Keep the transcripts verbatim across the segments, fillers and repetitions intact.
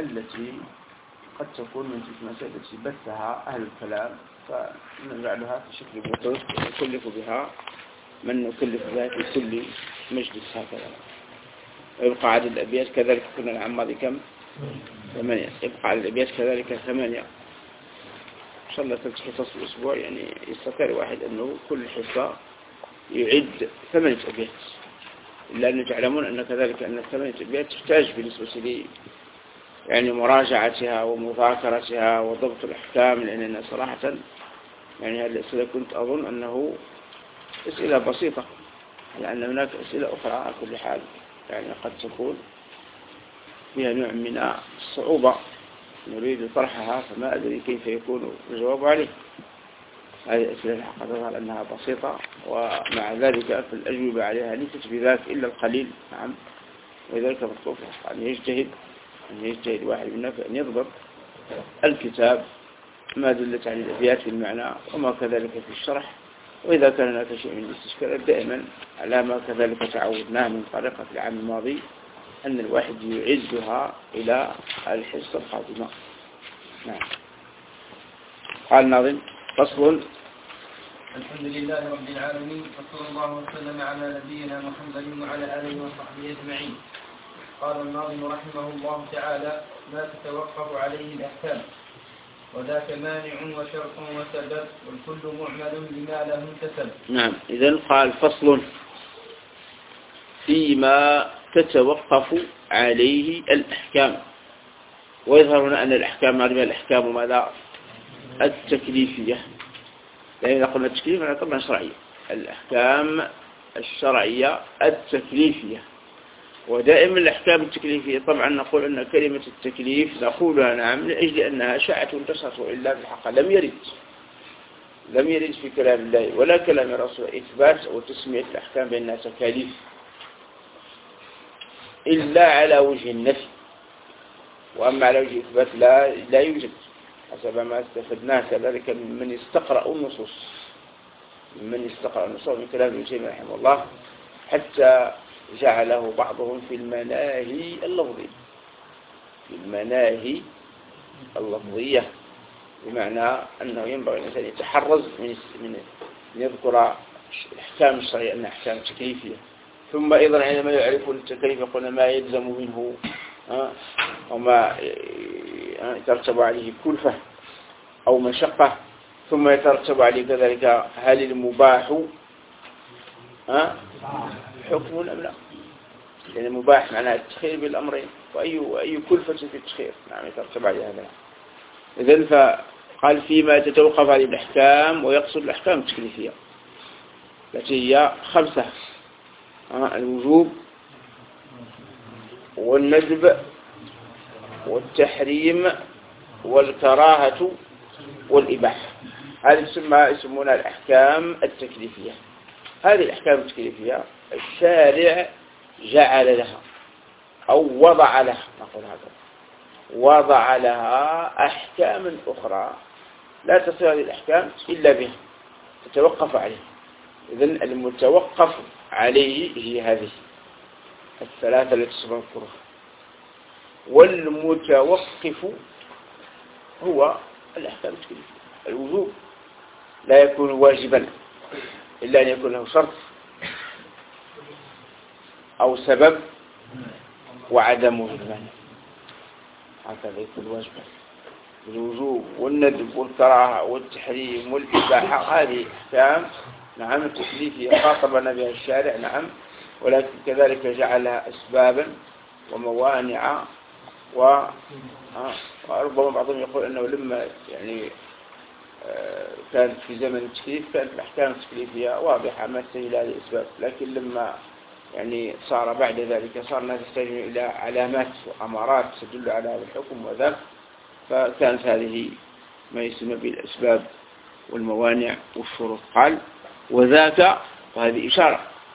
التي قد تكون من المسائل التي بثها أهل الكلام فنجعلها في شكل بطوط ونكلف بها من نكلف بها في كل مجلس هكذا. ويبقى عدد الأبيات كذلك، كنا العام الماضي كم؟ ثمانية. يبقى عدد الأبيات كذلك ثمانية. إن شاء الله تلك حصص الأسبوع، يعني يستطيع الواحد أنه كل حصة يعد ثمانية أبيات، إلا أن تعلمون أن كذلك أن الثمانية أبيات تحتاج بالنسبة لي يعني مراجعتها ومذاكرتها وضبط الأحكام، لأننا صراحة يعني هذه الأسئلة كنت أظن أنه أسئلة بسيطة، لأن هناك أسئلة أخرى على كل حال يعني قد تكون فيها نوع من الصعوبة نريد طرحها، فما أدري كيف يكون الجواب عليه. هذه الأسئلة الحقيقة تظهر أنها بسيطة، ومع ذلك في الأجوبة عليها ليست بذاك إلا القليل. نعم، ولذلك مطلوب أن يجتهد أن يجتهد واحد منا في أن يضبط الكتاب، ما دلت عليه الأبيات في المعنى وما كذلك في الشرح. وإذا كان هناك شيء من الاستشكال دائما على ما كذلك تعودناه من طريقة العام الماضي أن الواحد يعزها إلى الحصة القادمة. نعم. قال الناظم: فصل. الحمد لله رب العالمين، وصلى الله وسلم على نبينا محمد وعلى آله وصحبه أجمعين. قال الناظم رحمه الله تعالى: ما تتوقف عليه الأحكام، وذاك مانع وشرط وسبب، والكل معمل لما له انتسب. نعم. إذن قال: فصل فيما تتوقف عليه الأحكام. ويظهر هنا أن الأحكام هذه الأحكام ماذا؟ التكليفية، لأن إذا قلنا التكليف أنا طبعا شرعية، الأحكام الشرعية التكليفية. ودائما الأحكام التكليفية طبعا نقول أن كلمة التكليف نقولها نعم لأجل أنها شاعت وانتشرت، إلا في الحق لم يرد لم يرد في كلام الله ولا كلام الرسول إثبات أو تسمية الأحكام بأنها تكاليف إلا على وجه النفي، وأما على وجه الإثبات لا لا يوجد، حسب ما استفدناه كذلك من يستقرأ النصوص من يستقرأ النصوص من كلام ابن تيمية رحمه الله، حتى جعله بعضهم في المناهي اللفظية في المناهي اللفظية بمعنى أنه ينبغي الإنسان يتحرز من من يذكر الأحكام الشرعية أنها أحكام تكليفية. ثم أيضا عندما يعرفون التكليف يقولون ما يلزم منه وما يترتب عليه كلفة أو مشقة، ثم يترتب عليه كذلك هل المباح حكم أم لا، لأن المباح معناه التخير بالأمرين، وأي أي كلفة في التخير نعم يترتب عليه هذا. إذن فقال فيما تتوقف عليه الأحكام، ويقصد الأحكام التكليفية التي هي خمسة: الوجوب والندب والتحريم والكراهة والإباحة. هذه تسمى يسمونها الأحكام التكليفية. هذه الأحكام التكليفية الشارع جعل لها أو وضع لها، نقول هذا وضع لها أحكام أخرى لا تصير هذه الأحكام إلا بها، تتوقف عليه. إذن المتوقف عليه هي هذه الثلاثة التي سنذكرها، والمتوقف هو الأحكام التكليفية. الوجوب لا يكون واجبا إلا أن يكون له شرط أو سبب وعدمه المانع، هكذا يكون واجبا. الوجوب والندب والكراهة والتحريم والإباحة هذه أحكام نعم التكليفية خاطبنا بها الشارع نعم، ولكن كذلك جعلها أسبابا وموانع، وربما بعضهم يقول أنه لما يعني كانت في زمن التكليف كانت الأحكام التكليفية واضحة ما تسهل هذه الأسباب، لكن لما يعني صار بعد ذلك صار الناس يحتاجون إلى علامات وأمارات تدل على هذا الحكم وذاك، فكانت هذه ما يسمى بالأسباب والموانع والشروط. قال وذاك، وهذه إشارة،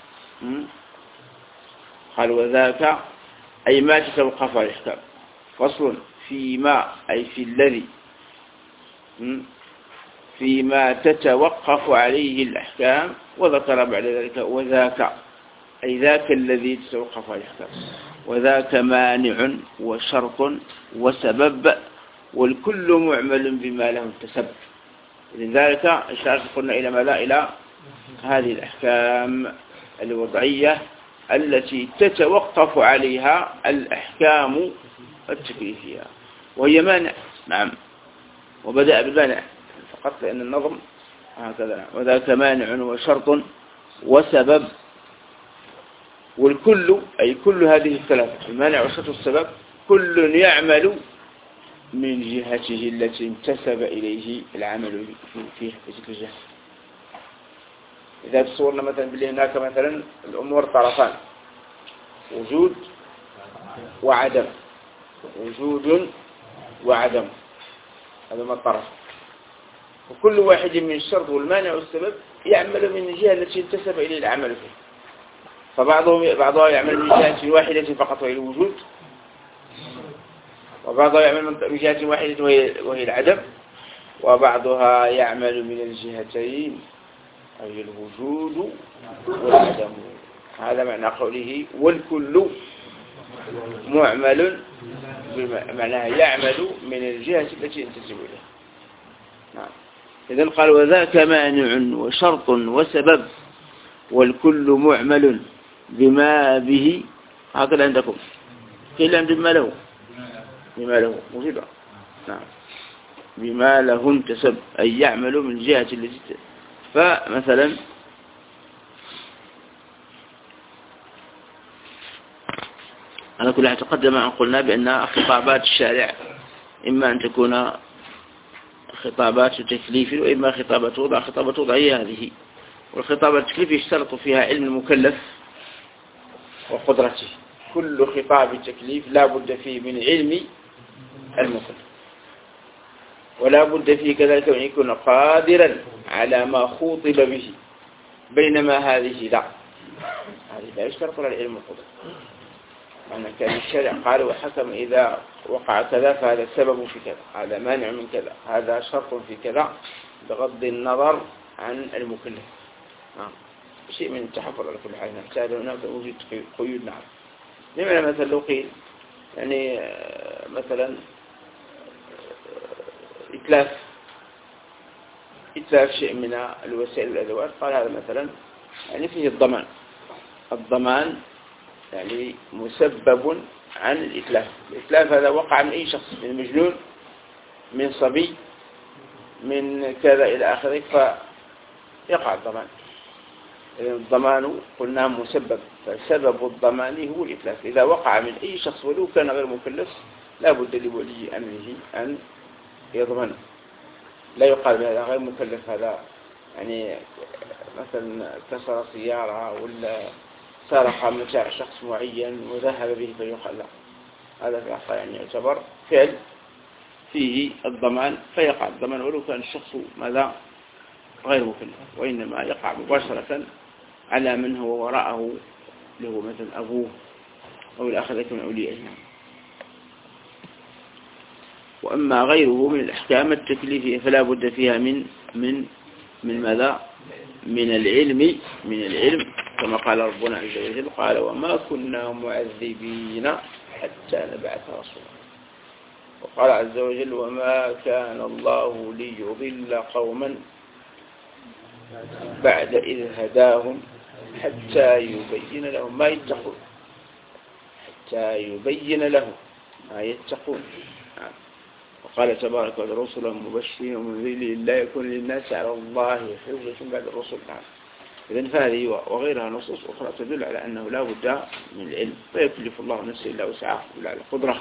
قال وذاك أي ما تتوقف على الأحكام. فصل فيما أي في الذي فيما تتوقف عليه الأحكام، وذكر بعد ذلك وذاك أي ذاك الذي تتوقف عليه الأحكام. وذاك مانع وشرط وسبب والكل معمل بما له انتسب. لذلك إشارة قلنا إلى ماذا؟ إلى هذه الأحكام الوضعية التي تتوقف عليها الأحكام التكليفية، وهي مانع. نعم، وبدأ بالمانع فقط لأن النظم هكذا. وذاك مانع وشرط وسبب والكل أي كل هذه الثلاثة، المانع والشرط والسبب، كل يعمل من جهته التي انتسب إليه العمل فيها في تلك الجهة. إذا تصورنا مثلا بالله هناك مثلا الأمور طرفان، وجود وعدم، وجود وعدم، هذا ما الطرف. وكل واحد من الشرط والمانع والسبب يعمل من الجهة التي انتسب إليه العمل فيه. فبعضهم بعضها يعمل من جهة واحدة فقط وهي الوجود، وبعضها يعمل من جهة واحدة وهي, وهي العدم، وبعضها يعمل من الجهتين أي الوجود والعدم. هذا معنى قوله والكل معمل، معناها يعمل من الجهة التي ينتسب إليها. نعم. إذن قال وذاك مانع وشرط وسبب والكل معمل بما به، هكذا عندكم قيل بما له، بما له موجودة. نعم، بما له انتسب أي يعمل من جهة التي. فمثلا على كل حال تقدم أن قلنا بأن خطابات الشارع إما أن تكون خطابات تكليف وإما خطابات وضع. خطابات وضع هي هذه، والخطابات التكليف يشترط فيها علم المكلف وقدرته. كل خطاب تكليف لا بد فيه من علم المكلف، ولا بد فيه كذلك أن يكون قادرا على ما خوطب به، بينما هذه لا، هذه لا يشترط لها العلم والقدرة. معنى كان الشارع قال وحكم إذا وقع كذا فهذا سبب في كذا، هذا مانع من كذا، هذا شرط في كذا، بغض النظر عن المكلف. نعم، شيء من التحفظ على كل حال. نحتاج هناك وجود قيود. نعم، لماذا مثلا لو قيل يعني مثلا إتلاف إتلاف شيء من الوسائل والأدوات، قال هذا مثلا يعني فيه الضمان. الضمان يعني مسبب عن الإتلاف. الإتلاف هذا وقع من أي شخص، من مجنون، من صبي، من كذا إلى آخره، فيقع الضمان. الضمان قلنا مسبب، فسبب الضمان هو الإتلاف. إذا وقع من أي شخص ولو كان غير مكلف لا بد لولي أمره أن يضمن. لا يقال بهذا غير مكلف، هذا يعني مثلا كسر سيارة ولا سرق متاع شخص معين وذهب به فيقال لا، هذا في الحقيقة يعني يعتبر فعل فيه الضمان، فيقع الضمان ولو كان الشخص ماذا غير مكلف، وإنما يقع مباشرة على من هو وراءه، اللي هو مثلا أبوه أو الآخر يكون أوليائه. وأما غيره من الأحكام التكليفية فلا بد فيها من من من ماذا؟ من العلم، من العلم كما قال ربنا عز وجل، قال وما كنا معذبين حتى نبعث رسولا. وقال عز وجل وما كان الله ليضل قوما بعد إذ هداهم حتى يبين لهم ما يتقون، حتى يبين لهم ما يتقون. وقال تبارك وتعالى رسلا مبشرين ومنذرين لا يكون للناس على الله حجة بعد الرسل. إذن فهذه وغيرها نصوص أخرى تدل على أنه لا بد من العلم، فيكلف الله نفسه إلا وسعها إلا على القدرة.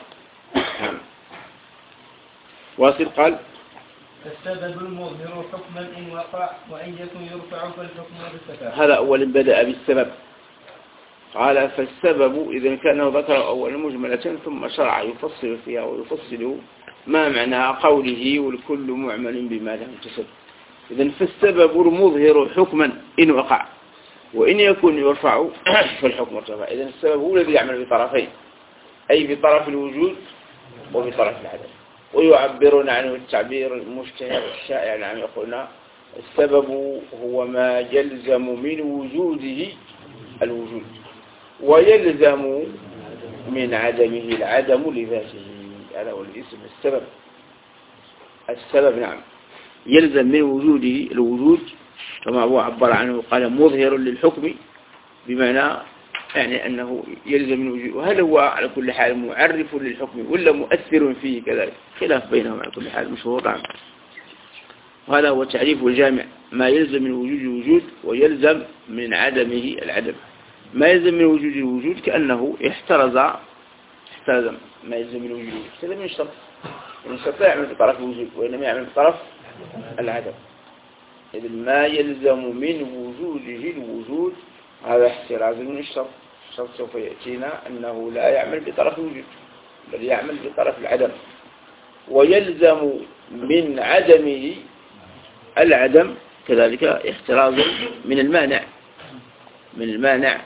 واصل قال السبب المظهر حكما إن وقع وإن يكن يرفع فالحكم بالسبب. هذا أولا بدأ بالسبب، قال فالسبب إذا كان ذكر أولا مجملة ثم شرع يفصل فيها ويفصل ما معنى قوله والكل معمل بما له انتسب. إذن فالسبب المظهر حكما إن وقع وإن يكون يرفع فالحكم ارتفع. إذن السبب هو الذي يعمل بطرفين، أي بطرف الوجود وبطرف العدم. ويعبرون عنه التعبير المشتهر الشائع، نعم، يقولون السبب هو ما يلزم من وجوده الوجود، ويلزم من عدمه العدم لذاته، هذا هو الاسم السبب. السبب نعم يلزم من وجوده الوجود كما هو عبر عنه قال مظهر للحكم، بمعنى يعني أنه يلزم من وجوده. وهل هو على كل حال معرف للحكم ولا مؤثر فيه كذلك؟ خلاف بينهم على كل حال مشهور عنه. وهذا هو تعريف الجامع، ما يلزم من وجود الوجود ويلزم من عدمه العدم. ما يلزم من وجود الوجود كأنه احترز احترز ما يلزم من وجود الوجود، هذا من الشرط، الشرط لا يعمل بطرف الوجود وإنما يعمل بطرف العدم. إذا ما يلزم من وجوده الوجود هذا احتراز من الشرط. الشرط سوف يأتينا أنه لا يعمل بطرف الوجود بل يعمل بطرف العدم. ويلزم من عدمه العدم كذلك احتراز من المانع من المانع.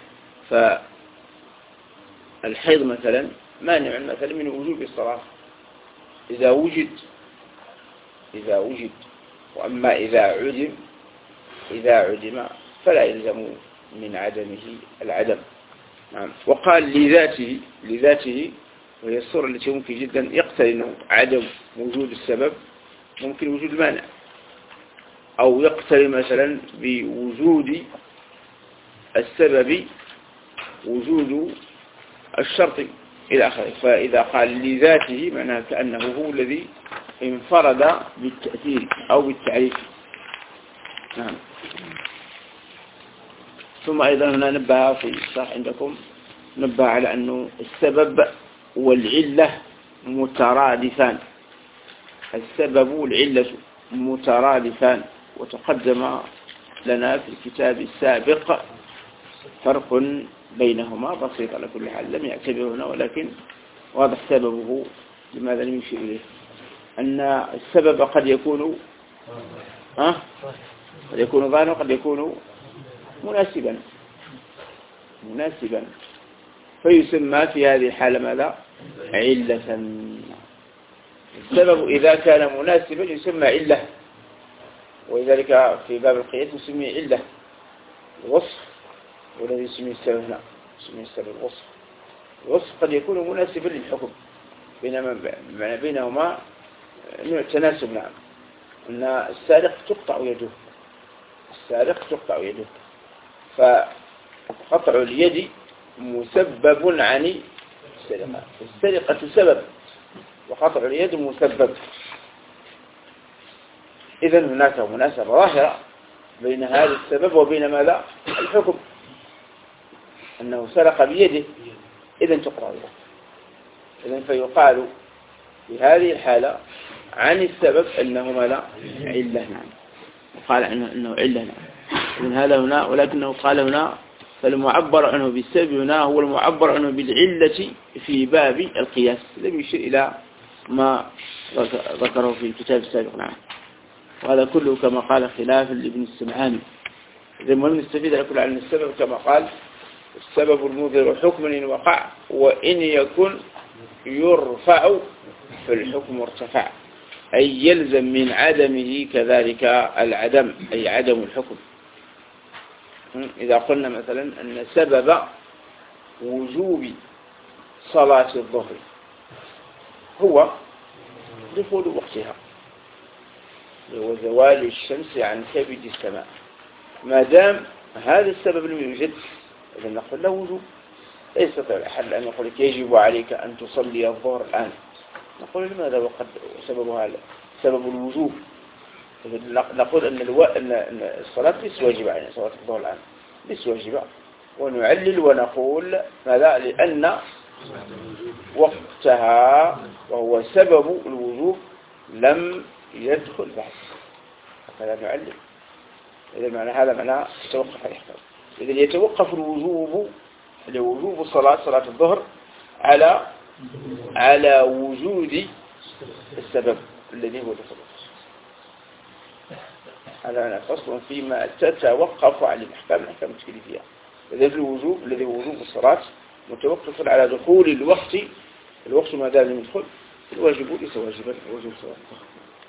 فالحيض مثلا مانع مثلا من وجوب الصلاة إذا وجد إذا وجد وأما إذا عدم إذا عدم فلا يلزم من عدمه العدم. نعم. وقال لذاته لذاته وهي الصورة التي ممكن جدا يقترن عدم وجود السبب ممكن وجود المانع، أو يقترن مثلا بوجود السبب وجود الشرط إلى آخره. فإذا قال لذاته معناه كأنه هو الذي انفرد بالتأثير أو بالتعريف. نعم. ثم أيضا هنا نبه في الصح عندكم نبه على أنه السبب والعلة مترادفان. السبب والعلة مترادفان، وتقدم لنا في الكتاب السابق فرق بينهما بسيط على كل حال لم يعتبر هنا، ولكن واضح سببه لماذا لم يشير إليه. أن السبب قد يكون أه؟ قد يكون ظاهرا وقد يكون مناسبا مناسبا فيسمى في هذه الحالة ماذا؟ علة. السبب إذا كان مناسبا يسمى علة، ولذلك في باب القياس يسمى علة الوصف، والذي يسمى السبب هنا يسمى السبب الوصف. الوصف قد يكون مناسبا للحكم بينما بينهما نوع تناسب. نعم. أن السارق تقطع يده السارق تقطع يده فقطع اليد مسبب عن السرقة. السرقة سبب وقطع اليد مسبب. إذن هناك مناسبة ظاهرة بين هذا السبب وبين ماذا؟ الحكم، أنه سرق بيده إذن تقطع يده. إذن فيقال في هذه الحالة عن السبب أنه ماذا؟ علة. نعم. وقال عنه أنه علة. نعم. إذن هذا هنا، ولكنه قال هنا فالمعبر عنه بالسبب هنا هو المعبر عنه بالعلة في باب القياس. لم يشير إلى ما ذكره في الكتاب السابق. نعم. وهذا كله كما قال خلاف لابن السمعاني. إذا مهم نستفيد على كل عن السبب كما قال السبب المظهر حكم إن وقع وإن يكن يرفع فالحكم ارتفع، أي يلزم من عدمه كذلك العدم أي عدم الحكم. إذا قلنا مثلا أن سبب وجوب صلاة الظهر هو دخول وقتها وزوال الشمس عن كبد السماء، ما دام هذا السبب لم يوجد إذا نقول له وجوب. لا يستطيع الأحد أن يقول لك يجب عليك أن تصلي الظهر الآن. نقول لماذا وقد سبب هذا سبب الوجوب. نقول أن, الو... أن الصلاة ليس واجبة علينا، صلاة الظهر الآن ليس واجبة، ونعلل ونقول ماذا؟ لأن وقتها وهو سبب الوجوب لم يدخل بعد، هكذا نعلل. إذا معنى هذا معنى يتوقف الإحكام. إذا يتوقف الوجوب لوجوب الصلاة صلاة الظهر على على وجود السبب الذي هو السبب. هذا معنى فصل فيما تتوقف على الأحكام الأحكام التكليفية. إذا الوجوب الذي هو وجوب الصلاة متوقف على دخول الوقت، الوقت ما دام لم يدخل الواجب ليس واجبا وجوب صلاة الظهر.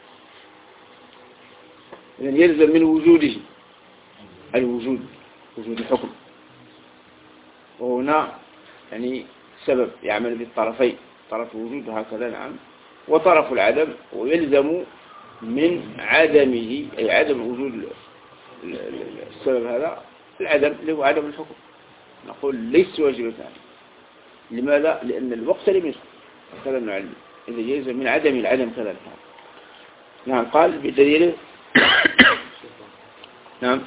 إذن يلزم من وجوده الوجود وجود الحكم. وهنا يعني السبب يعمل بالطرفين، طرف الوجود هكذا نعم، وطرف العدم، ويلزم من عدمه أي عدم وجود السبب هذا العدم اللي هو عدم الحكم. نقول ليس واجبا. لماذا؟ لأن الوقت لم يسقط. هكذا نعلم إذا يلزم من عدم العدم كذلك. نعم قال بدليله نعم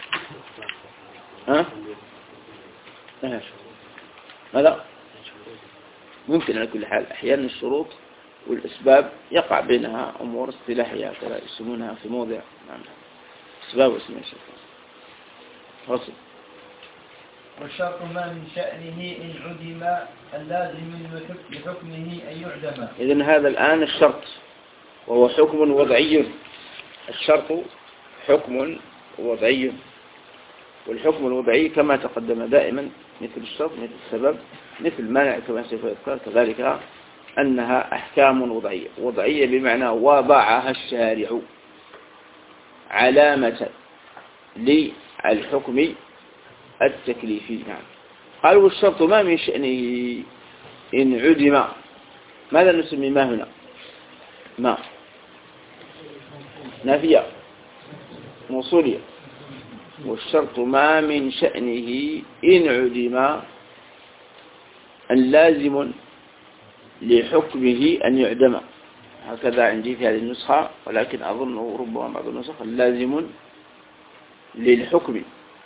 ها ها ماذا ممكن على كل حال أحيانا الشروط والأسباب يقع بينها أمور اصطلاحية كذا يسمونها في موضع نعم أسباب واسمها الشيخ فصل. والشرط ما من شأنه إن عدم اللازم لحكمه أن يعدم. إذن هذا الآن الشرط وهو حكم وضعي. الشرط حكم وضعي، والحكم الوضعي كما تقدم دائما مثل الشرط مثل السبب مثل المانع كما سوف يذكر كذلك أنها أحكام وضعية. وضعية بمعنى وضعها الشارع علامة للحكم التكليفي. نعم قال والشرط ما من شأنه إن عدم. ماذا نسمي ما هنا؟ ما نافية موصولية. والشرط ما من شأنه إن عدم اللازم لحكمه أن يعدم. هكذا عندي في هذه النسخة، ولكن أظن ربما بعض النسخ اللازم للحكم.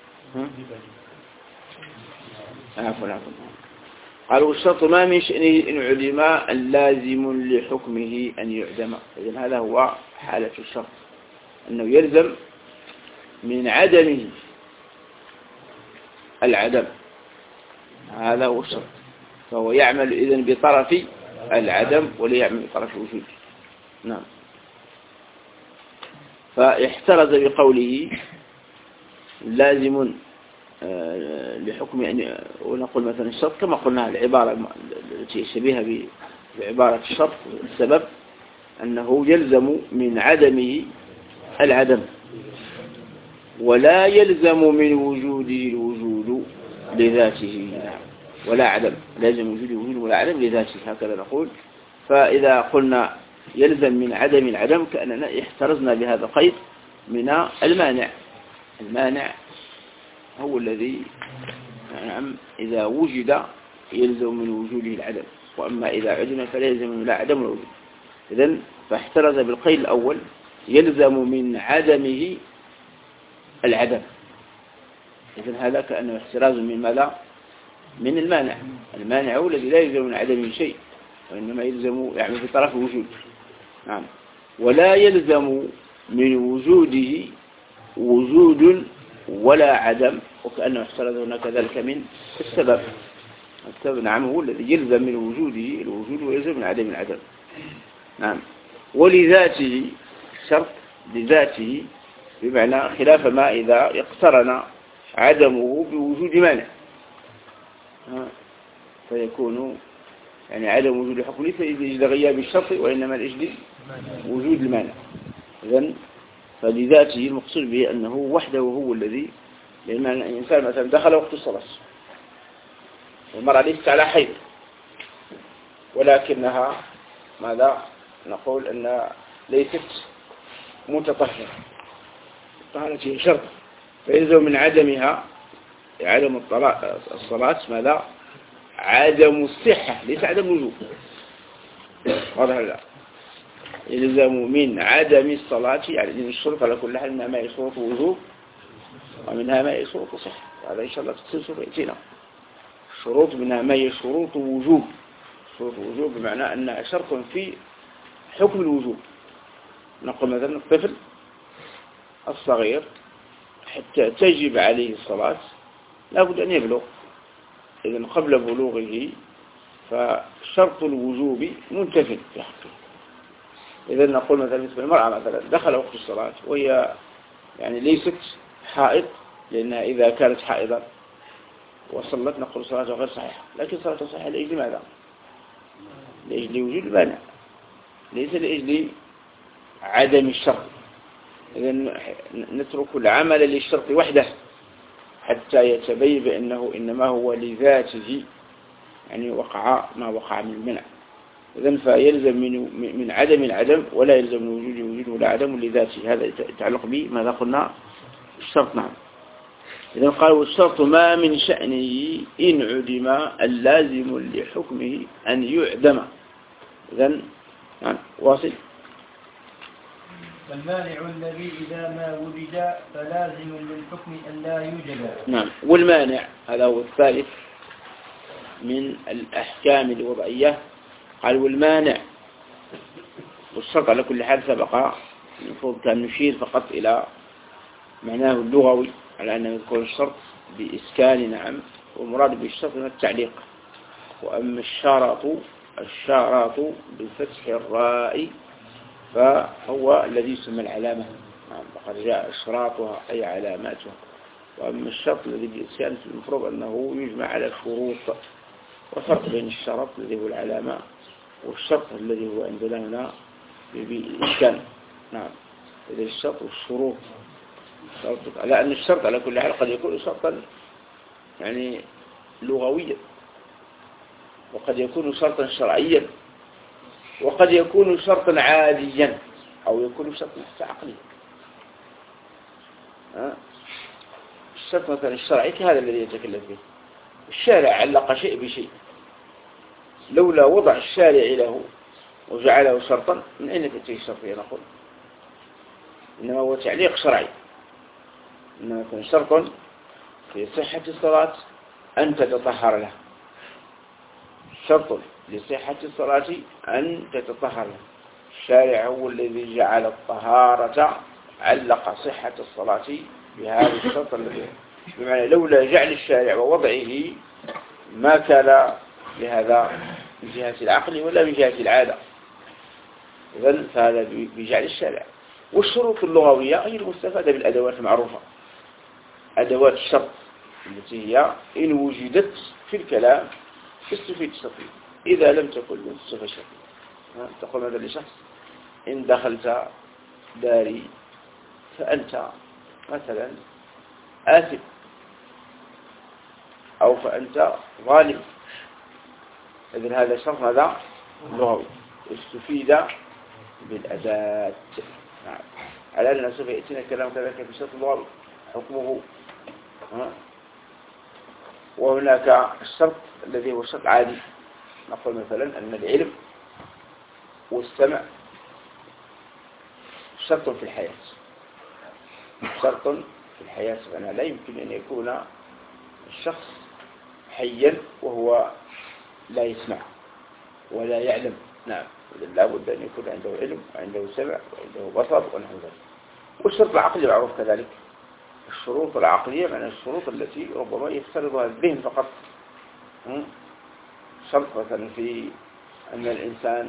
عفوا عفوا قالوا الشرط ما من شأنه إن عدم اللازم لحكمه أن يعدم. إذن هذا هو حالة الشرط، أنه يلزم من عدمه العدم. هذا هو الشرط، فهو يعمل إذن بطرف العدم ولا يعمل بطرف الوجود. نعم فاحترز بقوله لازم لحكم يعني، ونقول مثلا الشرط كما قلنا العبارة التي شبيهة بعبارة الشرط السبب أنه يلزم من عدمه العدم ولا يلزم من وجوده الوجود لذاته. ولا عدم لازم وجوده وجود ولا عدم لذاته هكذا نقول. فإذا قلنا يلزم من عدم العدم كأننا احترزنا بهذا القيد من المانع. المانع هو الذي نعم إذا وجد يلزم من وجوده العدم، وأما إذا عدم فلا يلزم من لا عدم الوجود. إذن فاحترز بالقيد الأول يلزم من عدمه العدم. إذن هذا كأنه احتراز من ماذا؟ من المانع. المانع هو الذي لا يلزم من عدمه شيء، وإنما يلزم يعني في طرف الوجود. نعم ولا يلزم من وجوده وجود ولا عدم، وكأنه احترز هنا كذلك من السبب. السبب نعم هو الذي يلزم من وجوده الوجود ويلزم من عدم العدم. نعم ولذاته شرط لذاته بمعنى خلاف ما إذا اقترن عدمه بوجود مانع فيكون يعني عدم وجود الحكم ليس لأجل غياب الشرط وإنما لأجل وجود المانع. إذن فلذاته المقصود به أنه وحده هو الذي، لأن الإنسان مثلا دخل وقت الصلاة والمرأة ليست على حيض ولكنها ماذا نقول أن ليست متطهرة، الطهارة هي شرط فيلزم من عدمها عدم الصلاة ماذا؟ عدم الصحة ليس عدم الوجوب. واضح لا؟ يلزم من عدم الصلاة يعني من الشروط على كل حال منها ما يشرط وجوب ومنها ما يشرط صحة. هذا إن شاء الله تختصر يأتينا شروط منها ما يشرط وجوب. شروط وجوب بمعنى أنها شرط في حكم الوجوب. نقول مثلا الطفل الصغير حتى تجب عليه الصلاة لابد أن يبلغ. إذن قبل بلوغه فشرط الوجوب منتفي في حقه. إذن نقول مثلا بالنسبة للمرأة مثلا دخل وقت الصلاة وهي يعني ليست حائض، لأنها إذا كانت حائضا وصلت نقول صلاتها غير صحيحة، لكن صلاتها صحيحة لأجل ماذا؟ لأجل وجود المانع ليس لأجل عدم الشرط. إذن نترك العمل للشرط وحده حتى يتبين بأنه إنما هو لذاته يعني وقع ما وقع من المنع. إذن فيلزم من من عدم العدم ولا يلزم من وجود وجود ولا عدم لذاته. هذا يتعلق به ماذا قلنا الشرط. نعم. إذن قال والشرط ما من شأنه إن عدم اللازم لحكمه أن يعدم. إذن نعم واصل. والمانع الذي إذا ما وجد فلازم للحكم أن لا يوجد. نعم. والمانع هذا هو الثالث من الأحكام الوضعية. قال والمانع والشرط على كل حال سبق المفروض كان نشير فقط إلى معناه اللغوي على أنه يكون الشرط بإسكان. نعم. والمراد بالشرط من التعليق. وأما الشرط الشرط بفتح الراء فهو الذي يسمى العلامة. نعم. وقد جاء إشراطها أي علاماتها. وأما الشرط الذي بإسكان المفروض أنه يجمع على الشروط. وفرق بين الشرط الذي هو العلامة والشرط الذي هو عندنا هنا بإسكان. نعم. إذا الشرط والشروط على أن الشرط على كل حال قد يكون شرطا يعني لغويا وقد يكون شرطا شرعيا وقد يكون شرطا عاديا أو يكون شرطا عقليا. الشرط مثلا الشرعي كهذا الذي يتكلم فيه. الشارع علق شيء بشيء لولا وضع الشارع له وجعله شرطا من أين تأتي الشرطية نقول؟ إنما هو تعليق شرعي. إنما يكون شرط في صحة الصلاة أن تتطهر له. شرط لصحة الصلاة أن تتطهر له. الشارع هو الذي جعل الطهارة علق صحة الصلاة بهذا الشرط الذي بمعنى لولا جعل الشارع ووضعه ما كان لهذا من جهة العقل ولا من جهة العادة. إذن فهذا بجعل الشارع. والشروط اللغوية هي المستفادة بالأدوات المعروفة. أدوات الشرط التي هي إن وجدت في الكلام تستفيد الشرطية. إذا لم تكن لم تستفيد الشرطية. تقول هذا لشخص إن دخلت داري فأنت مثلا آثم أو فأنت ظالم. إذن هذا شرط هذا لغوي استفيد بالأداة. نعم. على أن سوف يأتينا كلام كذلك في الشرط اللغوي حكمه. وهناك الشرط الذي هو الشرط العادي. نقول مثلا أن العلم والسمع شرط في الحياة. شرط في الحياة فأنا لا يمكن أن يكون الشخص حيا وهو لا يسمع ولا يعلم. نعم. إذن لا بد أن يكون عنده علم وعنده سمع وعنده بصر ونحو ذلك. والشرط العقلي معروف كذلك. الشروط العقلية معنى الشروط التي ربما يفترضها الذهن فقط. شرط مثلا في أن الإنسان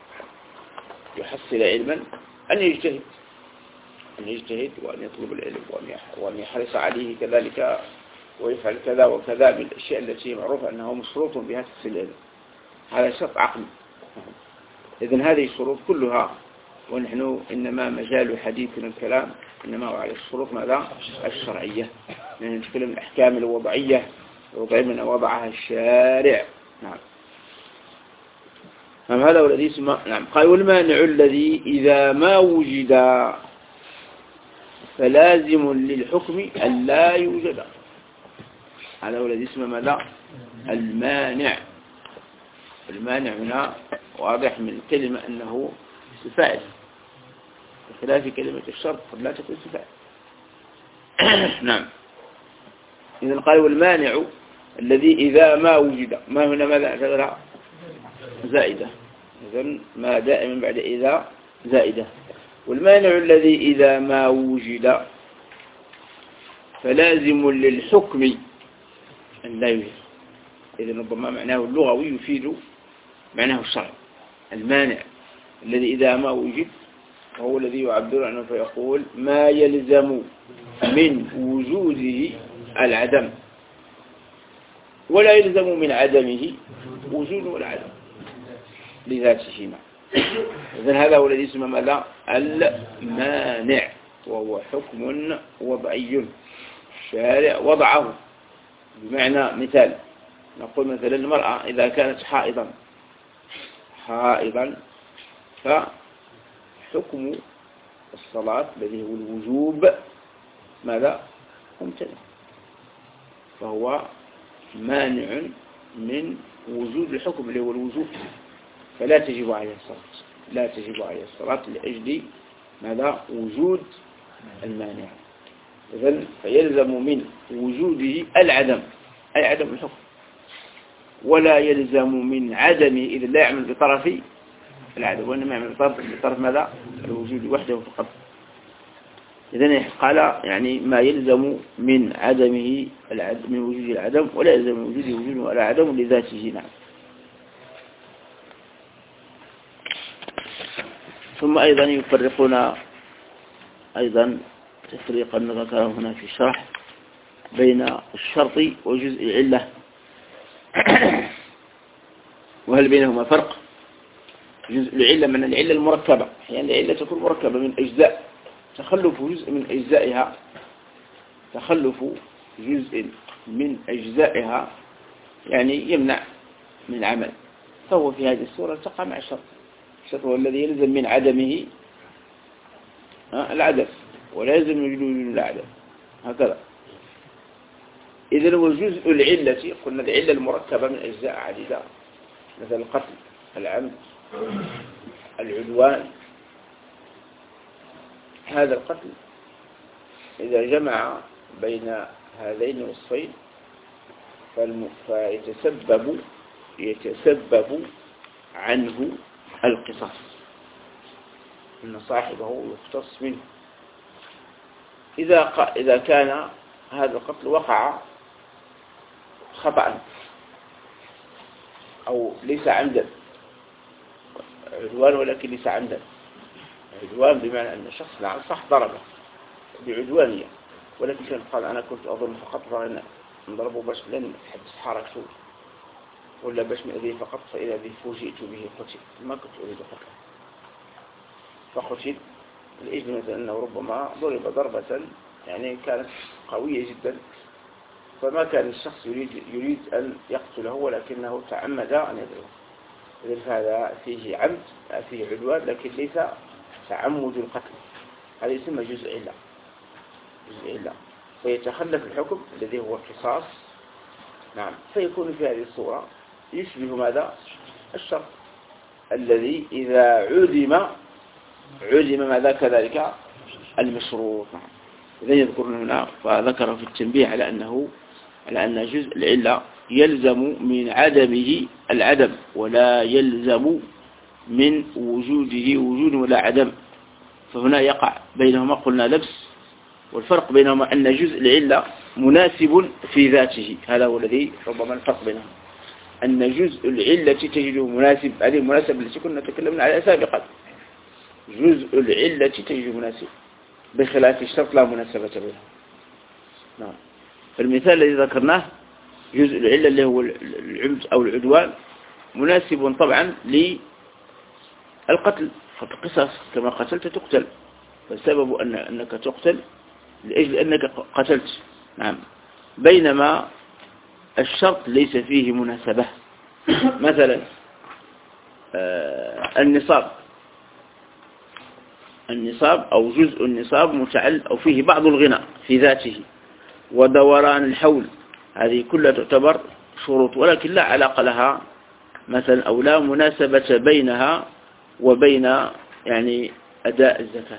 يحصل علما أن يجتهد أن يجتهد وأن يطلب العلم وأن يحرص عليه كذلك ويفعل كذا وكذا من الأشياء التي معروفة أنها مشروط بها تحصيل العلم. هذا شرط عقلي. إذن هذه الشروط كلها ونحن إنما مجال حديثنا الكلام إنما على الشروط ماذا الشرعية. يعني نتكلم الأحكام الوضعية الوضعية من وضعها الشارع. نعم. نعم. هذا هو الذي اسمه. نعم. قال والمانع الذي إذا ما وجد فلازم للحكم أن لا يوجد. هذا هو الذي اسمه ماذا المانع. المانع هنا واضح من الكلمة أنه فاعل بخلاف كلمة الشرط قد لا تكون فاعل. نعم. إذن قال والمانع الذي إذا ما وجد ما هنا ماذا اعتبرها زائدة. إذن ما دائما بعد إذا زائدة. والمانع الذي إذا ما وجد فلازم للحكم أن لا يوجد. إذن ربما معناه اللغوي يفيد معناه الشرعي. المانع الذي إذا ما وجد هو الذي يعبر عنه فيقول ما يلزم من وجوده العدم ولا يلزم من عدمه وجود ولا عدم لذاته. إذن هذا هو الذي اسمه ماذا المانع وهو حكم وضعي الشارع وضعه. بمعنى مثال نقول مثلا المرأة إذا كانت حائضا حائضا فحكم الصلاة الذي هو الوجوب ماذا؟ ممتنع، فهو مانع من وجود الحكم اللي هو الوجوب، فلا تجب عليه الصلاة، لا تجب عليه الصلاة لأجل ماذا؟ وجود المانع. إذن فيلزم من وجوده العدم، أي عدم الحكم، ولا يلزم من عدمه إذا لا يعمل بطرف العدم، وإنما يعمل بطرف, بطرف ماذا؟ الوجود وحده فقط. إذن قال يعني ما يلزم من عدمه العدم، من وجوده العدم، ولا يلزم من وجوده وجود ولا عدم لذاته. نعم. ثم أيضا يفرقون أيضا تفريقا ذكره هنا في الشرح بين الشرط وجزء العلة، وهل بينهما فرق؟ جزء العلة من العلة المركبة، يعني العلة تكون مركبة من أجزاء، تخلف جزء من أجزائها تخلف جزء من أجزائها يعني يمنع من العمل، فهو في هذه الصورة تقع مع الشرط. الشرط هو الذي يلزم من عدمه العدم، ولا يلزم من وجوده العدم، هكذا. إذن هو جزء العلة، قلنا العلة المركبة من أجزاء عديدة، مثل القتل، العمد، العدوان. هذا القتل إذا جمع بين هذين الوصفين فيتسبب يتسبب عنه القصاص، أن صاحبه يختص منه. إذا إذا كان هذا القتل وقع خطأ أو ليس عمدا، عدوان ولكن ليس عمدا، عدوان بمعنى أن الشخص نعم صح ضربه بعدوانية، ولكن كان قال أنا كنت أظن فقط فأنا نضربه باش لن تحدث حركته، ولا باش نأذيه فقط، فإذا به فوجئت به قتل، ما كنت أريد قتله فقتل، لأجل مثلا أنه ربما ضرب ضربة يعني كانت قوية جدا، فما كان الشخص يريد يريد أن يقتله، ولكنه تعمد أن يضربه. إذن هذا فيه عمد، فيه عدوان، لكن ليس تعمد القتل، هذا يسمى جزء علة، جزء علة، فيتخلف الحكم الذي هو القصاص. نعم. فيكون في هذه الصورة يشبه ماذا؟ الشرط الذي إذا عدم عدم ماذا كذلك المشروط. نعم. إذن يذكرون هنا فذكر في التنبيه على أنه على أن جزء العلة يلزم من عدمه العدم، ولا يلزم من وجوده وجود ولا عدم، فهنا يقع بينهما قلنا لبس، والفرق بينهما أن جزء العلة مناسب في ذاته، هذا هو الذي ربما الفرق بينهما، أن جزء العلة تجده مناسب، هذه المناسبة التي كنا تكلمنا عليها سابقا، جزء العلة تجده مناسب، بخلاف الشرط لا مناسبة بينه. نعم. فالمثال الذي ذكرناه جزء العلة اللي هو العمد أو العدوان مناسب طبعا للقتل، فالقصاص كما قتلت تقتل، فالسبب أن أنك تقتل لأجل أنك قتلت. نعم. بينما الشرط ليس فيه مناسبة، مثلا آه النصاب النصاب أو جزء النصاب متعلق أو فيه بعض الغنى في ذاته، ودوران الحول، هذه كلها تعتبر شروط، ولكن لا علاقة لها مثلا أو لا مناسبة بينها وبين يعني أداء الزكاة،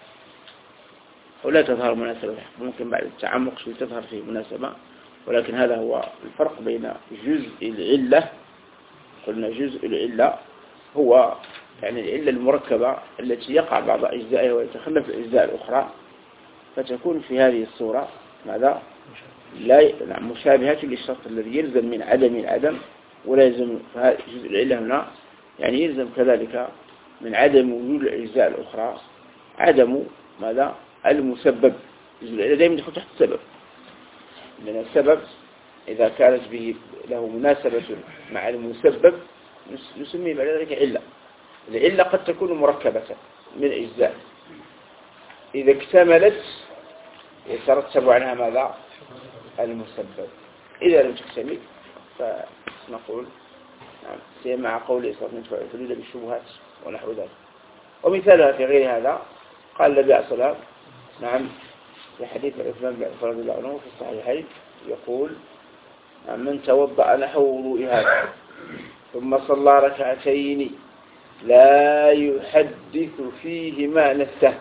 ولا تظهر مناسبة، ممكن بعد التعمق شوي تظهر فيه مناسبة، ولكن هذا هو الفرق بين جزء العلة. قلنا جزء العلة هو يعني العلة المركبة التي يقع بعض أجزائها ويتخلف الأجزاء الأخرى، فتكون في هذه الصورة ماذا؟ لا مشابهة للشرط الذي يلزم من عدم العدم، ولا يلزم جزء العلة هنا يعني يلزم كذلك من عدم وجود الأجزاء الأخرى عدم ماذا؟ المسبب. جزء العلة دائما يدخل تحت السبب، لأن السبب إذا كانت به له مناسبة مع المسبب نسميه بعد ذلك علة. العلة قد تكون مركبة من أجزاء، إذا اكتملت يترتب عنها ماذا؟ المسبب. إذا لم تكتمل فنقول نعم سيما مع قوله صلى الله عليه وسلم بالشبهات ونحو ذلك. ومثالها في غير هذا قال النبي عليه الصلاة والسلام نعم في حديث عثمان بن عفان رضي الله عنه في الصحيحين يقول من توضأ نحو وضوء هذا ثم صلى ركعتين لا يحدث فيهما نفسه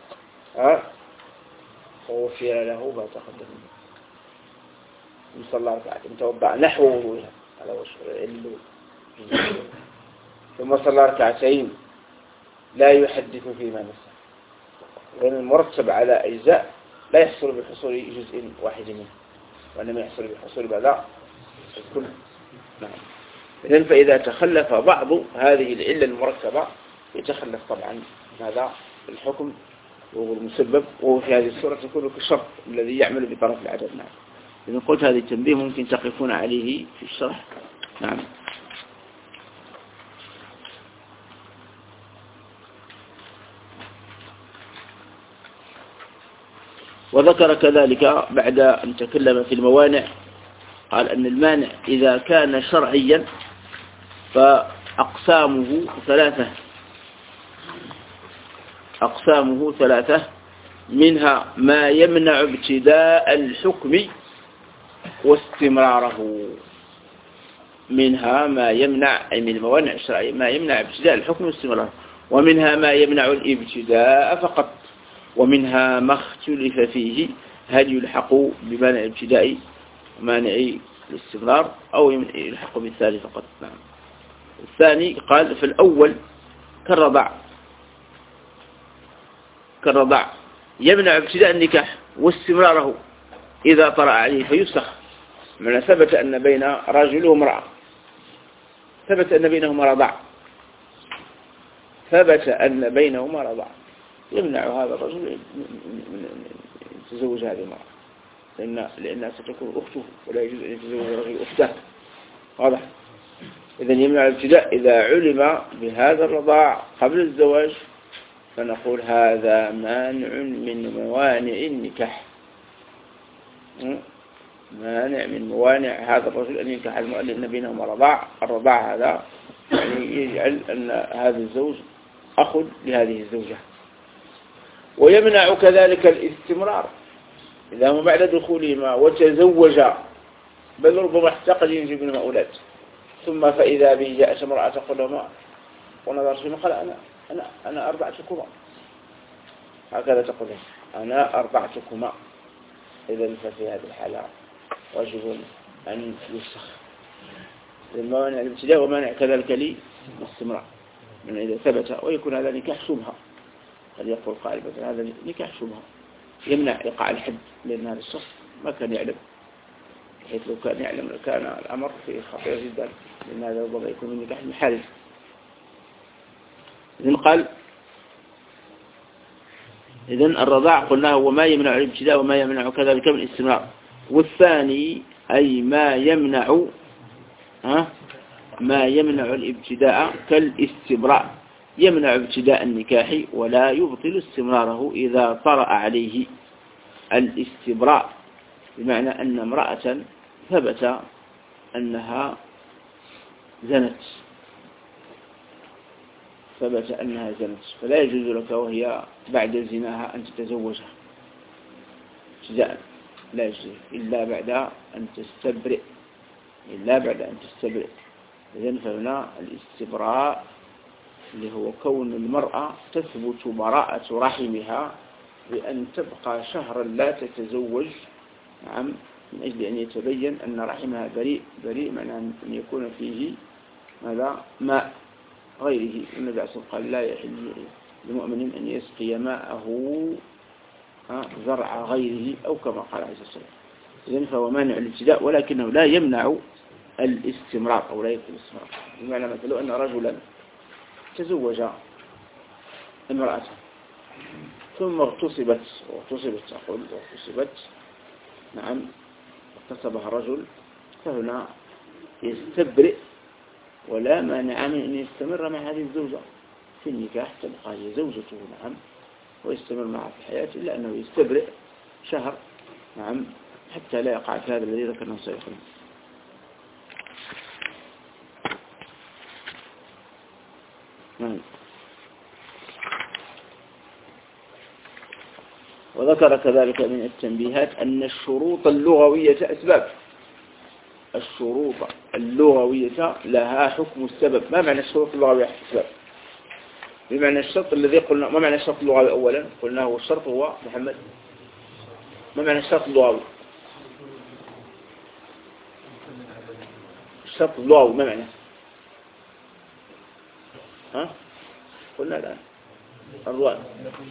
غفر له ما تقدم من صلى ركعتين توضأ نحو وضوءها على وجه ثم صلى ركعتين لا يحدث فيهما نفسه، لأن المرتب على أجزاء لا يحصل بحصول جزء واحد منه وإنما يحصل بحصول بعض الكل. نعم. إذن فإذا تخلف بعض هذه العلة المركبة يتخلف طبعا هذا الحكم وهو المسبب، وهو في هذه الصورة تكون كالشرط الذي يعمل بطرف العدد. نعم. إذن قلت هذه التنبيه ممكن تقفون عليه في الشرح. نعم. وذكر كذلك بعد أن تكلم في الموانع قال أن المانع إذا كان شرعيا فأقسامه ثلاثة أقسامه ثلاثة منها ما يمنع ابتداء الحكم واستمراره، منها ما يمنع أي من الموانع الشرعية ما يمنع ابتداء الحكم واستمراره، ومنها ما يمنع الابتداء فقط، ومنها ما اختلف فيه هل يلحق بمانع الابتداء ومانع الاستمرار أو يلحق بالثاني فقط. نعم. الثاني قال في الأول كالرضاع كالرضاع يمنع ابتداء النكاح واستمراره إذا طرأ عليه فيفسخ، من ثبت أن بين رجل وامرأة ثبت أن بينهما رضاع ثبت أن بينهما رضاع يمنع هذا الرجل من يتزوج هذه المرأة، لأن لأنها ستكون أخته ولا يجوز أن يتزوج الرجل أخته. واضح؟ إذن يمنع الابتداء إذا علم بهذا الرضاع قبل الزواج فنقول هذا مانع من موانع النكاح، مانع من موانع هذا الرجل أن ينكح المرأة لأن بينهما رضاع. الرضاع هذا يعني يجعل أن هذا الزوج أخ لهذه الزوجة. ويمنع كذلك الاستمرار إذا ما بعد دخولهما وتزوج بل ربما احتقد ينجب منهما أولاد ثم فإذا به جاءت امرأة تقول لهما ونظر فيما قال أنا أنا أنا أرضعتكما، هكذا تقول أنا أرضعتكما. إذا ففي هذه الحالة واجب أن يفسخ الموانع الابتداء ومانع كذلك لي الاستمرار من إذا ثبت، ويكون هذا نكاح شبهة. قد يقول قائل مثلا هذا نكاح شبهة يمنع إيقاع الحد لأن هذا الشخص ما كان يعلم، حيث لو كان يعلم كان الأمر فيه خطير جدا لأن هذا ربما يكون من نكاح المحارم. إذن قال إذن الرضاع قلنا هو ما يمنع الابتداء وما يمنع كذلك من الاستمرار. والثاني أي ما يمنع ها ما يمنع الابتداء كالاستبراء، يمنع ابتداء النكاح ولا يبطل استمراره إذا طرأ عليه الاستبراء، بمعنى أن امرأة ثبت أنها زنت ثبت أنها زنت فلا يجوز لك وهي بعد زناها أن تتزوجها ابتداء، لا يجوز إلا بعد أن تستبرئ إلا بعد أن تستبرئ. إذن فهنا الاستبراء اللي هو كون المرأة تثبت براءة رحمها بأن تبقى شهرا لا تتزوج، نعم، من أجل أن يتبين أن رحمها بريء بريء من أن يكون فيه ماذا ماء غيره. النبي عليه الصلاة والسلام قال لا يحل لمؤمن أن يسقي ماءه زرع غيره أو كما قال عليه الصلاة والسلام. إذن فهو مانع الابتداء ولكنه لا يمنع الاستمرار أو لا يكون الاستمرار. بمعنى مثلا أن رجلا تزوج امرأة ثم اغتصبت واغتصبت أقول واغتصبت نعم اغتصبها الرجل، فهنا يستبرئ ولا مانع من أن يستمر مع هذه الزوجة في النكاح، تبقى هي زوجته نعم ويستمر معها في الحياة، إلا أنه يستبرئ شهر نعم حتى لا يقع في هذا الذي ذكرناه سابقا. وذكر كذلك من التنبيهات أن الشروط اللغوية أسباب. الشروط اللغوية لها حكم السبب. ما معنى الشروط اللغوية أسباب؟ بمعنى الشرط الذي قلنا. ما معنى الشرط اللغوي أولا؟ قلنا هو الشرط هو محمد. ما معنى الشرط اللغوي؟ الشرط اللغوي ما معنى؟ ها؟ قلنا الآن الرؤى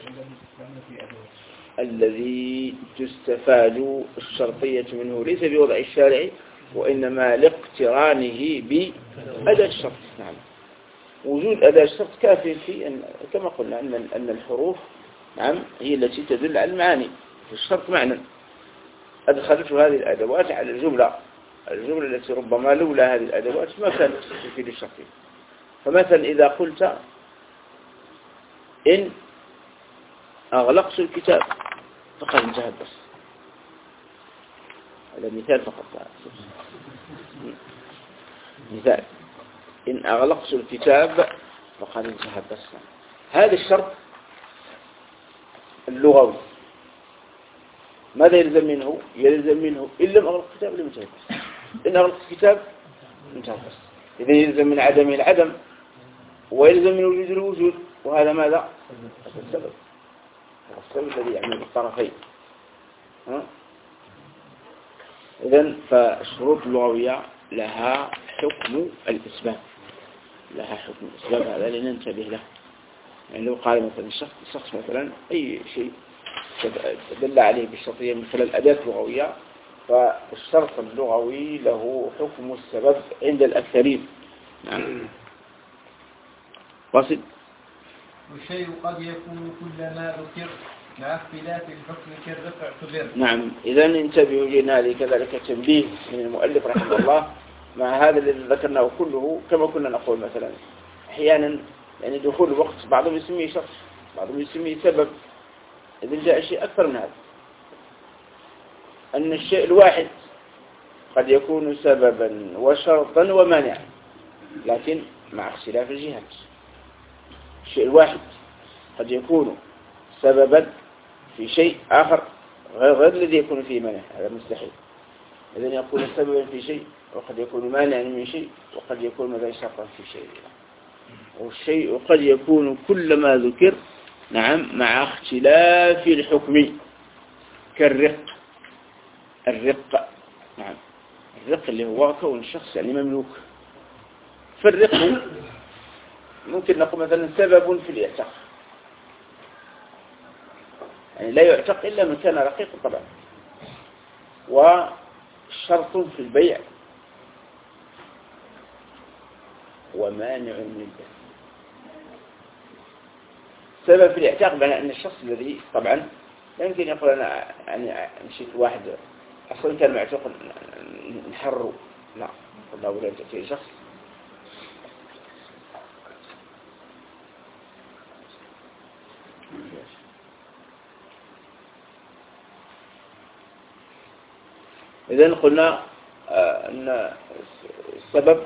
الذي تستفاد الشرطية منه ليس بوضع الشارع وإنما لاقترانه بأداة الشرط. نعم. وجود أداة الشرط كافي في أن كما قلنا أن أن الحروف نعم هي التي تدل على المعاني. الشرط معنى أدخلته هذه الأدوات على الجملة الجملة التي ربما لولا هذه الأدوات ما كانت تفيد الشرطية. فمثلا إذا قلت إن أغلقت الكتاب فقد انتهى بس. هذا مثال فقط. مثال إن أغلقت الكتاب فقد انتهى بس. هذا الشرط اللغوي ماذا يلزم منه؟ يلزم منه إن لم أغلق الكتاب لم ينتهي بس. إن أغلقت الكتاب انتهى بس. إذا يلزم من عدمه العدم ويلزم من وجود الوجود. وهذا ماذا؟ هذا السبب. هذا السبب الذي يعمل بالطرفين. إذن فالشروط اللغوية لها حكم الإسباب. لها حكم الإسباب. هذا لننتبه له. يعني لو قال مثلا الشخص, الشخص مثلا أي شيء دل عليه بالشرطية من خلال أداة لغوية فالشرط اللغوي له حكم السبب عند الأكثرين. نعم. واصل. والشيء قد يكون كلما ذكر مع اختلاف الحكم كالرفع اعتبر. نعم. إذا انتبهوا جينا لكذلك تنبيه من المؤلف رحمه الله مع هذا الذي ذكرناه كله. كما كنا نقول مثلا أحيانا يعني دخول الوقت بعضهم يسميه شخص بعضهم يسميه سبب. إذا جاء شيء أكثر من هذا أن الشيء الواحد قد يكون سببا وشرطا ومانعا لكن مع اختلاف الجهات. الشيء الواحد قد يكون سببا في شيء آخر غير, غير الذي يكون فيه مانع. هذا مستحيل. إذن يكون سببا في شيء وقد يكون مانعا من شيء وقد يكون مثلا شرطا في شيء. والشيء قد يكون كلما ذكر نعم مع اختلاف الحكم كالرق. الرق نعم الرق اللي هو كون الشخص يعني مملوك. فالرق ممكن نقول مثلا سبب في الاعتاق. يعني لا يعتق إلا من كان رقيق طبعا. وشرط في البيع ومانع من البيع. سبب في الاعتاق بمعنى أن الشخص الذي طبعا لا يمكن يقول أنا يعني مشيت واحد أصلا كان معتق نحره. لا قلنا ولا تأتي شخص إذن قلنا أن السبب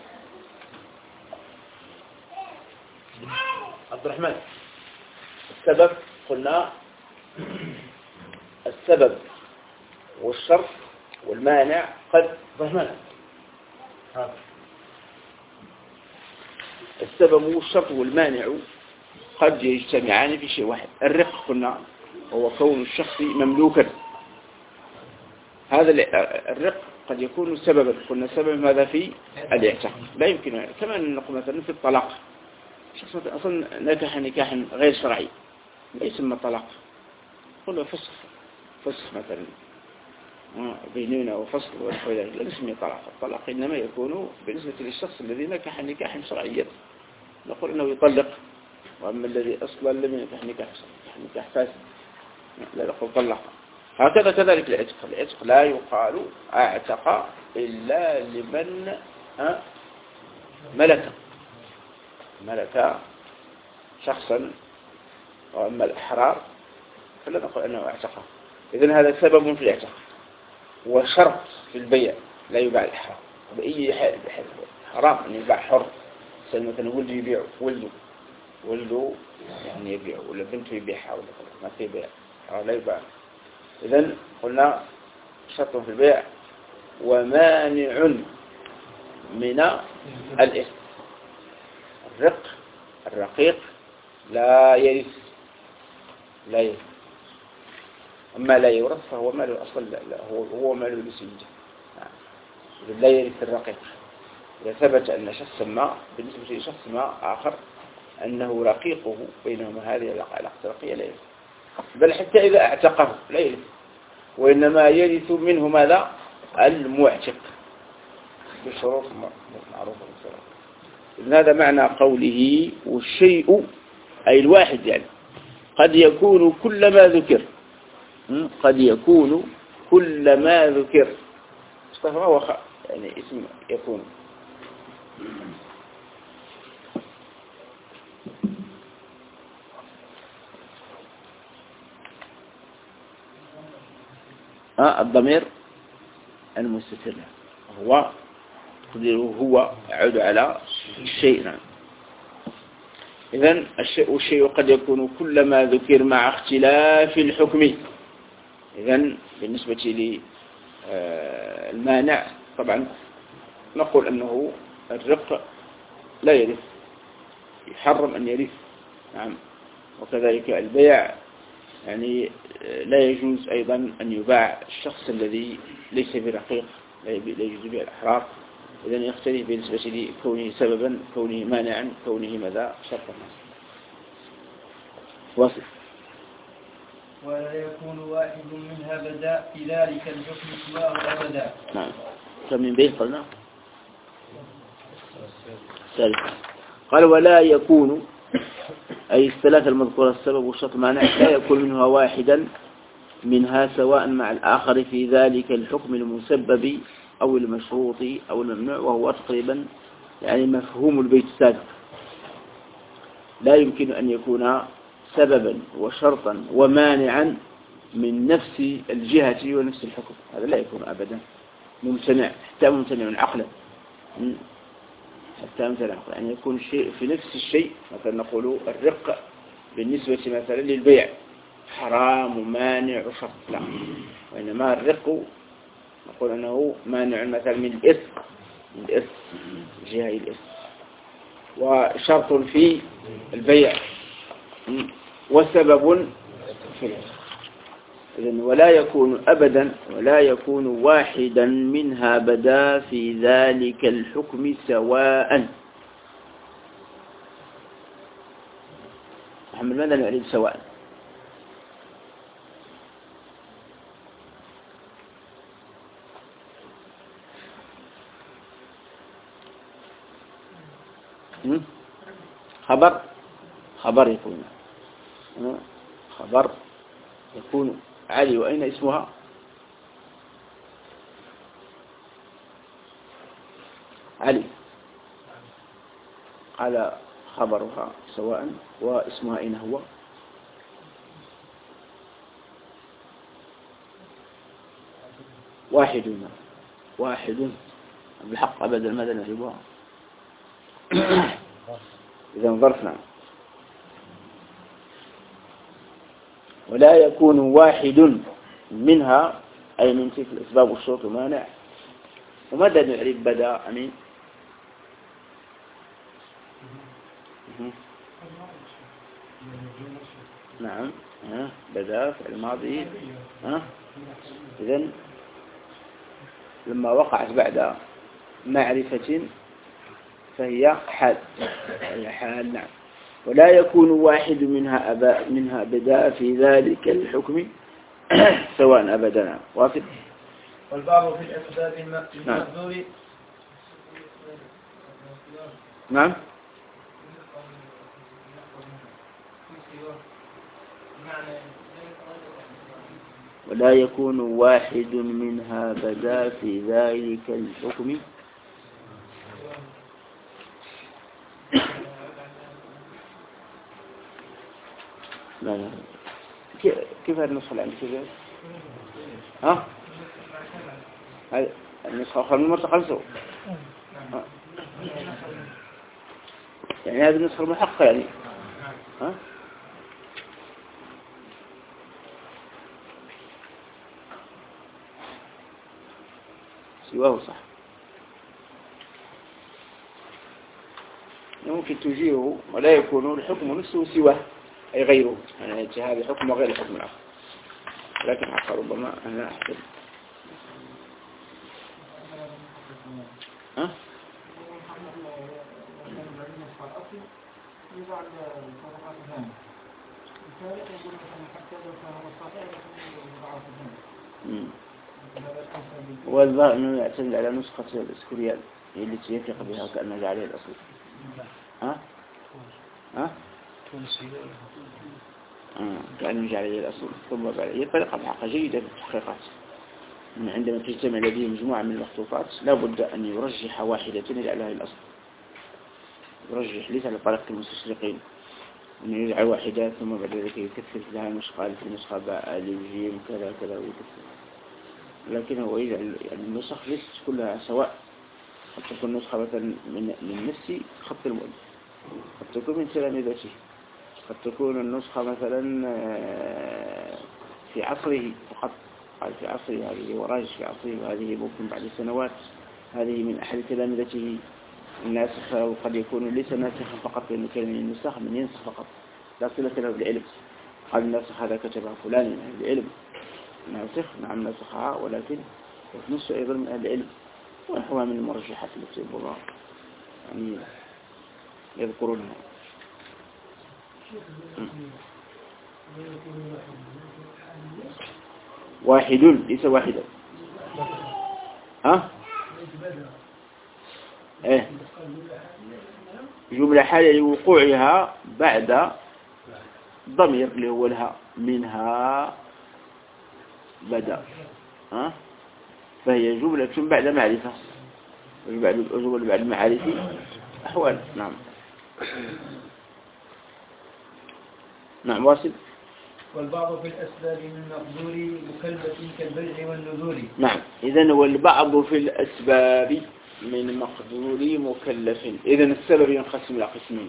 عبد الرحمن السبب قلنا السبب والشرط والمانع قد عبد الرحمن السبب والشرط والمانع قد يجتمعان في شيء واحد. الرق قلنا هو كون الشخص مملوكا. هذا الرق قد يكون سببا. قلنا سبب ماذا في الاعتاق. لا يمكن كما نقول مثلا في الطلاق. شخص أصلا نكح نكاحا غير شرعي لا يسمى طلاق. قلنا فسخ فسخ مثلا بيننا وفصل ونحو ذلك لا نسميه طلاق. الطلاق إنما يكون بالنسبة للشخص الذي نكح نكاحا شرعيا نقول إنه يطلق. وأما الذي أصلا لم ينكح نكاح نكاح فاسد لا نقول طلق. هكذا كذلك العتق. العتق لا يقال اعتق إلا لمن ملك ملك شخصا. وأما الأحرار فلا نقول أنه اعتقه. إذن هذا سبب في الاعتق. وشرط في البيع لا يباع الحرام. بأي حال حرام أن يباع حر. مثلا ولده يبيع ولده ولده يعني يبيع ولا بنته يبيعها ولا ما في بيع. لا يباع. إذن قلنا شرط في البيع ومانع من الإثم. الرق الرقيق لا يرث لا يرث، أما لا يورث فهو مال الأصل، لا لا هو هو مال الإسلام. لا يرث الرقيق. إذا ثبت أن شخص ما بالنسبة لشخص ما آخر أنه رقيقه بينهما هذه العلاقة الرقيقة لا يرث، بل حتى إذا اعتقه لا يرث، وإنما يرث منه ماذا؟ المعتق بالشروط معروفة. إذن هذا معنى قوله والشيء أي الواحد، يعني قد يكون كل ما ذكر، قد يكون كل ما ذكر. مصطفى هو خ... يعني اسم يكون. ها الضمير المستتر هو هو يعود على الشيء. نعم. إذن الشيء والشيء قد يكون كل ما ذكر مع اختلاف الحكم. إذن بالنسبة للمانع طبعا نقول أنه الرق لا يرث، يحرم أن يرث. نعم. وكذلك البيع يعني لا يجوز أيضا أن يباع الشخص الذي ليس برقيق، لا يجوز به الأحرار. إذن يختلف بالنسبة لكونه سببا، كونه مانعا، كونه ماذا شرطا. واصل. ولا يكون واحد منها بدا في ذلك الحكم سواه أبدا. نعم. كم من بيت قلنا ثالث. قال ولا يكون أي الثلاثة المذكورة السبب والشرط مانع لا يكون منها واحدا منها سواء مع الآخر في ذلك الحكم المسبب أو المشروط أو الممنوع، وهو تقريبا يعني مفهوم البيت السابق. لا يمكن أن يكون سببا وشرطا ومانعا من نفس الجهة ونفس الحكم، هذا لا يكون أبدا ممتنع، حتى ممتنع عقلا، حتى ممتنع عقلا. يعني يكون الشيء في نفس الشيء. مثلا نقول الرق بالنسبة مثلا للبيع حرام ومانع وشرط، لا، وإنما الرق نقول أنه مانع مثلا من الإثم، من الإثم جهة الإثم، وشرط في البيع وسبب في الإثم. إذن ولا يكون أبدا ولا يكون واحدا منها بدا في ذلك الحكم سواء. محمد ماذا نعني سواء؟ خبر خبر يكون خبر يكون علي، وأين اسمها؟ علي. قال خبرها سواء، واسمها أين هو؟ واحد واحد بالحق أبدا. ماذا نجيبها؟ إذا ظرفنا. ولا يكون واحد منها أي من تلك الأسباب والشروط مانع. وماذا نعرف بدا أمين؟ نعم بدا في الماضي. إذن لما وقعت بعد معرفة فهي حال، هي حال. نعم. ولا يكون واحد منها أبا منها بدا في ذلك الحكم سواء أبدا. واصل. والبعض في الأسباب المحذور. نعم. ولا يكون واحد منها بدا في ذلك الحكم لا لا. كيف هذه النسخة اللي عندك كذا؟ ها؟ هذه النسخة أخرى من المرسخ خلصوا. يعني هذه النسخة المحققة يعني. ها؟ سواه صح. ممكن توجيهه ولا يكون الحكم نفسه سواه أي غيره، يعني هذا حكم غير الحكم الآخر، لكن حقا ربما أنا أحسن. ها؟ والظاهر أنه يعتمد على نسخة الإسكوريال التي يثق بها كأنه جعله الأصل. ها؟ ها؟ آه. كأنه جعله الأصل ثم بعد هي طريقة الحقيقة جيدة في التحقيقات. عندما تجتمع لديه مجموعة من المخطوطات لا بد أن يرجح واحدة يجعلها الأصل، يرجح ليس على طريقة المستشرقين أن يجعل واحدة ثم بعد ذلك يكثر لها نسخة في النسخة باء الجيم كذا كذا ويكثر، لكن هو يجعل يعني النسخ ليست كلها سواء. قد تكون نسخة مثلا من من نفس خط المؤلف، قد تكون من تلامذته، قد تكون النسخة مثلا في عصره فقط، في عصره هذه وراجع في عصره، وهذه ممكن بعد سنوات هذه من أحد تلامذته الناسخ، وقد يكون ليس ناسخا فقط لأنه كان من النسخ من ينسخ فقط لا صلة له بالعلم. قال الناسخ هذا كتبها فلان من أهل العلم، ناسخ نعم ناسخها ولكن نص أيضا من أهل العلم، ونحوها من المرجحات التي يبقى يعني يذكرونها. واحد ليس واحدا. ها؟ ايه جملة حالة لوقوعها بعد ضمير اللي هو لها منها بدأ، ها؟ فهي جملة بعد معرفة، جملة بعد معرفة أحوال. نعم نعم واصل. والبعض في الأسباب من مقدور مكلف كالبيع والنذور. نعم إذن والبعض في الأسباب من مقدور مكلف. إذن السبب ينقسم إلى قسمين،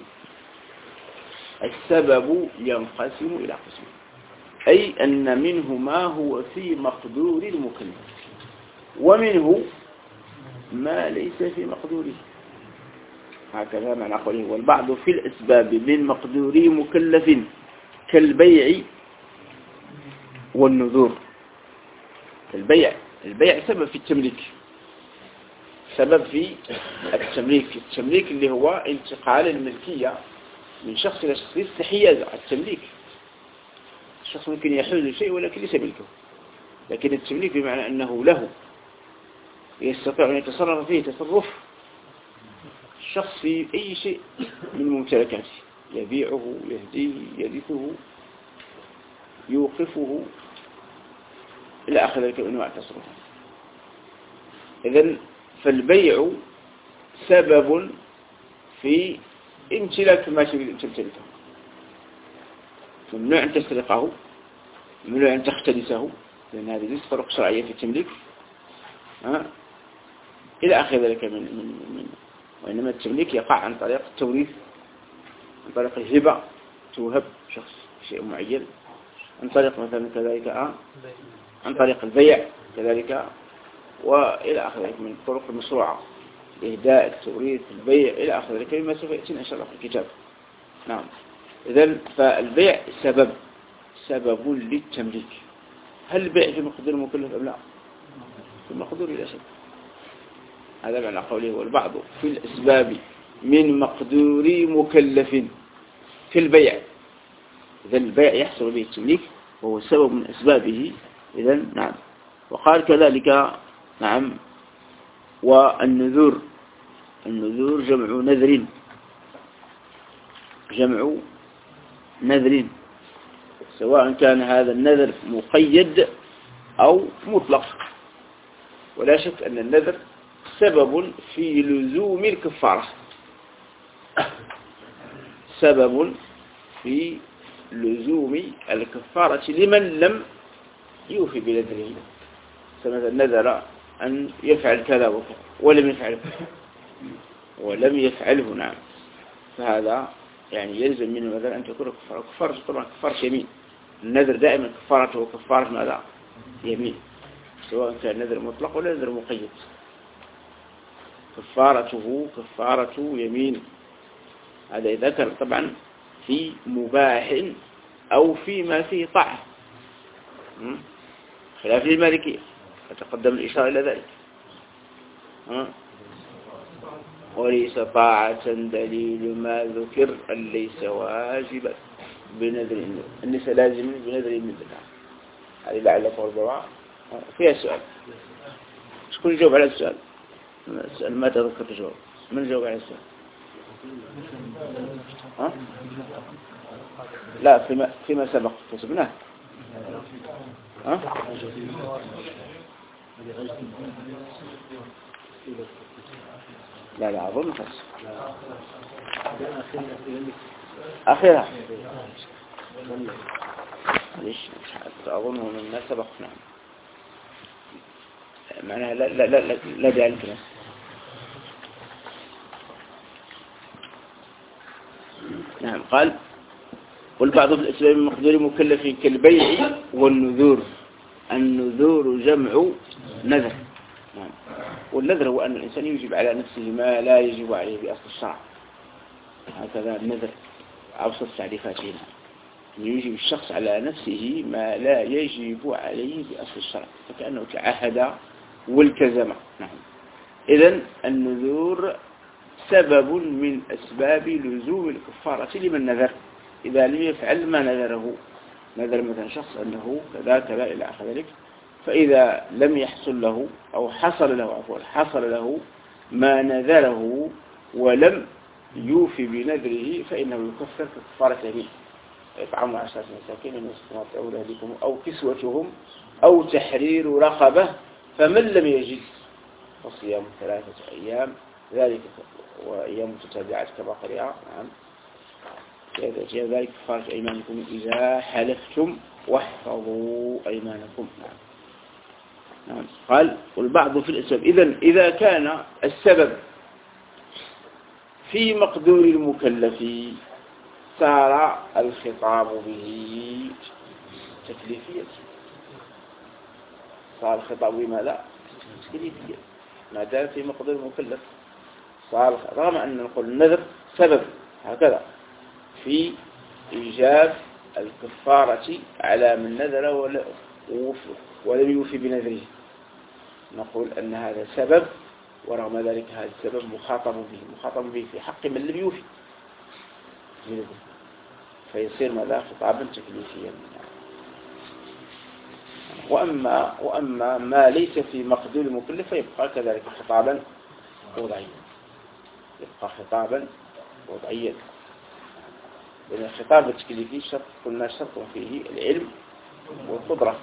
السبب ينقسم إلى قسمين، أي أن منه ما هو في مقدور المكلف ومنه ما ليس في مقدوره. هكذا معنى قوله والبعض في الأسباب من مقدور مكلف كالبيع والنذور. البيع البيع سبب في التمليك، سبب في التمليك التمليك اللي هو انتقال الملكية من شخص إلى شخص، ليس حيازة. التمليك الشخص ممكن يحوز شيء ولكن ليس ملكه، لكن التمليك بمعنى أنه له، يستطيع أن يتصرف فيه تصرف الشخص في أي شيء من ممتلكاته، يبيعه يهديه يرثه يوقفه إلى آخر ذلك من أنواع التصرف. إذن فالبيع سبب في امتلاك ما تمتلكه، ممنوع أن تسرقه، ممنوع أن تختلسه، لأن هذه ليست طرق شرعية في التمليك، ها؟ إلى آخر ذلك من, من, من وإنما التمليك يقع عن طريق التوريث، عن طريق الهبة، توهب شخص شيء معين، عن طريق مثلا كذلك آه عن طريق البيع كذلك، وإلى آخر ذلك من الطرق المشروعة، الإهداء التوريث البيع إلى آخر ذلك مما سوف يأتينا إن شاء الله في الكتاب. نعم إذن فالبيع سبب سبب للتمليك. هل البيع في مقدور المكلف أم لا؟ في مقدور لا شك. هذا معنى قوله والبعض في الأسباب من مقدور مكلف في البيع. إذن البيع يحصل به التمليك وهو سبب من أسبابه. إذن نعم. وقال كذلك نعم والنذور، النذور جمع نذر، جمع نذر، سواء كان هذا النذر مقيد أو مطلق. ولا شك أن النذر سبب في لزوم الكفارة، سبب في لزوم الكفارة لمن لم يوفي بنذره. فمثلا نذر أن يفعل كذا وكذا ولم يفعله ولم يفعله نعم، فهذا يعني يلزم منه مثلا أن تكون كفارة. كفارة طبعا كفارة يمين، النذر دائما كفارته وكفارة ماذا؟ يمين، سواء كان نذر مطلق ولا نذر مقيد. كفارته كفارة يمين. هذا إذا كان طبعا في مباح أو فيما فيه طاعة، خلاف المالكية فتقدم الإشارة إلى ذلك. وليس طاعة دليل ما ذكر أن ليس واجبا بنذر النساء لازم بنذر النذر. هذه لعلك والبراء فيها سؤال. شكون يجاوب على السؤال؟ السؤال ما تذكر تجاوب. من يجاوب على السؤال؟ ها؟ لا فيما فيما سبق كسبناه. ها؟ لا لا أظن خلاص أخيرا ليش أظنه مما سبق. نعم معناها لا لا لا لا, لا داعي للتماس. نعم قال والبعض في الأسباب من مقدور مكلف كالبيع والنذور. النذور جمع نذر. نعم والنذر هو أن الإنسان يجب على نفسه ما لا يجب عليه بأصل الشرع. هكذا النذر أبسط تعريفاته هنا يجب الشخص على نفسه ما لا يجب عليه بأصل الشرع فكأنه تعهد والتزم. نعم إذن النذور سبب من أسباب لزوم الكفارة لمن نذر إذا لم يفعل ما نذره. نذر مثلا شخص أنه كذا كذا إلى آخر ذلك، فإذا لم يحصل له أو حصل له عفوا حصل له ما نذره ولم يوفي بنذره فإنه يكفر كفارة يمين. يطعم عشرة مساكين من وسط أولادكم أو كسوتهم أو تحرير رقبة فمن لم يجد فصيام ثلاثة أيام ذلك وأيام متتابعات كما قرأ. نعم ذلك كفارة أيمانكم إذا حلفتم واحفظوا أيمانكم. نعم نعم قال والبعض في الأسباب. إذن إذا كان السبب في مقدور المكلف صار الخطاب به تكليفيا. صار الخطاب بما لا تكليفيا ما دام في مقدور المكلف. صار رغم أن نقول النذر سبب هكذا في إيجاب الكفارة على من نذر ولم يوفي بنذره، نقول أن هذا سبب ورغم ذلك هذا السبب مخاطب به مخاطب به في حق من لم يوفي فيصير ماذا خطابا تكليفيا. وأما, وأما ما ليس في مقدور المكلف فيبقى كذلك خطابا وضعيا يبقى خطابا وضعيا. لأن الخطاب التكليفي شرط قلنا شرط فيه العلم والقدرة.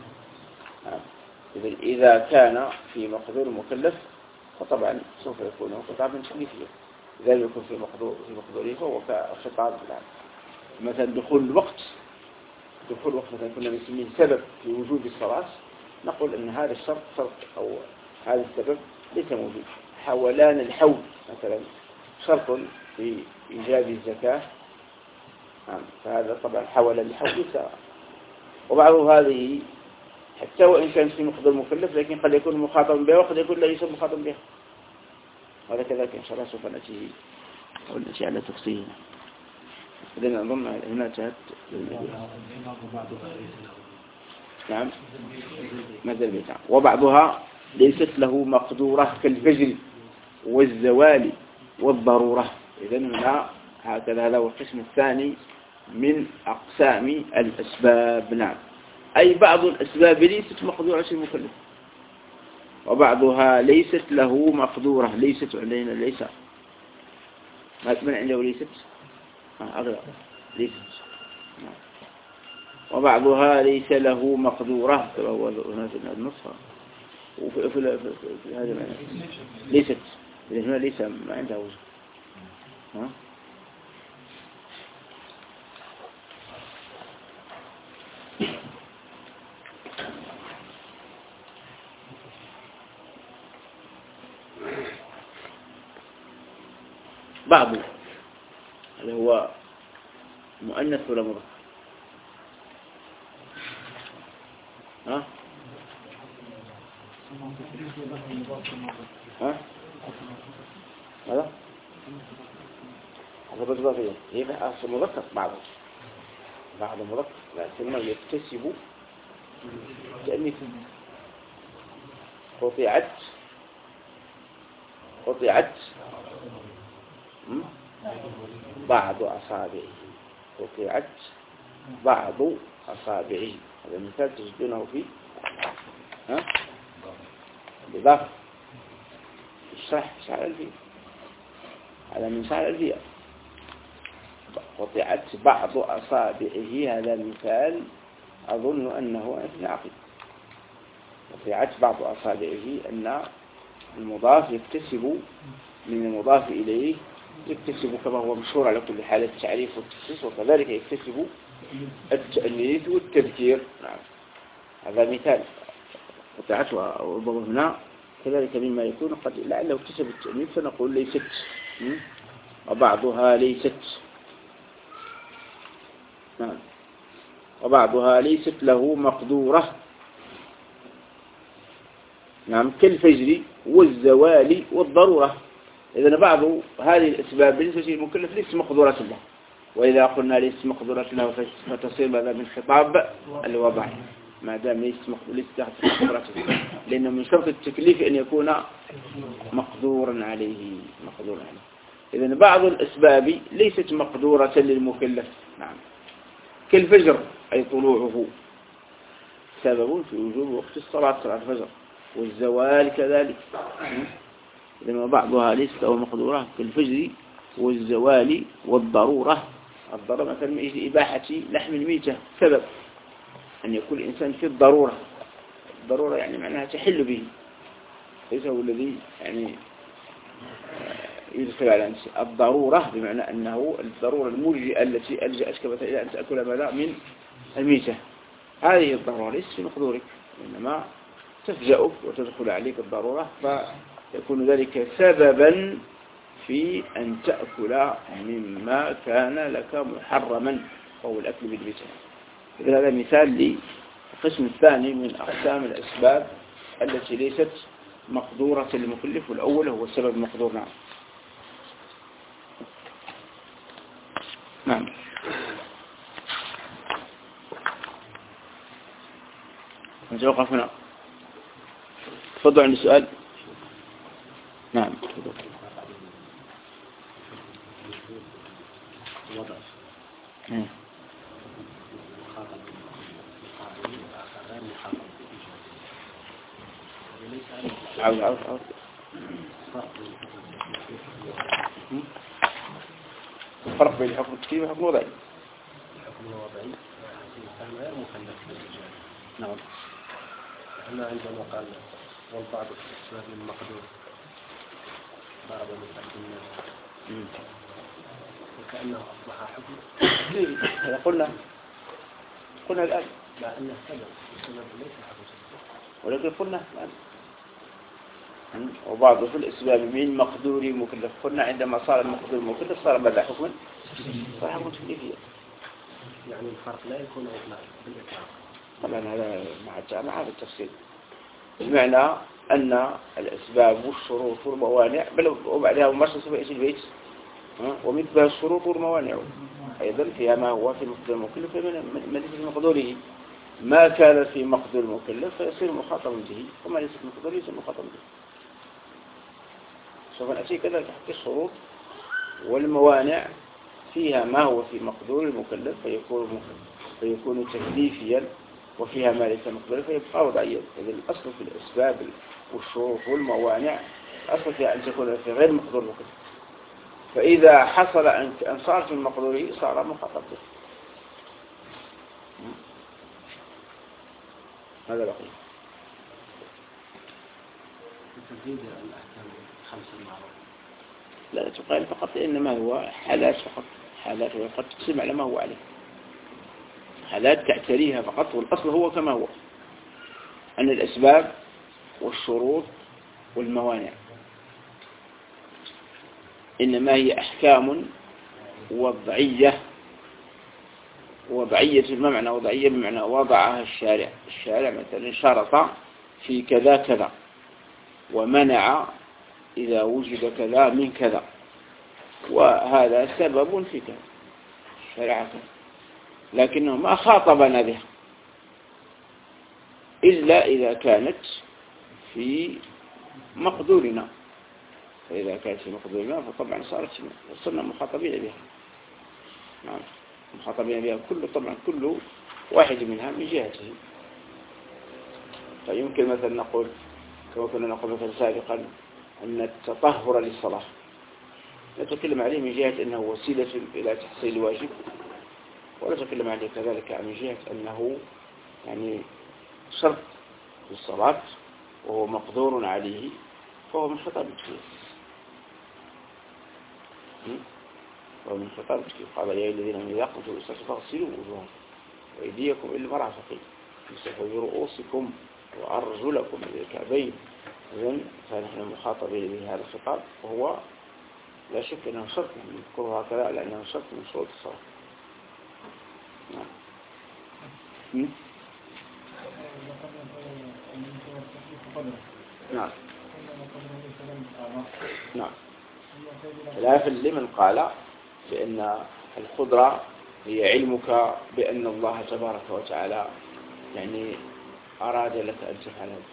إذا كان في مقدور المكلف فطبعا سوف يكون خطابا تكليفيا. إذا لم يكن في مقدور في مقدوره فهو كخطاب مثلا دخول الوقت. دخول الوقت مثلا كنا نسميه سبب في وجود الصلاة، نقول أن هذا الشرط شرط أو هذا السبب ليس موجود. حولان الحول مثلا شرط في إيجاب الزكاة، فهذا طبعا حول الحول ليس. وبعض هذه حتى وإن كان في مقدور مكلف لكن قد يكون مخاطب بها وقد يكون ليس مخاطب بها. هذا كذلك إن شاء الله سوف نأتي أو نأتي على تفصيله. إذن أظن هنا انتهت. نعم ماذا البيت. وبعضها ليست له مقدورة كالفجر والزوال والضرورة. إذن هنا هكذا هذا هو القسم الثاني من أقسام الأسباب. نعم أي بعض الأسباب ليست مقدورة المكلف وبعضها ليست له مقدورة. ليست علينا ليس ما من عنده ليست أغلى ليست. وبعضها ليس له مقدورة كما هو هنا في النصف وفي في هذا المعنى ليست. لأن هنا ليس ما عندها وجه. ها بعض اللي هو مؤنث ولا مذكر؟ ها ها هذا هذا بالضبط هي أصل مذكر بعضه بعض مذكر لكنه يكتسب تأنيث. قطعت قطعت بعض أصابعه قطعت بعض أصابعه. هذا مثال تجدونه في ها بضغط الشرح شعر الفيل هذا من شعر الفيل. قطعت بعض أصابعه هذا مثال أظن أنه ابن عقيل. قطعت بعض أصابعه أن المضاف يكتسب من المضاف إليه يكتسب كما هو مشهور على كل حال التعريف والتخصيص وكذلك يكتسب التأنيث والتذكير. نعم هذا مثال قطعت وضم هنا كذلك مما يكون قد لعله اكتسب التأنيث فنقول ليست وبعضها ليست. نعم وبعضها ليست له مقدورة. نعم كالفجر والزوال والضرورة. إذن بعض هذه الأسباب بالنسبة للمكلف ليس مقدورة له. وإذا قلنا ليس مقدورة له فتصير هذا من خطاب الوضع ما دام ليس مقدورة له لأنه من شرط التكليف أن يكون مقدورا عليه مقدورا عليه. إذن بعض الأسباب ليست مقدورة للمكلف. نعم كالفجر أي طلوعه سبب في وجوب وقت الصلاة صلاة الفجر والزوال كذلك. إذن بعضها ليست له مقدورة كالفجر والزوال والضرورة. الضرورة مثلا من إباحة لحم الميتة سبب أن يكون الإنسان في الضرورة. الضرورة يعني معناها تحل به ليس هو الذي يعني يدخل على نفسه. الضرورة بمعنى أنه الضرورة الملجئة التي ألجأتك مثلا إلى أن تأكل ماذا من الميتة. هذه الضرورة ليست في مقدورك إنما تفجأك وتدخل عليك الضرورة فيكون ذلك سببا في أن تأكل مما كان لك محرما أو الأكل بالميتة. إذن هذا مثال للقسم الثاني من أقسام الأسباب التي ليست مقدورة للمكلف والأول هو السبب المقدور. نعم نعم نتوقف هنا. تفضل عند السؤال. نعم تفضل. عاوز عاوز عاوز الفرق بين الحكم التكليفي والحكم الوضعي. الحكم الوضعي الإنسان غير مكلف بالرجال. نعم. احنا عندما قال والبعض في الأسباب المقدور ضرب المتقدمين وكأنه أصبح حكم. هذا قلنا قلنا الآن مع أن السبب السبب ليس حكم ولكن قلنا الآن وبعض في الأسباب من مقدور مكلف. قلنا عندما صار المقدور مكلف صار ماذا حكما؟ صار حكم تكليفيا. يعني الفرق لا يكون بالإطلاق. طبعا هذا مع مع هذا التفصيل بمعنى أن الأسباب والشروط والموانع بل وبعدها ممارسة بيت البيت ومثلها الشروط والموانع أيضا فيها ما هو في مقدور المكلف من ليس في مقدوره. ما كان في مقدور المكلف فيصير مخاطبا به وما ليس في مقدوره يصير مخاطبا به. سوف نأتي كذلك حتى الشروط والموانع فيها ما هو في مقدور المكلف فيكون فيكون تكليفيا وفيها ما ليس مقدور فيبقى وضعيا. إذا الأصل في الأسباب والشروط والموانع الأصل فيها أن تكون في غير مقدور المكلف. فإذا حصل أن صار في مقدوره صار مخاطب به. هذا بقي. تزيد الأحكام الخمسة المعروفة. لا تقال فقط إنما هو حالات فقط حالات وقد تقسم على ما هو عليه. حالات تعتريها فقط والأصل هو كما هو أن الأسباب والشروط والموانع إنما هي أحكام وضعية. وضعية ما معنى وضعية؟ بمعنى وضعها الشارع. الشارع مثلا شرط في كذا كذا ومنع إذا وجد كذا من كذا، وهذا سبب في كذا شرعة، لكنه ما خاطبنا بها إلا إذا كانت في مقدورنا، فإذا كانت في مقدورنا فطبعا صارت صرنا مخاطبين بها. نعم، مخاطبين بها كل طبعا كل واحد منها من جهته. فيمكن مثلا نقول كما كنا نقول مثلا سابقا أن التطهر للصلاة نتكلم عليه من جهة أنه وسيلة إلى تحصيل واجب، ونتكلم عليه كذلك من جهة أنه يعني شرط للصلاة وهو مقدور عليه، فهو من خطاب التكليف. وهو من خطاب التكليف. قال يا الذين من إذا قمتم إلى الصلاة فاغسلوا وجوهكم وأيديكم إلى المرافق وامسحوا برؤوسكم وأرجلكم إلى الكعبين. إذن فنحن مخاطبين بهذا الخطاب، وهو لا شك أنه شرط، نذكره هكذا لأنه شرط من شروط الصلاة. نعم. نعم. نعم. خلاف لمن قال بأن القدرة هي علمك بأن الله تبارك وتعالى يعني أراد لك أن تفعل هذا.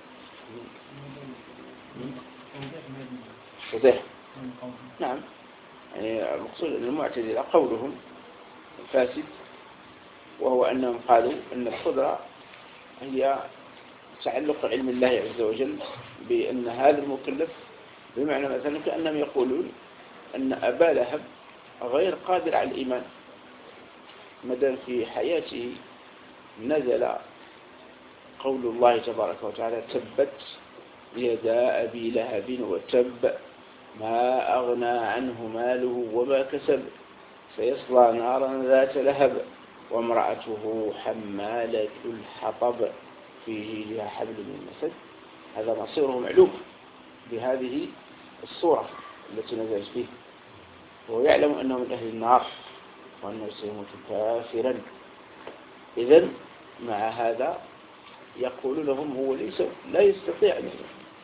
صحيح. نعم، يعني المقصود أن المعتزلة قولهم فاسد، وهو أنهم قالوا أن القدرة هي تعلق علم الله عز وجل بأن هذا المكلف، بمعنى مثلا كأنهم يقولون أن أبا لهب غير قادر على الإيمان مدى في حياته نزل قول الله تبارك وتعالى تبت يدا أبي لهب وتب ما أغنى عنه ماله وما كسب سيصلى نارا ذات لهب وامرأته حمالة الحطب في جيدها حبل من مسد. هذا مصيره معلوم بهذه الصورة التي نزلت فيه، وهو يعلم أنه من أهل النار وأنه سيموت كافرا. إذن مع هذا يقول لهم هو ليس لا يستطيع أن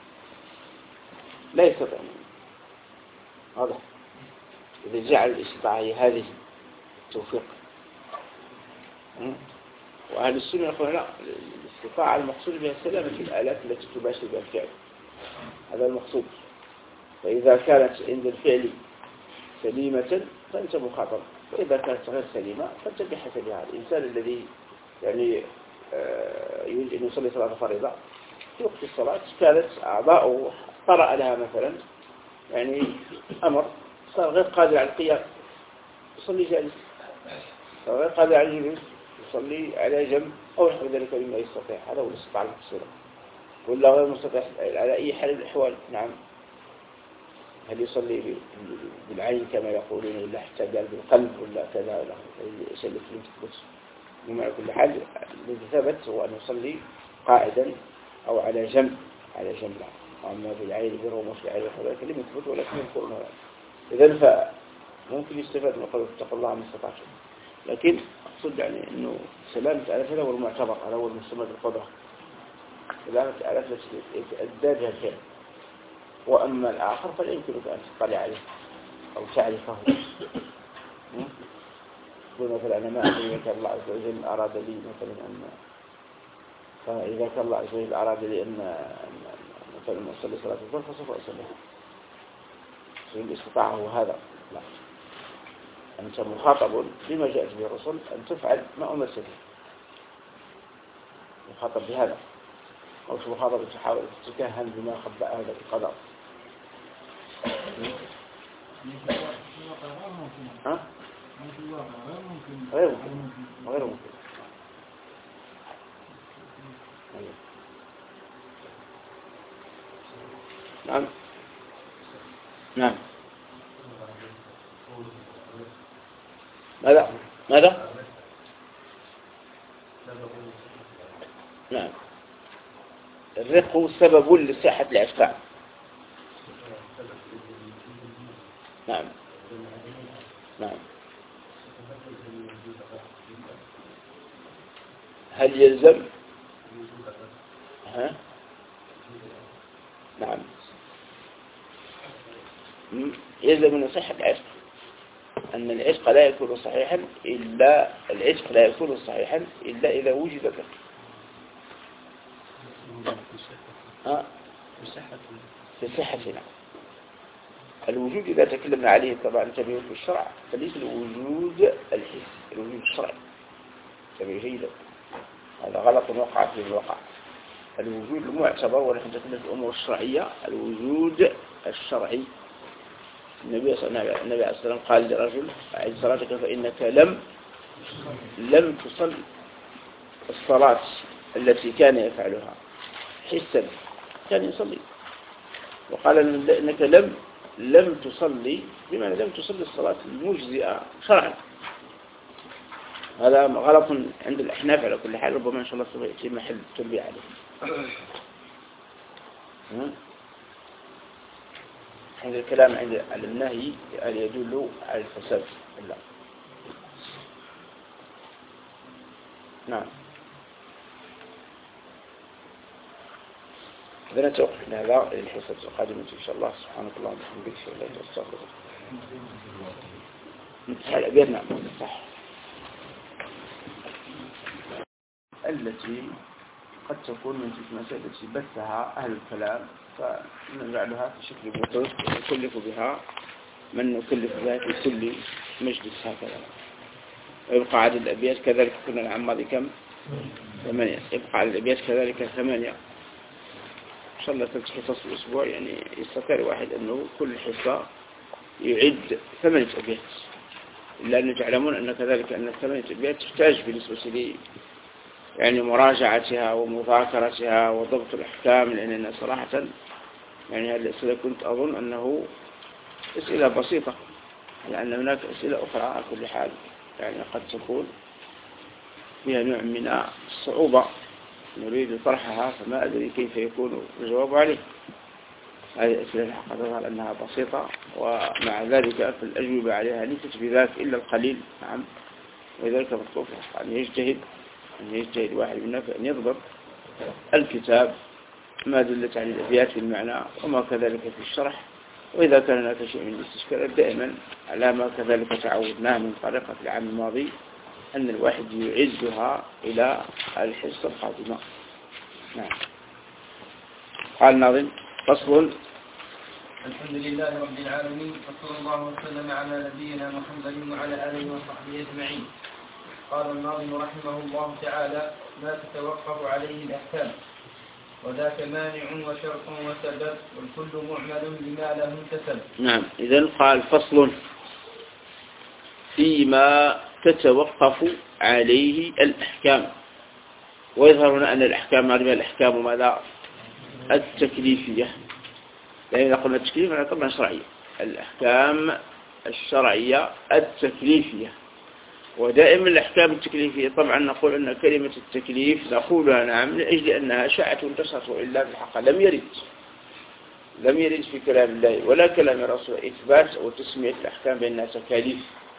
لا يستطيع واضح. إذا جعل الاستطاعة هذه التوفيق، وأهل السنة يقول لا، الاستطاعة المقصود بها سلامة الآلات التي تباشر بها الفعل، هذا المقصود. فإذا كانت عند الفعل سليمة فأنت مخاطب، وإذا كانت غير سليمة فأنت بحسبها. الإنسان الذي يعني يريد أن يصلي صلاة فريضة في وقت الصلاة كانت أعضاؤه طرأ لها مثلا يعني أمر، صار غير قادر على القيام يصلي جالس، صار غير قادر على الجلوس يصلي على جنب أو نحو ذلك مما يستطيع. هذا هو الاستطاعة المقصودة. ولا غير مستطيع على أي حال الأحوال. نعم، هل يصلي بالعين كما يقولون، ولا حتى قال بالقلب، ولا كذا، ولا يسلك في القدس. ومع كل حال الذي ثبت هو أن يصلي قاعدا أو على جنب، على جنب. وأما بالعين بالرموش بالعين وذلك لم يثبت ولكن يذكرون هذا. إذن فممكن يستفاد من قوله اتقوا الله ما استطعتم، لكن أقصد يعني أنه سلامة الآلات هذا هو المعتبر، هذا هو المسمى بالقدرة، سلامة الآلات التي يتأدى الفعل. وأما الآخر فلا يمكنك أن تطلع عليه أو تعرفه. يقول مثلا أنا ما أدري إذا الله عز وجل أراد لي مثلا أن، فإذا كان الله عز وجل أراد لي أن مثلا أصلي صلاة الظهر فسوف أصلي. سبيل الاستطاعة هو هذا. لا، أنت مخاطب بما جاءت به الرسل أن تفعل ما أمرت به، مخاطب بهذا، أو شو مخاطب تحاول تتكهن بما خبأ هذا القدر. ها؟ غير ممكن، غير ممكن. نعم نعم. ماذا ماذا نعم. الرق هو سبب لصحة الإعفاء. نعم نعم. هل يلزم؟ ها؟ نعم. يلزم من صحة العتق، أن العتق لا يكون صحيحا إلا العتق لا يكون صحيحا إلا إذا وجد ذلك. ها في صحتنا الوجود إذا تكلمنا عليه طبعا انتبهوا في الشرع فليس الوجود الحسي، الوجود الشرعي. انتبهوا جيدا، هذا غلط وقع في الواقع. الوجود المعتبر ونحن نتكلم في الأمور الشرعية الوجود الشرعي. النبي صلى الله عليه وسلم قال لرجل أعد صلاتك فإنك لم لم تصل الصلاة التي كان يفعلها حسا، كان يصلي، وقال إنك لم لم تصلي بمعنى لم تصلي الصلاة المجزئة شرعا. هذا غلط عند الأحناف على كل حال، ربما إن شاء الله سيأتي محل تنبيه عليه. عند الكلام عند النهي يدل على الفساد. لا. نعم. إذا نتوقف هذا الحصة القادمة إن شاء الله. سبحانك اللهم وبحمدك أشهد أن لا إله إلا أنت أستغفرك. نتحل الأبيات. نعم صح. التي قد تكون من تلك المسائل التي بثها أهل الكلام فنجعلها في شكل بطوط نكلف بها من نكلف بها في كل مجلس هكذا. ويبقى عدد الأبيات كذلك. كنا العام الماضي كم؟ ثمانية. يبقى عدد الأبيات كذلك ثمانية. إن شاء الله تلك حصص الأسبوع يعني يستطيع واحد أنه كل حصة يعد ثمانية أبيات، إلا أن تعلمون أن كذلك أن الثمانية أبيات تحتاج بالنسبة لي يعني مراجعتها ومذاكرتها وضبط الأحكام، لأننا صراحة يعني هذه الأسئلة كنت أظن أنه أسئلة بسيطة، لأن هناك أسئلة أخرى على كل حال يعني قد تكون فيها نوع من الصعوبة نريد طرحها، فما أدري كيف يكون الجواب عليه. هذه الأسئلة الحقيقة تظهر أنها بسيطة، ومع ذلك فالأجوبة عليها ليست بذاك إلا القليل. نعم. ولذلك مطلوب أن يجتهد أن يجتهد واحد منا أن يضبط الكتاب ما دلت عليه الأبيات في المعنى وما كذلك في الشرح. وإذا كان هناك شيء من الاستشكال دائما على ما كذلك تعودناه من طريقة العام الماضي أن الواحد يعزها إلى الحصة القادمة. نعم. قال الناظم فصل. الحمد لله رب العالمين وصلى الله وسلم على نبينا محمد وعلى آله وصحبه أجمعين. قال الناظم رحمه الله تعالى ما تتوقف عليه الأحكام وذاك مانع وشرط وسبب والكل معمل لما له انتسب. نعم. إذن قال فصل فيما تتوقف عليه الأحكام. ويظهر هنا أن الأحكام هذه الأحكام ماذا؟ التكليفية، لأن إذا قلنا التكليف أنا طبعا شرعية. الأحكام الشرعية التكليفية. ودائما الأحكام التكليفية طبعا نقول أن كلمة التكليف نقولها نعم لأجل أنها شاعة وانتشرت، إلا في الحق لم يرد لم يرد في كلام الله ولا كلام الرسول إثبات أو تسمية الأحكام بأنها تكاليف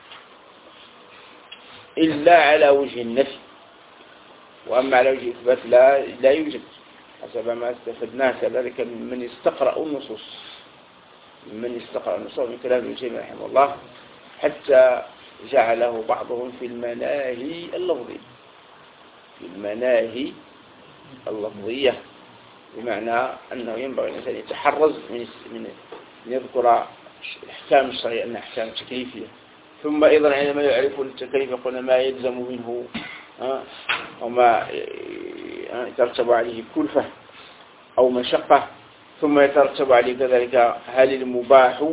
إلا على وجه النفي، وأما على وجه الإثبات لا لا يوجد، حسب ما استفدناه كذلك من يستقرأ النصوص من يستقرأ النصوص من كلام ابن تيمية رحمه الله، حتى جعله بعضهم في المناهي اللفظية في المناهي اللفظية بمعنى أنه ينبغي الإنسان يتحرز من من يذكر الأحكام الشرعية أنها أحكام تكليفية، ثم أيضا عندما يعرفون التكليف يقولون ما يلزم منه وما يترتب عليه كلفة أو مشقة، ثم يترتب عليه كذلك هل المباح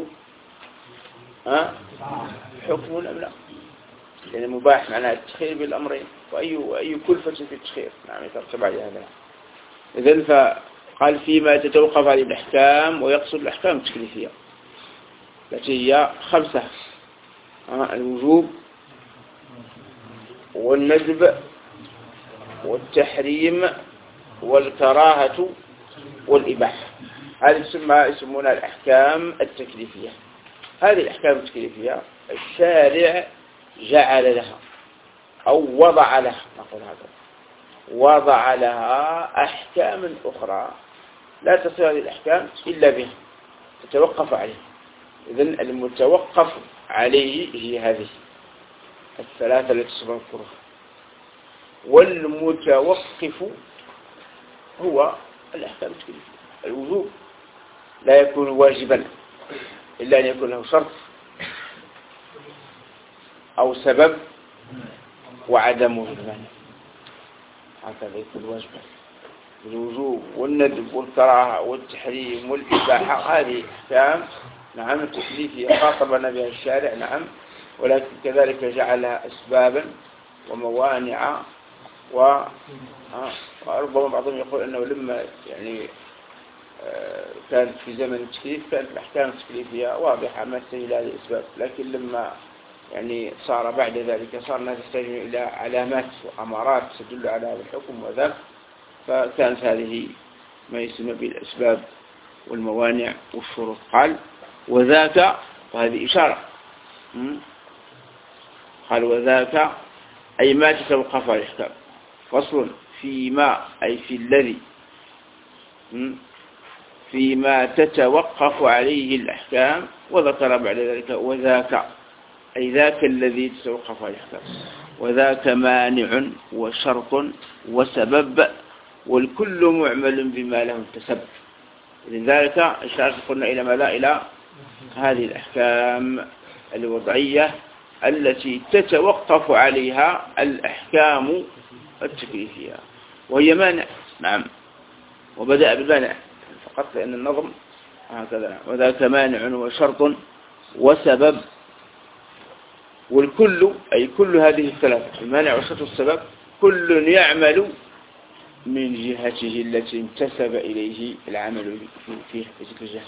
حكم أم لا، لأن المباح معناه التخير بالأمرين، وأي أي كلفة في التخير نعم يترتب عليه هذا. إذن فقال فيما تتوقف عليه الأحكام، ويقصد الأحكام التكليفية التي هي خمسة: الوجوب والندب والتحريم والكراهة والإباحة. هذه تسمى يسمونها الأحكام التكليفية. هذه الأحكام التكليفية الشارع جعل لها أو وضع لها، نقول هذا وضع لها أحكام أخرى لا تصير هذه الأحكام إلا بها، تتوقف عليها. إذن المتوقف عليه هي هذه الثلاثة التي سنذكرها. والمتوقف هو الأحكام التكليفية. الوجوب لا يكون واجبا إلا أن يكون له شرط أو سبب وعدم وجود مانع، هكذا يكون واجبا. الوجوب والندب والكراهة والتحريم والإباحة هذه أحكام نعم التكليفية خاطبنا بها الشارع نعم، ولكن كذلك جعلها أسبابا وموانع و وربما بعضهم يقول أنه لما يعني كانت في زمن التكليف كانت الأحكام التكليفية واضحة ما تسهل هذه الأسباب، لكن لما يعني صار بعد ذلك صار الناس يحتاجون إلى علامات وأمارات تدل على هذا الحكم وذاك، فكانت هذه ما يسمى بالأسباب والموانع والشروط. قال وذاك، وهذه إشارة، قال وذاك أي ما تتوقف على الأحكام، فصل فيما أي في الذي فيما تتوقف عليه الأحكام، وذكر بعد ذلك وذاك أي ذاك الذي تتوقف عليه الأحكام، وذاك مانع وشرط وسبب والكل معمل بما له التسبب. لذلك إشارة قلنا إلى ما لا إلى هذه الأحكام الوضعية التي تتوقف عليها الأحكام التكليفية، وهي مانع نعم، وبدأ بالمانع فقط لأن النظم هكذا، وذاك مانع وشرط وسبب والكل أي كل هذه الثلاثة المانع والشرط والسبب كل يعمل من جهته التي انتسب إليه العمل في تلك الجهة.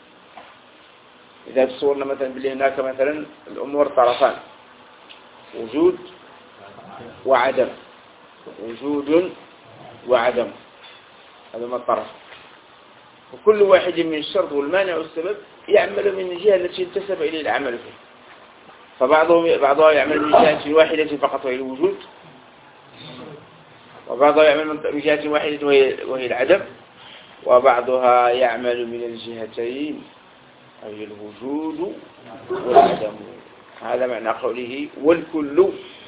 إذا تصورنا مثلا بالله هناك مثلا الأمور طرفان وجود وعدم، وجود وعدم هذا ما الطرف، وكل واحد من الشرط والمانع والسبب يعمل من الجهة التي انتسب إليه العمل فيه، فبعضهم بعضها يعمل من جهة واحدة فقط وهي الوجود، وبعضها يعمل من جهة واحدة وهي, وهي العدم، وبعضها يعمل من الجهتين أي الوجود والعدم. هذا معنى قوله والكل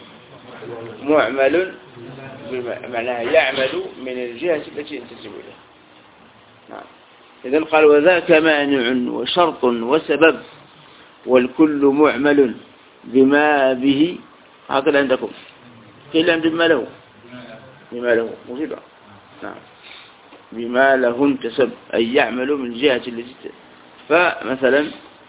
معمل، معناها يعمل من الجهة التي ينتسب إليها. نعم. إذن قال وذاك مانع وشرط وسبب والكل معمل بما به، هكذا عندكم قيل بما له بما له مفيدة نعم بما له انتسب أي يعمل من الجهة التي. فمثلا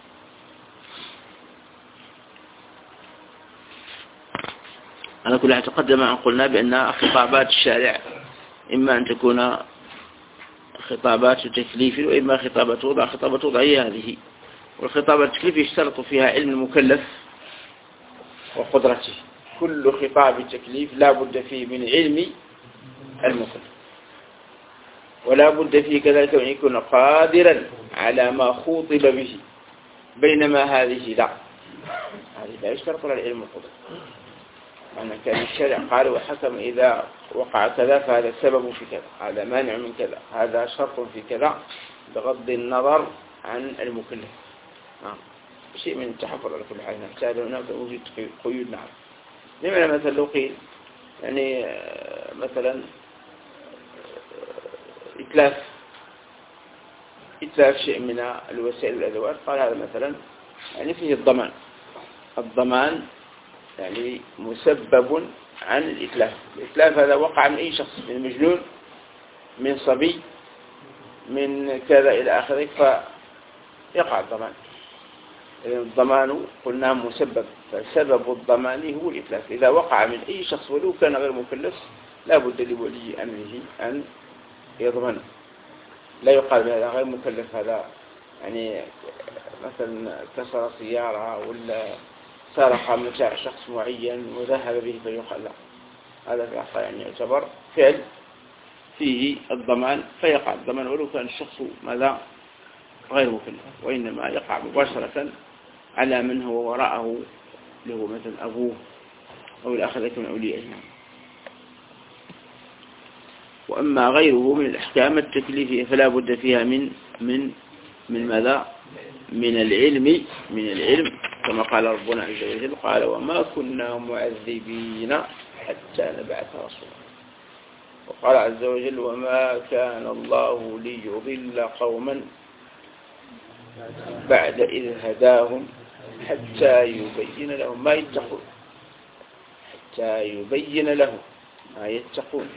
أنا كلها تقدم أن قلنا بأن خطابات الشارع إما أن تكون خطابات تكليف وإما خطابات وضع. خطابات وضع هي هذه، والخطابات التكليف يشترط فيها علم المكلف وقدرته. كل خطاب تكليف لا بد فيه من علم المكلف، ولا بد فيه كذلك أن يكون قادرا على ما خوطب به، بينما هذه لا، هذه لا يشترط لها العلم والقدرة. معنى كان الشارع قال وحكم إذا وقع كذا فهذا سبب في كذا، هذا مانع من كذا، هذا شرط في كذا، بغض النظر عن المكلف. نعم. شيء من التحفظ على كل حال نحتاج هناك وجود قيود. نعم. لماذا مثلا لو قيل يعني مثلا إتلاف إتلاف شيء من الوسائل والأدوات، قال هذا مثلا يعني فيه الضمان، الضمان يعني مسبب عن الإتلاف. الإتلاف هذا وقع من أي شخص، من مجنون، من صبي، من كذا إلى آخره، فيقع الضمان. الضمان قلنا مسبب، فسبب الضمان هو الإتلاف. إذا وقع من أي شخص ولو كان غير مكلف لا بد لولي أمره أن يضمنه، لا يقال بهذا غير مكلف، هذا يعني مثلا كسر سيارة ولا سرق متاع شخص معين وذهب به فيقال لا، هذا يعني يعتبر فعل فيه الضمان فيقع الضمان ولو كان الشخص ماذا غير مكلف، وإنما يقع مباشرة على من هو وراءه له مثلا أبوه أو الآخر من أوليائه. وأما غيره من الأحكام التكليفية فلا بد فيها من من من ماذا من العلم من العلم كما قال ربنا عز وجل قال وما كنا معذبين حتى نبعث رسولا. وقال عز وجل وما كان الله ليضل قوما بعد إذ هداهم حتى يبين لهم ما يتقون حتى يبين لهم ما يتقون.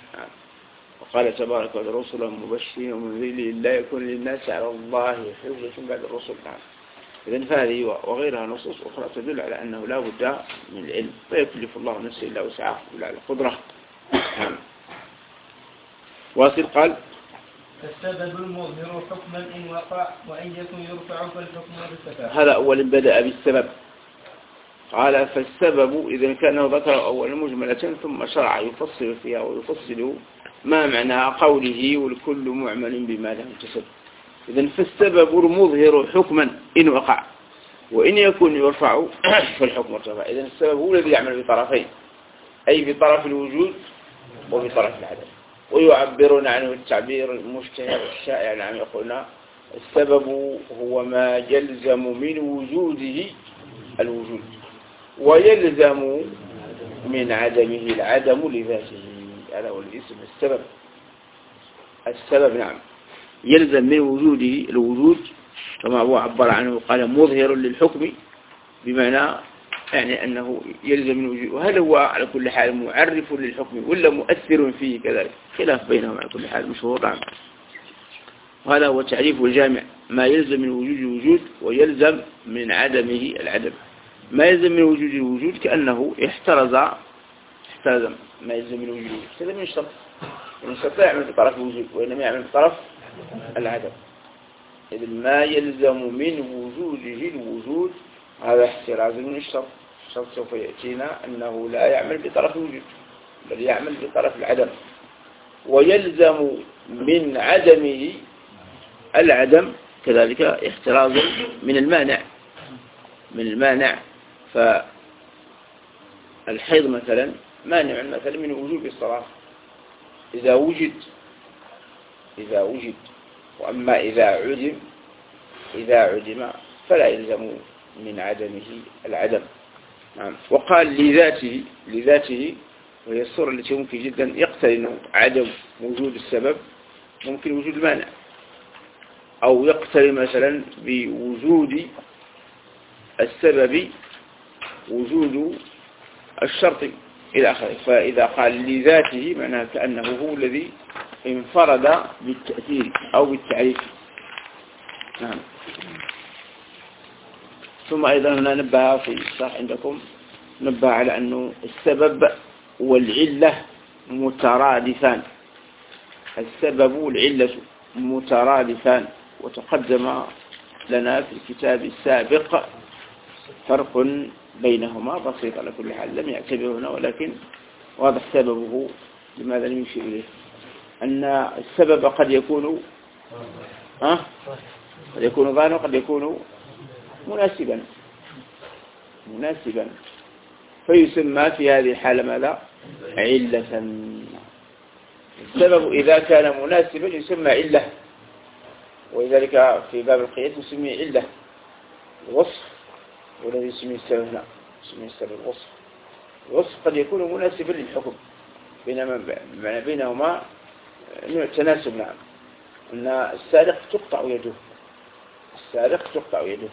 وقال تبارك وتعالى رسلا مبشرين ومنذرين لا يكون للناس على الله حجة بعد الرسل. نعم. إذن فهذه وغيرها نصوص أخرى تدل على أنه لا بد من العلم لا يكلف الله نفسه إلا وسعها إلا على القدرة. نعم. واصل قال السبب المظهر حكما إن وقع وإن يكن يرفع فالحكم بالسبب. هذا أول بدأ بالسبب قال فالسبب إذا كان ذكر أولا مجملة ثم شرع يفصل فيها ويفصل ما معنى قوله والكل معمل بما له تسبب. إذن فالسبب المظهر حكما إن وقع وإن يكون يرفع فالحكم مرتفع. إذن السبب هو الذي يعمل بطرفين أي بطرف الوجود وبطرف العدم. ويعبرون عنه التعبير المشتهر الشائع نعم يقولنا السبب هو ما يلزم من وجوده الوجود ويلزم من عدمه العدم لذاته. هذا هو الاسم السبب. السبب نعم يلزم من وجوده الوجود كما هو عبر عنه قال مظهر للحكم بمعنى يعني أنه يلزم من وجوده. وهل هو على كل حال معرف للحكم ولا مؤثر فيه كذلك خلاف بينهم على كل حال مشهور نعم. وهذا هو تعريف الجامع ما يلزم من وجود الوجود ويلزم من عدمه العدم. ما يلزم من وجود الوجود كأنه احترز احترز ما يلزم من وجود الوجود هذا من الشرط من الشرط لا يعمل بطرف الوجود وإنما يعمل بطرف العدم. إذا ما يلزم من وجوده الوجود هذا احتراز من الشرط. الشرط سوف يأتينا أنه لا يعمل بطرف الوجود بل يعمل بطرف العدم. ويلزم من عدمه العدم كذلك احتراز من المانع من المانع. فالحيض مثلا مانع مثلا من وجوب الصلاة إذا وجد إذا وجد وأما إذا عدم إذا عدم فلا يلزم من عدمه العدم. نعم. وقال لذاته لذاته وهي الصورة التي ممكن جدا يقترن عدم وجود السبب ممكن وجود المانع أو يقترن مثلا بوجود السبب وجود الشرط إلى آخره. فإذا قال لذاته معناه كأنه هو الذي انفرد بالتأثير أو بالتعريف. نعم. ثم أيضا هنا نبه في الشرح عندكم نبه على أنه السبب والعلة مترادفان. السبب والعلة مترادفان وتقدم لنا في الكتاب السابق فرق بينهما بسيط على كل حال لم يعتبر هنا ولكن واضح سببه لماذا لم يشير إليه أن السبب قد يكون أه؟ قد يكون ظاهرا وقد يكون مناسبا مناسبا فيسمى في هذه الحالة ماذا علة. السبب إذا كان مناسبا يسمى علة ولذلك في باب القياس يسمى علة وصف والذي يسمى السبب لا يسمى السبب الوصف. الوصف قد يكون مناسبا للحكم بينما بينهما تناسب. نعم. أن السارق تقطع يده السارق تقطع يده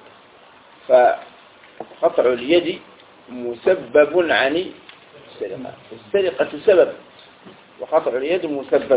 فقطع اليد مسبب عن السرقة. السرقة سبب وقطع اليد مسبب.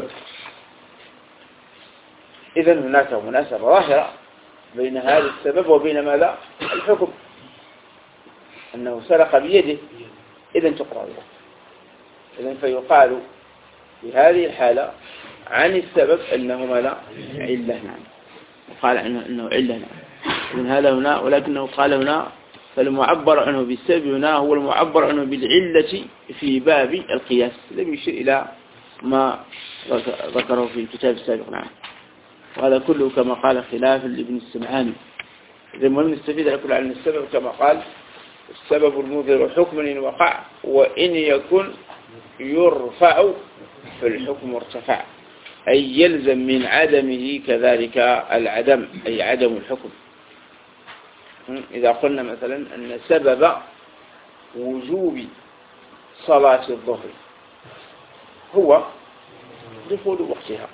إذن هناك مناسبة ظاهرة بين هذا السبب وبين ماذا الحكم أنه سرق بيده إذن تقطع يده. إذن فيقال في هذه الحالة عن السبب أنه ماذا علة. نعم. وقال عنه أنه علة. نعم. إذن هذا هنا ولكنه قال هنا فالمعبر عنه بالسبب هنا هو المعبر عنه بالعلة في باب القياس لم يشير إلى ما ذكره في الكتاب السابق. نعم. وهذا كله كما قال خلاف لابن السمعاني. إذن مهم نستفيد على كل عن السبب كما قال السبب المظهر حكم إن وقع وإن يكن يرفع فالحكم مرتفع أي يلزم من عدمه كذلك العدم أي عدم الحكم. إذا قلنا مثلا أن سبب وجوب صلاة الظهر هو دخول وقتها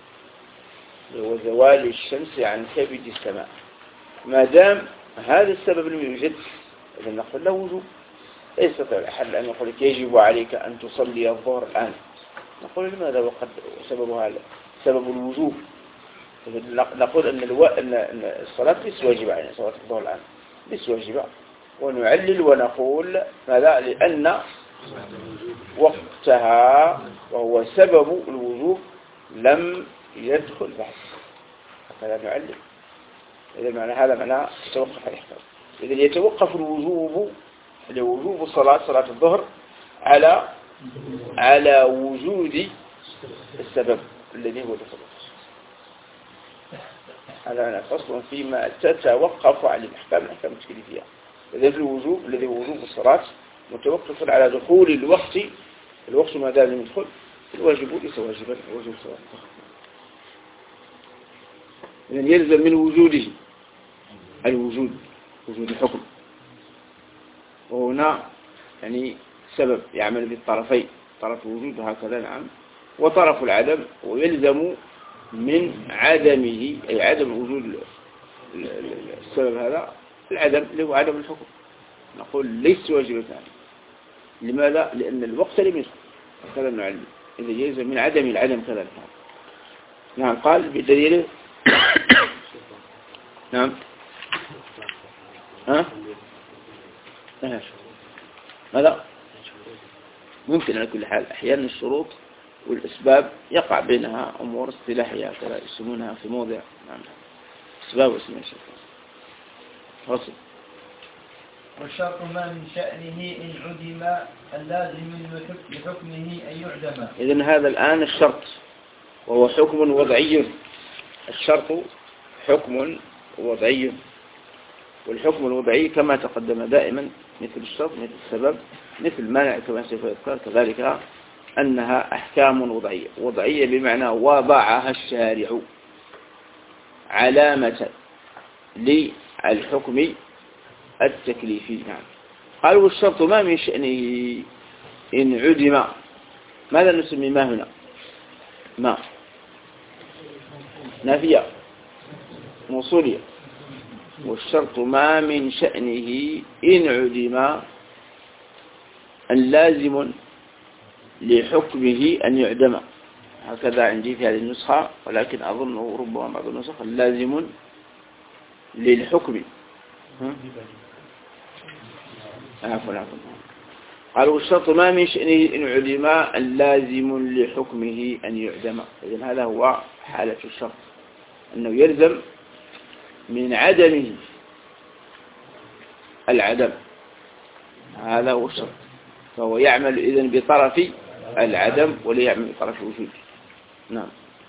وزوال الشمس عن كبد السماء، ما دام هذا السبب لم يوجد إذا نقول له وجوب. لا يستطيع الأحد أن يقول لك يجب عليك أن تصلي الظهر الآن، نقول لماذا وقد سبب هذا سبب الوجوب. نقول أن, الو... أن الصلاة ليس واجبة علينا، صلاة الظهر الآن ليس واجبة، ونعلل ونقول ماذا؟ لأن وقتها وهو سبب الوجوب لم يدخل بعد، هكذا نعلل. إذا معنى هذا معنى توقف الإحكام. إذا يتوقف الوجوب لوجوب صلاة صلاة الظهر على على وجود السبب الذي هو دخول. هذا أنا فصل فيما تتوقف على الأحكام الأحكام التكليفية. إذا الوجوب الذي هو وجوب الصلاة متوقف على دخول الوقت، الوقت ما دام لم يدخل، الواجب ليس واجبا، واجب صلاة الظهر. إذا يلزم من وجوده الوجود، وجود الحكم، وهنا يعني سبب يعمل بالطرفين، طرف الوجود هكذا نعم، وطرف العدم، ويلزم من عدمه أي عدم وجود السبب هذا العدم اللي هو عدم الحكم. نقول ليس واجبتان. لماذا؟ لأن الوقت لم يدخل، هكذا نعلم. إذا يلزم من عدم العدم كذلك. نعم قال بدليل نعم ها ماذا؟ ممكن على كل حال أحيانا الشروط والأسباب يقع بينها أمور اصطلاحية كذا يسمونها في موضع نعم أسباب واسمها شيء رسل. والشرط ما من شأنه إن عدم اللازم لحكمه أن يعدم. إذن هذا الآن الشرط وهو حكم وضعي. الشرط حكم وضعي، والحكم الوضعي كما تقدم دائما مثل الشرط مثل السبب مثل المانع كما سوف يذكر كذلك أنها أحكام وضعية. وضعية بمعنى وضعها الشارع علامة للحكم التكليفي. نعم قال والشرط ما من شأنه إن عدم. ماذا نسمي ما هنا؟ ما نافية موصولية. والشرط ما من شأنه إن عدم اللازم لحكمه أن يعدم. هكذا عندي في هذه النسخة، ولكن أظنه ربما بعض النسخ اللازم للحكم. عفوا عفوا قالوا الشرط ما من شأنه إن عدم اللازم لحكمه أن يعدم. إذن هذا هو حالة الشرط، أنه يلزم من عدمه العدم، هذا هو الشرط. فهو يعمل إذن بطرف العدم ولا يعمل بطرف الوجود. نعم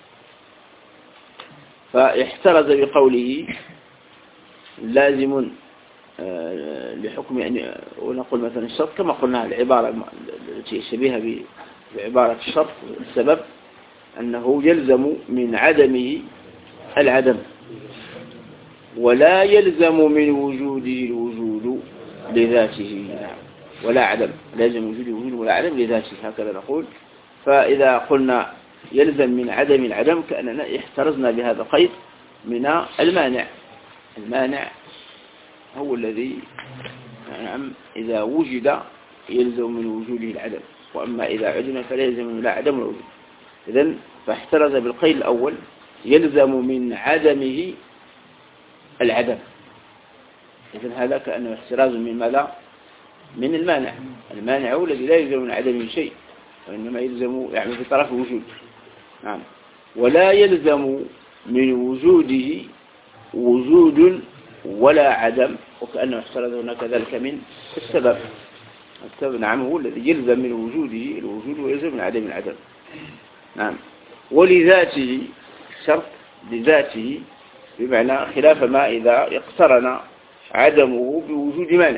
فاحترز بقوله لازم لحكم يعني، ونقول مثلا الشرط كما قلنا العبارة التي شبيهة بعبارة الشرط السبب أنه يلزم من عدمه العدم ولا يلزم من وجوده الوجود لذاته. نعم ولا عدم، لازم وجوده وجود ولا عدم لذاته، هكذا نقول. فإذا قلنا يلزم من عدم العدم كأننا احترزنا بهذا القيد من المانع. المانع هو الذي نعم إذا وجد يلزم من وجوده العدم، وأما إذا عدم فلا يلزم من لا عدم الوجود. إذن فاحترز بالقيد الأول يلزم من عدمه العدم. إذن هذا كأنه احتراز من ماذا؟ من المانع. المانع هو الذي لا يلزم من عدمه شيء، وإنما يلزم يعني في طرف الوجود. نعم ولا يلزم من وجوده وجود ولا عدم، وكأنه احترز هنا كذلك من السبب. السبب نعم هو الذي يلزم من وجوده الوجود ويلزم من عدم العدم. نعم ولذاته شرط لذاته بمعنى خلاف ما إذا اقترن عدمه بوجود مانع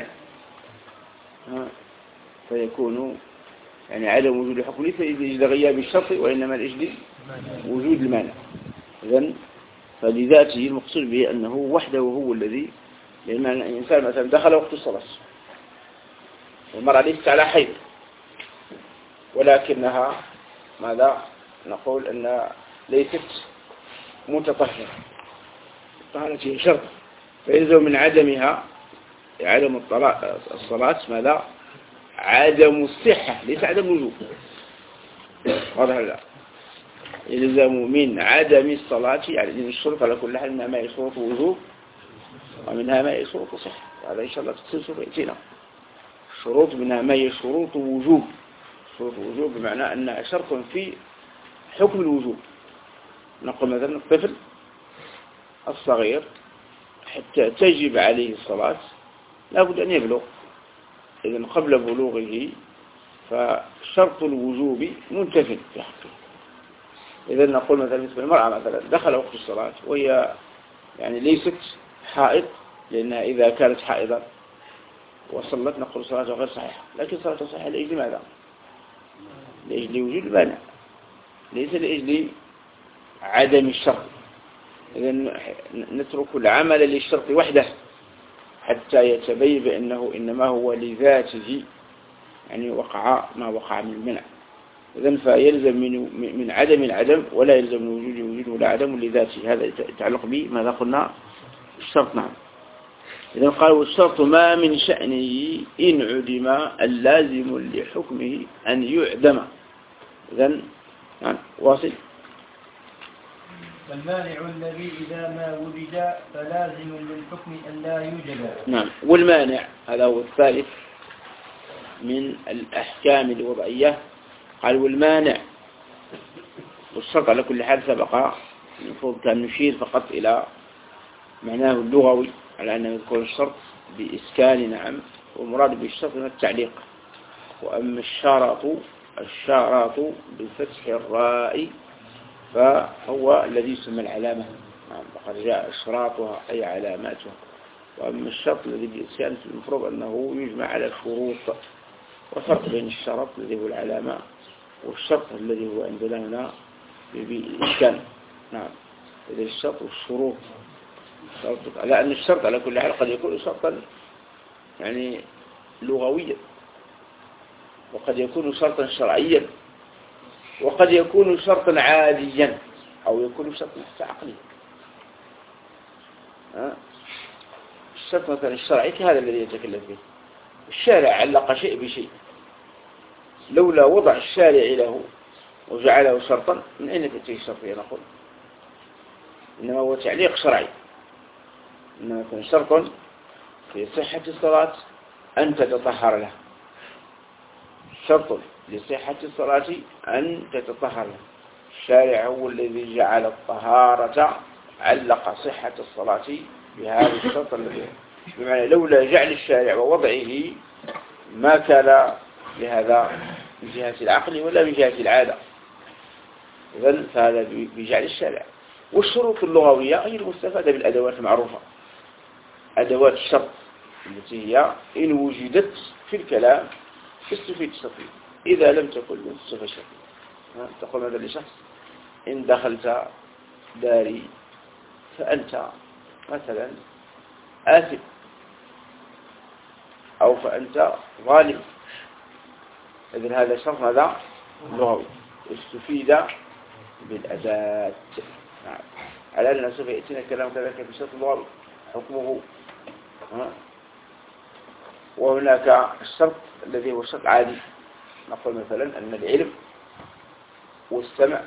فيكون يعني عدم وجود الحكم ليس لأجل غياب الشرط وإنما لأجل وجود المانع. إذن فلذاته المقصود به أنه وحده هو الذي لأن الإنسان مثلا دخل وقت الصلاة والمرأة ليست على حيض ولكنها ماذا نقول أن ليست متطهرة، الطهارة هي شرط، فيلزم من عدمها عدم الصلاة ماذا؟ عدم الصحة، ليس عدم الوجوب. واضح لا؟ يلزم من عدم الصلاة، يعني الشروط على كل حال منها ما يشرط وجوب ومنها ما يشرط صحة، هذا إن شاء الله تخصص بيتنا. الشروط منها ما يشرط وجوب، شروط وجوب بمعنى أنها شرط في حكم الوجوب. نقول مثلا الطفل الصغير حتى تجب عليه الصلاة لابد أن يبلغ، إذن قبل بلوغه فشرط الوجوب منتفي في حقه. إذن نقول مثلا بالنسبة للمرأة مثلا دخل وقت الصلاة وهي يعني ليست حائض، لأنها إذا كانت حائضا وصلت نقول صلاتها غير صحيحة، لكن صلاتها صحيحة لأجل ماذا؟ لأجل وجود المانع، ليس لأجل عدم الشرط. إذن نترك العمل للشرط وحده حتى يتبين بأنه إنما هو لذاته، يعني وقع ما وقع من المنع. إذن فيلزم من من عدم العدم ولا يلزم من وجود وجود ولا عدم لذاته. هذا يتعلق به ماذا قلنا الشرط. نعم. إذن قال والشرط ما من شأنه إن عدم اللازم لحكمه أن يعدم. إذن نعم واصل. والمانع الذي إذا ما وجد فلازم للحكم أن لا يوجد. نعم. والمانع هذا هو الثالث من الأحكام الوضعية. قال والمانع، والشرط على كل حال سبق المفروض كان نشير فقط إلى معناه اللغوي على أن يذكر الشرط بإسكان. نعم. والمراد بالشرط من التعليق. وأما الشرط الشرط بفتح الراء فهو الذي يسمى العلامة. نعم. وقد جاء إشراطها أي علاماتها. وأما الشرط الذي بإسكان المفروض أنه يجمع على الشروط، وفرق بين الشرط الذي هو العلامة والشرط الذي هو عندنا هنا بإسكان. نعم. إذا الشرط والشروط، على أن الشرط على كل حال قد يكون شرطا يعني لغويا، وقد يكون شرطا شرعيا، وقد يكون شرطا عاديا، أو يكون شرطا عقليا. الشرط مثلا الشرعي هذا الذي يتكلم فيه الشارع، علق شيء بشيء، لولا وضع الشارع له وجعله شرطا من أين تأتي الشرطية؟ نقول إنما هو تعليق شرعي. إنما يكون شرط في صحة الصلاة أن تتطهر له، شرط لصحة الصلاة أن تتطهر له. الشارع هو الذي جعل الطهارة، علق صحة الصلاة بهذا الشرط الذي، بمعنى لولا جعل الشارع ووضعه ما كان لهذا من جهة العقل ولا من جهة العادة. إذن فهذا بجعل الشارع. والشروط اللغوية هي المستفادة بالأدوات المعروفة، أدوات الشرط التي هي إن وجدت في الكلام استفيد الشرطية، إذا لم تكن لم تستفيد الشرطية. تقول هذا لشخص إن دخلت داري فأنت مثلا آثم، أو فأنت ظالم. إذن هذا شرط هذا لغوي استفيد بالأداة. نعم. على أننا سوف يأتينا كلام كذلك في الشرط اللغوي حكمه. وهناك الشرط الذي هو الشرط عادي. نقول مثلا أن العلم والسمع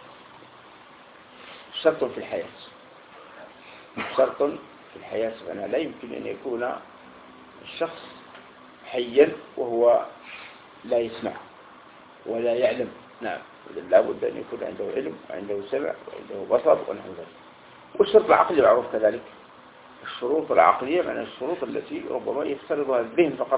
شرط في الحياة، شرط في الحياة. فأنا لا يمكن أن يكون الشخص حيا وهو لا يسمع ولا يعلم. نعم. لا بد أن يكون عنده علم وعنده سمع وعنده بصر ونحو ذلك. والشرط العقلي معروف كذلك. الشروط العقلية معنى الشروط التي ربما يفترضها الذهن فقط.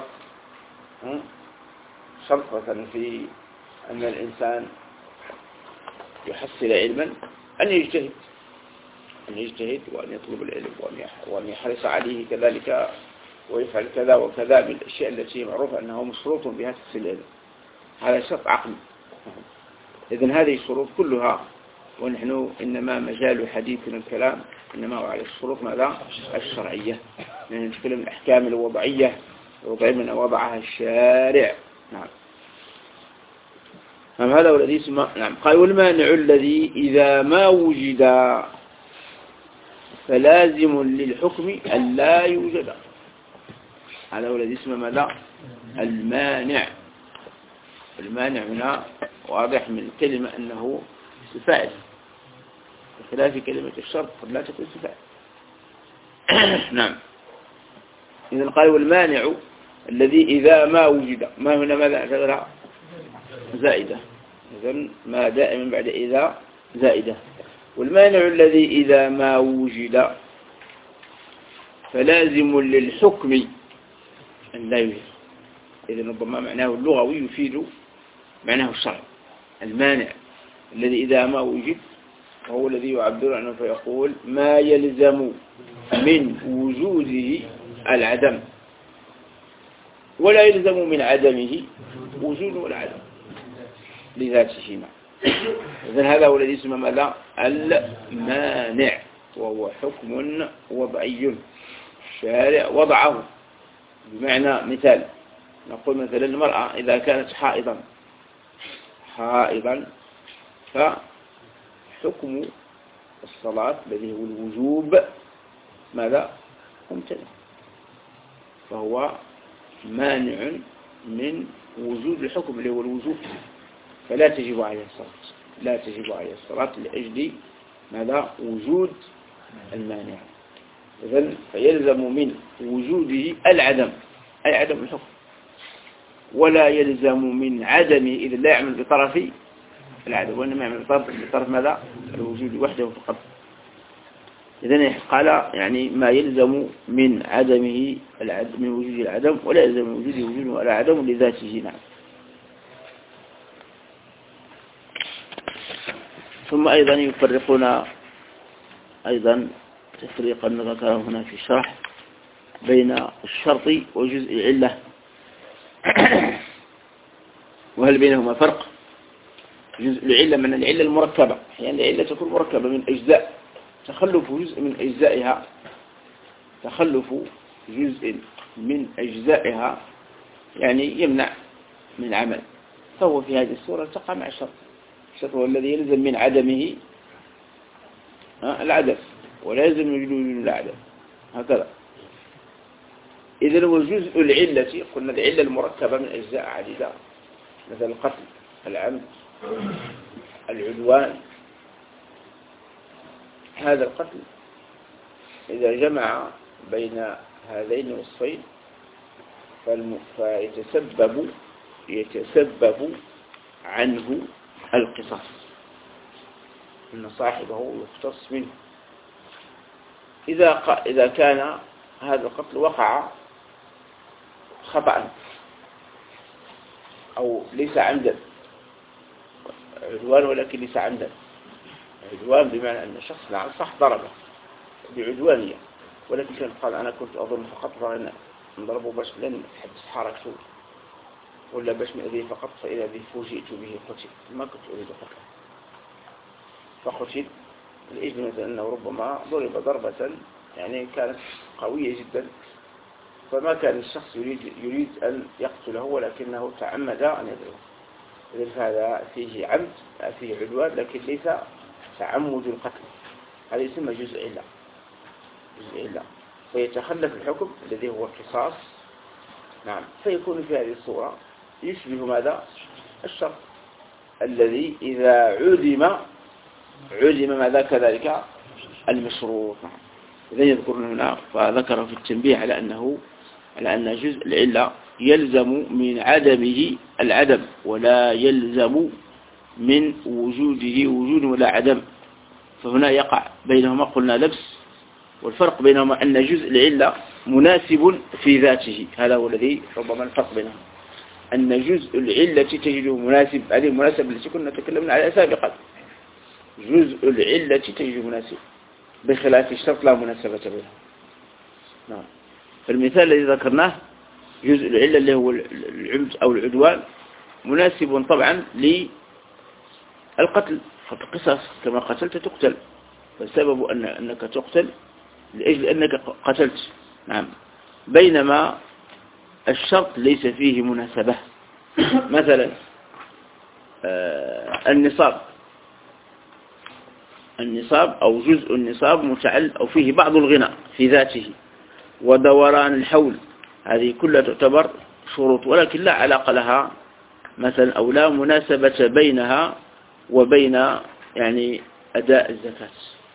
شرط مثلا في أن الإنسان يحصل علما أن يجتهد، أن يجتهد وأن يطلب العلم وأن يحرص عليه كذلك ويفعل كذا وكذا من الأشياء التي معروفة أنه مشروط بها تحصيل العلم. هذا شرط عقلي. إذن هذه الشروط كلها، ونحن إنما مجال حديثنا الكلام إنما هو على الشروط ماذا الشرعية، لأن نتكلم الأحكام الوضعية الوضعية من وضعها الشارع. نعم. نعم هذا هو الذي اسمه. نعم. قال والمانع الذي إذا ما وجد فلازم للحكم أن لا يوجد. هذا هو الذي اسمه ماذا المانع. المانع هنا واضح من الكلمة أنه الفاعل، بخلاف كلمة الشرط قد لا تكون صفات. نعم. إذن قال والمانع الذي إذا ما وجد، ما هنا ماذا اعتبرها زائدة، إذن ما دائما بعد إذا زائدة. والمانع الذي إذا ما وجد فلازم للحكم أن لا يوجد. إذن ربما معناه اللغوي يفيد معناه الشرعي. المانع الذي إذا ما وجد وهو الذي يعبر عنه فيقول ما يلزم من وجوده العدم ولا يلزم من عدمه وجود ولا عدم لذاته. إذن هذا هو الذي اسمه ماذا المانع، وهو حكم وضعي الشارع وضعه. بمعنى مثال نقول مثلا المرأة إذا كانت حائضا حائضا فحكم الصلاة الذي هو الوجوب ماذا ممتنع، فهو مانع من وجود الحكم اللي هو الوجوب، فلا تجب عليه الصلاة، لا تجب عليه الصلاة لأجل ماذا وجود المانع. إذن فيلزم من وجوده العدم أي عدم الحكم، ولا يلزم من عدمه إذا لا يعمل بطرف العدم، وإنما يعمل بطرف, بطرف ماذا الوجود وحده فقط. إذن قال يعني ما يلزم من عدمه العدم من وجود العدم ولا يلزم من وجوده وجود ولا عدم لذاته. نعم. ثم أيضا يفرقون أيضا تفريقا ذكره هنا في الشرح بين الشرط وجزء العلة. وهل بينهما فرق؟ جزء العلة من العلة المركبة، يعني العلة تكون مركبة من أجزاء، تخلف جزء من أجزائها تخلف جزء من أجزائها يعني يمنع من العمل، فهو في هذه الصورة تقع مع الشرط. الشرط هو الذي يلزم من عدمه العدم ولا يلزم من وجوده العدم، هكذا. إذن هو جزء العلة، قلنا العلة المركبة من أجزاء عديدة، مثل القتل، العمد، العدوان. هذا القتل إذا جمع بين هذين الوصفين فيتسبب يتسبب عنه القصاص، أن صاحبه يختص منه. إذا إذا كان هذا القتل وقع خطأ أو ليس عمدا، عدوان ولكن ليس عمدا، عدوان بمعنى أن الشخص نعم صح ضربه بعدوانية، ولكن كان قال أنا كنت أظن فقط فأنا نضربه باش لن حدث حركته ولا باش نأذيه فقط، فإذا به فوجئت به قتل، ما كنت أريد قتله فقتل لأجل مثلا أنه ربما ضرب ضربة يعني كانت قوية جدا، فما كان الشخص يريد يريد أن يقتله ولكنه تعمد أن يضربه. إذن هذا فيه عمد فيه عدوان لكن ليس تعمد القتل، هذا يسمى جزء علة جزء علة، فيتخلف الحكم الذي هو القصاص. نعم. فيكون في هذه الصورة يشبه ماذا الشرط الذي إذا عدم عدم ماذا كذلك المشروط. نعم. إذا يذكرون هنا فذكر في التنبيه على أنه على أن جزء العلة يلزم من عدمه العدم ولا يلزم من وجوده وجود ولا عدم، فهنا يقع بينهما قلنا لبس، والفرق بينهما أن جزء العلة مناسب في ذاته، هذا هو الذي ربما الفرق بينهما، أن جزء العلة تجده مناسب، هذه المناسبة التي كنا تكلمنا عليها سابقا، جزء العلة تجده مناسب بخلاف الشرط لا مناسبة بينه. نعم. فالمثال الذي ذكرناه جزء العلة اللي هو العمد أو العدوان مناسب طبعا للقتل، القصاص كما قتلت تقتل، فالسبب أن أنك تقتل لأجل أنك قتلت. نعم. بينما الشرط ليس فيه مناسبة. مثلا آه النصاب النصاب أو جزء النصاب متعلق أو فيه بعض الغنى في ذاته ودوران الحول، هذه كلها تعتبر شروط، ولكن لا علاقة لها مثلا أو لا مناسبة بينها وبين يعني أداء الزكاة،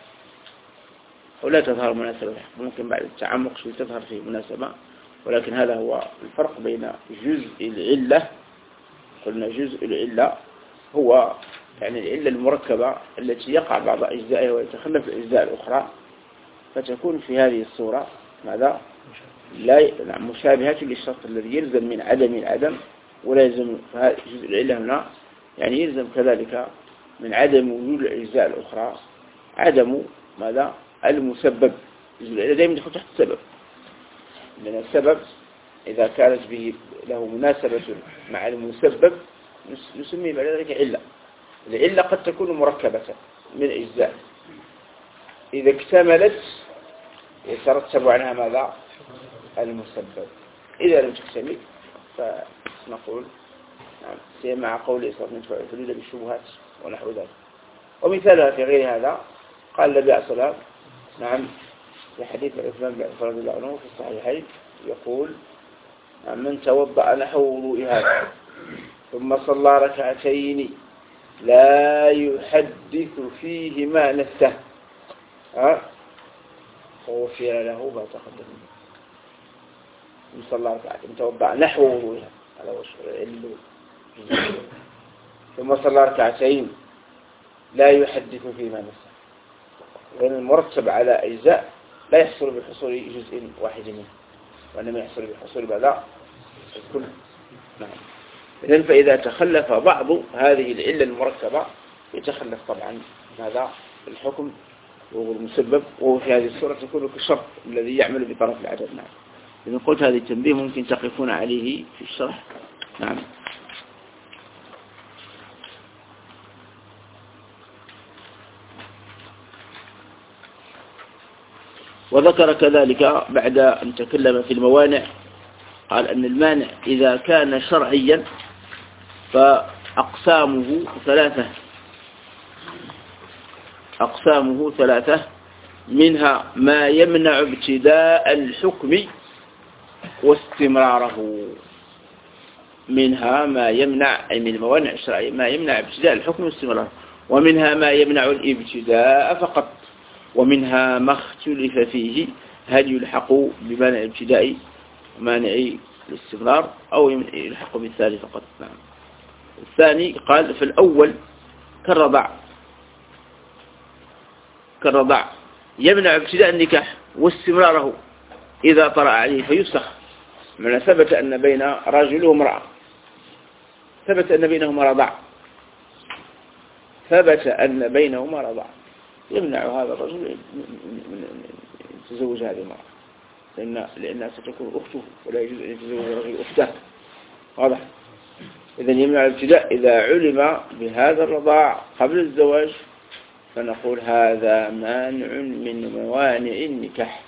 ولا تظهر مناسبة. ممكن بعد التعمق شوي تظهر فيه مناسبة، ولكن هذا هو الفرق بين جزء العلة. قلنا جزء العلة هو يعني العلة المركبة التي يقع بعض أجزائها ويتخلف الأجزاء الأخرى، فتكون في هذه الصورة ماذا؟ لا مشابهة للشرط الذي يلزم من عدم العدم، ولا يلزم جزء العلة هنا يعني يلزم كذلك من عدم وجود الأجزاء الأخرى عدم ماذا؟ المسبب. جزء العلة دائما يدخل تحت السبب، لأن السبب إذا كانت به له مناسبة مع المسبب نسميه بعد ذلك علة. العلة قد تكون مركبة من أجزاء، إذا اكتملت يترتب عنها ماذا؟ المسبب. إذا لم تكتمل فنقول نعم سيما مع قول إصرار من فعل فليل بالشبهات ونحو ذلك. ومثالها في غير هذا قال النبي عليه الصلاة والسلام نعم في حديث عثمان بن عفان رضي الله عنه في الصحيحين يقول من توضأ نحو وضوء هذا ثم صلى ركعتين لا يحدث فيهما نفسه غفر له ما تقدم منه. من صلى ركعتين توضأ نحو وضوءها على وجه العلو، ثم صلى ركعتين لا يحدث فيهما نفسه، لأن المرتب على أجزاء لا يحصل بحصول جزء واحد منه، وإنما يحصل بحصول بعض الكل. نعم. إذن فإذا تخلف بعض هذه العلة المركبة يتخلف طبعا هذا الحكم وهو المسبب، وهو في هذه الصورة يكون كالشرط الذي يعمل بطرف العدد. نعم. إذن قلت هذه التنبيه ممكن تقفون عليه في الشرح. نعم. وذكر كذلك بعد أن تكلم في الموانع قال أن المانع إذا كان شرعيا فأقسامه ثلاثة أقسامه ثلاثة منها ما يمنع ابتداء الحكم واستمراره منها ما يمنع أي من الموانع الشرعية ما يمنع ابتداء الحكم واستمراره، ومنها ما يمنع الابتداء فقط، ومنها ما اختلف فيه هل يلحق بمانع الابتداء ومانع الاستمرار أو يلحق بالثاني فقط. نعم. الثاني قال في الأول كالرضاع كالرضاع يمنع ابتداء النكاح واستمراره إذا طرأ عليه فيفسخ. من ثبت أن بين رجل وامرأة ثبت أن بينهما رضاع ثبت أن بينهما رضاع يمنع هذا الرجل من تزوج هذه المرأة، لأن لأنها ستكون أخته ولا يجوز أن يتزوج الرجل أخته. واضح؟ إذن يمنع الابتداء إذا علم بهذا الرضاع قبل الزواج، فنقول هذا مانع من موانع النكاح،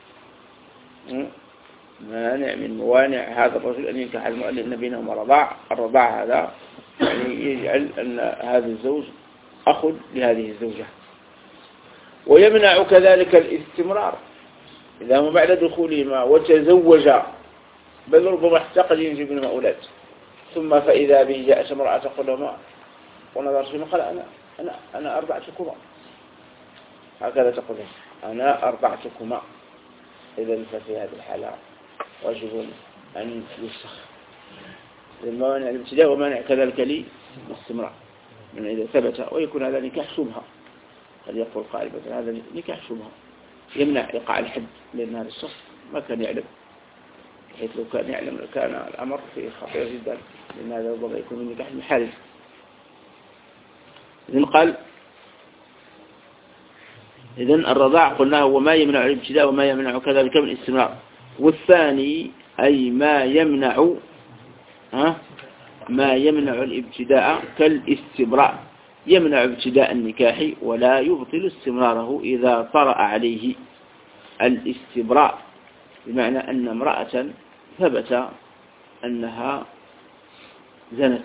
مانع من موانع هذا الرجل أن ينكح المرأة لأن بينهما رضاع. الرضاع هذا يعني يجعل أن هذا الزوج أخ لهذه الزوجة. ويمنع كذلك الاستمرار إذا هم بعد دخولهما وتزوجا، بل ربما احتقد ينجب منهما أولاد، ثم فإذا به جاءت امرأة تقول لهما ونظر فيما قال أنا أنا أنا أرضعتكما، هكذا تقول أنا أرضعتكما. إذا ففي هذه الحالة واجب أن يفسخ. الموانع الابتداء ومانع كذلك لي الاستمرار من إذا ثبت، ويكون هذا نكاح شبهة. قد يقول قائل مثلا هذا نكاح شبهة يمنع إيقاع الحد، لأن هذا الشخص ما كان يعلم، حيث لو كان يعلم كان الأمر فيه خطير جدا، لأن هذا ربما يكون من نكاح المحارم. إذن قال إذن الرضاع قلنا هو ما يمنع الابتداء وما يمنع كذلك من الاستمرار. والثاني أي ما يمنع ها ما يمنع الابتداء كالاستبراء يمنع ابتداء النكاح ولا يبطل استمراره إذا طرأ عليه الاستبراء، بمعنى أن امرأة ثبت أنها زنت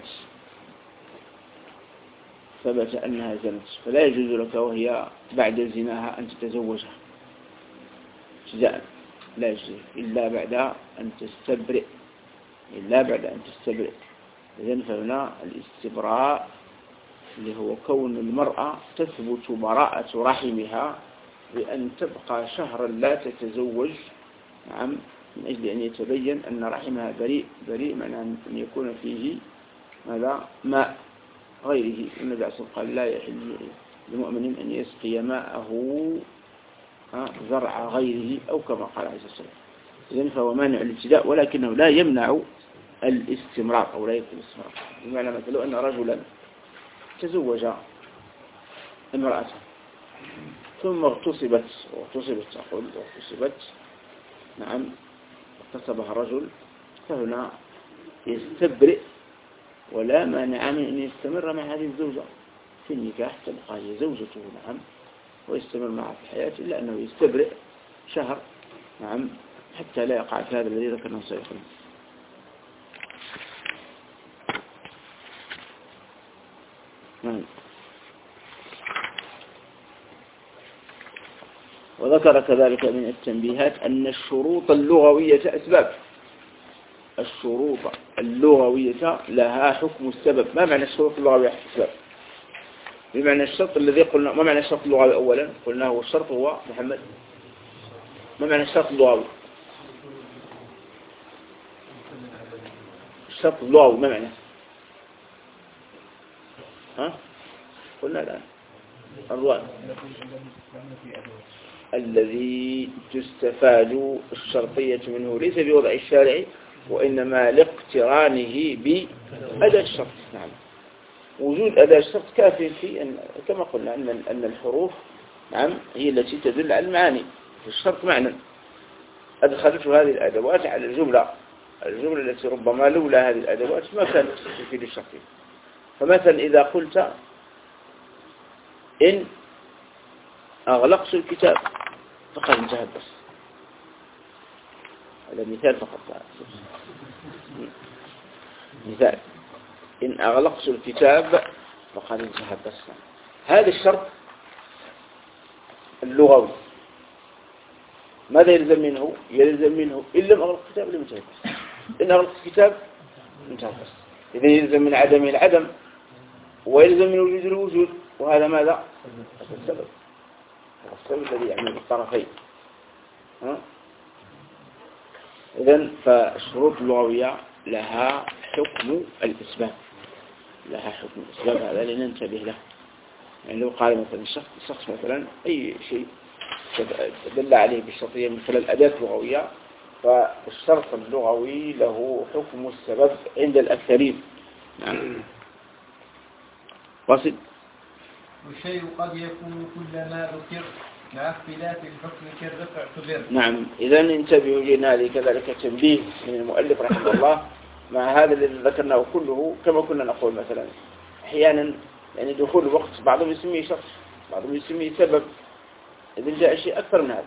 ثبت أنها زنت فلا يجوز لك وهي بعد زناها أن تتزوجها ابتداء، لا يجوز إلا بعد أن تستبرئ إلا بعد أن تستبرئ. إذن فهنا الاستبراء اللي هو كون المرأة تثبت براءة رحمها بأن تبقى شهرا لا تتزوج، نعم، من أجل أن يتبين أن رحمها بريء بريء معناه أن يكون فيه ماذا ماء غيره. النبي عليه الصلاة والسلام قال لا يحل لمؤمن أن يسقي ماءه زرع غيره أو كما قال عليه الصلاة والسلام. إذن فهو مانع الابتداء ولكنه لا يمنع الاستمرار أو لا يكون الاستمرار. بمعنى مثلا لو أن رجلا تزوج امرأة ثم اغتصبت واغتصبت أقول واغتصبت نعم اغتصبها رجل، فهنا يستبرئ ولا مانع من أن يستمر مع هذه الزوجة في النكاح، تبقى هي زوجته نعم ويستمر معها في الحياة، إلا أنه يستبرئ شهر نعم حتى لا يقع في هذا الذي ذكرناه سابقا. نعم. وذكر كذلك من التنبيهات أن الشروط اللغوية أسباب. الشروط اللغوية لها حكم السبب. ما معنى الشروط اللغوية أسباب؟ بمعنى الشرط الذي قلنا. ما معنى الشرط اللغوي أولا؟ قلنا هو الشرط هو محمد. ما معنى الشرط اللغوي؟ الشرط اللغوي ما معنى؟ ها؟ قلنا الآن الرواية الذي تستفاد الشرطية منه ليس بوضع الشارع وإنما لاقترانه بأداة الشرط. نعم. وجود أداة الشرط كافٍ في أن كما قلنا أن أن الحروف نعم هي التي تدل على المعاني. في الشرط معنى أدخلته هذه الأدوات على الجملة الجملة التي ربما لولا هذه الأدوات ما كانت تفيد الشرط. فمثلا إذا قلت إن أغلقت الكتاب فقد انتهت بس. هذا مثال فقط. مثال إن أغلقت الكتاب فقد انتهت بس. هذا الشرط اللغوي ماذا يلزم منه؟ يلزم منه إن لم أغلق الكتاب لم ينتهي بس. إن أغلقت الكتاب انتهت بس. إذا يلزم من عدمه العدم ويلزم من وجود الوجود، وهذا ماذا؟ هذا السبب. هذا السبب الذي يعمل بالطرفين. إذن فالشروط اللغوية لها حكم الإسباب لها حكم الإسباب هذا لننتبه له. يعني لو قال مثلا الشخص الشخص مثلا أي شيء دل عليه بالشرطية من خلال أداة لغوية، فالشرط اللغوي له حكم السبب عند الأكثرين. نعم. واصل. والشيء قد يكون كلما ذكر مع اختلاف الحكم كالرفع اعتبر. نعم. إذا انتبهوا لنا لكذلك تنبيه من المؤلف رحمه الله مع هذا الذي ذكرناه كله. كما كنا نقول مثلا أحيانا يعني دخول الوقت بعضهم يسميه شخص بعضهم يسميه سبب. إذن جاء شيء أكثر من هذا،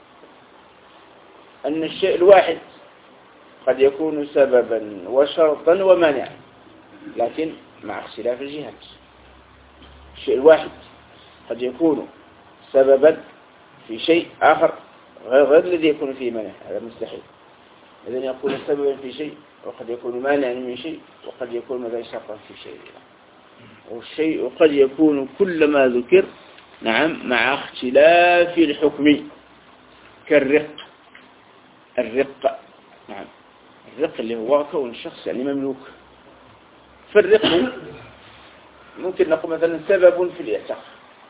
أن الشيء الواحد قد يكون سببا وشرطا ومانعا لكن مع اختلاف الجهات. الشيء الواحد قد يكون سببا في شيء آخر غير, غير الذي يكون فيه مانع، هذا مستحيل. إذن يكون سببا في شيء وقد يكون مانعا من شيء وقد يكون ماذا شرطا في شيء. والشيء قد يكون كلما ذكر نعم مع اختلاف الحكم كالرق. الرق نعم الرق اللي هو كون الشخص يعني مملوك. فالرق ممكن نقول مثلا سبب في الاعتاق،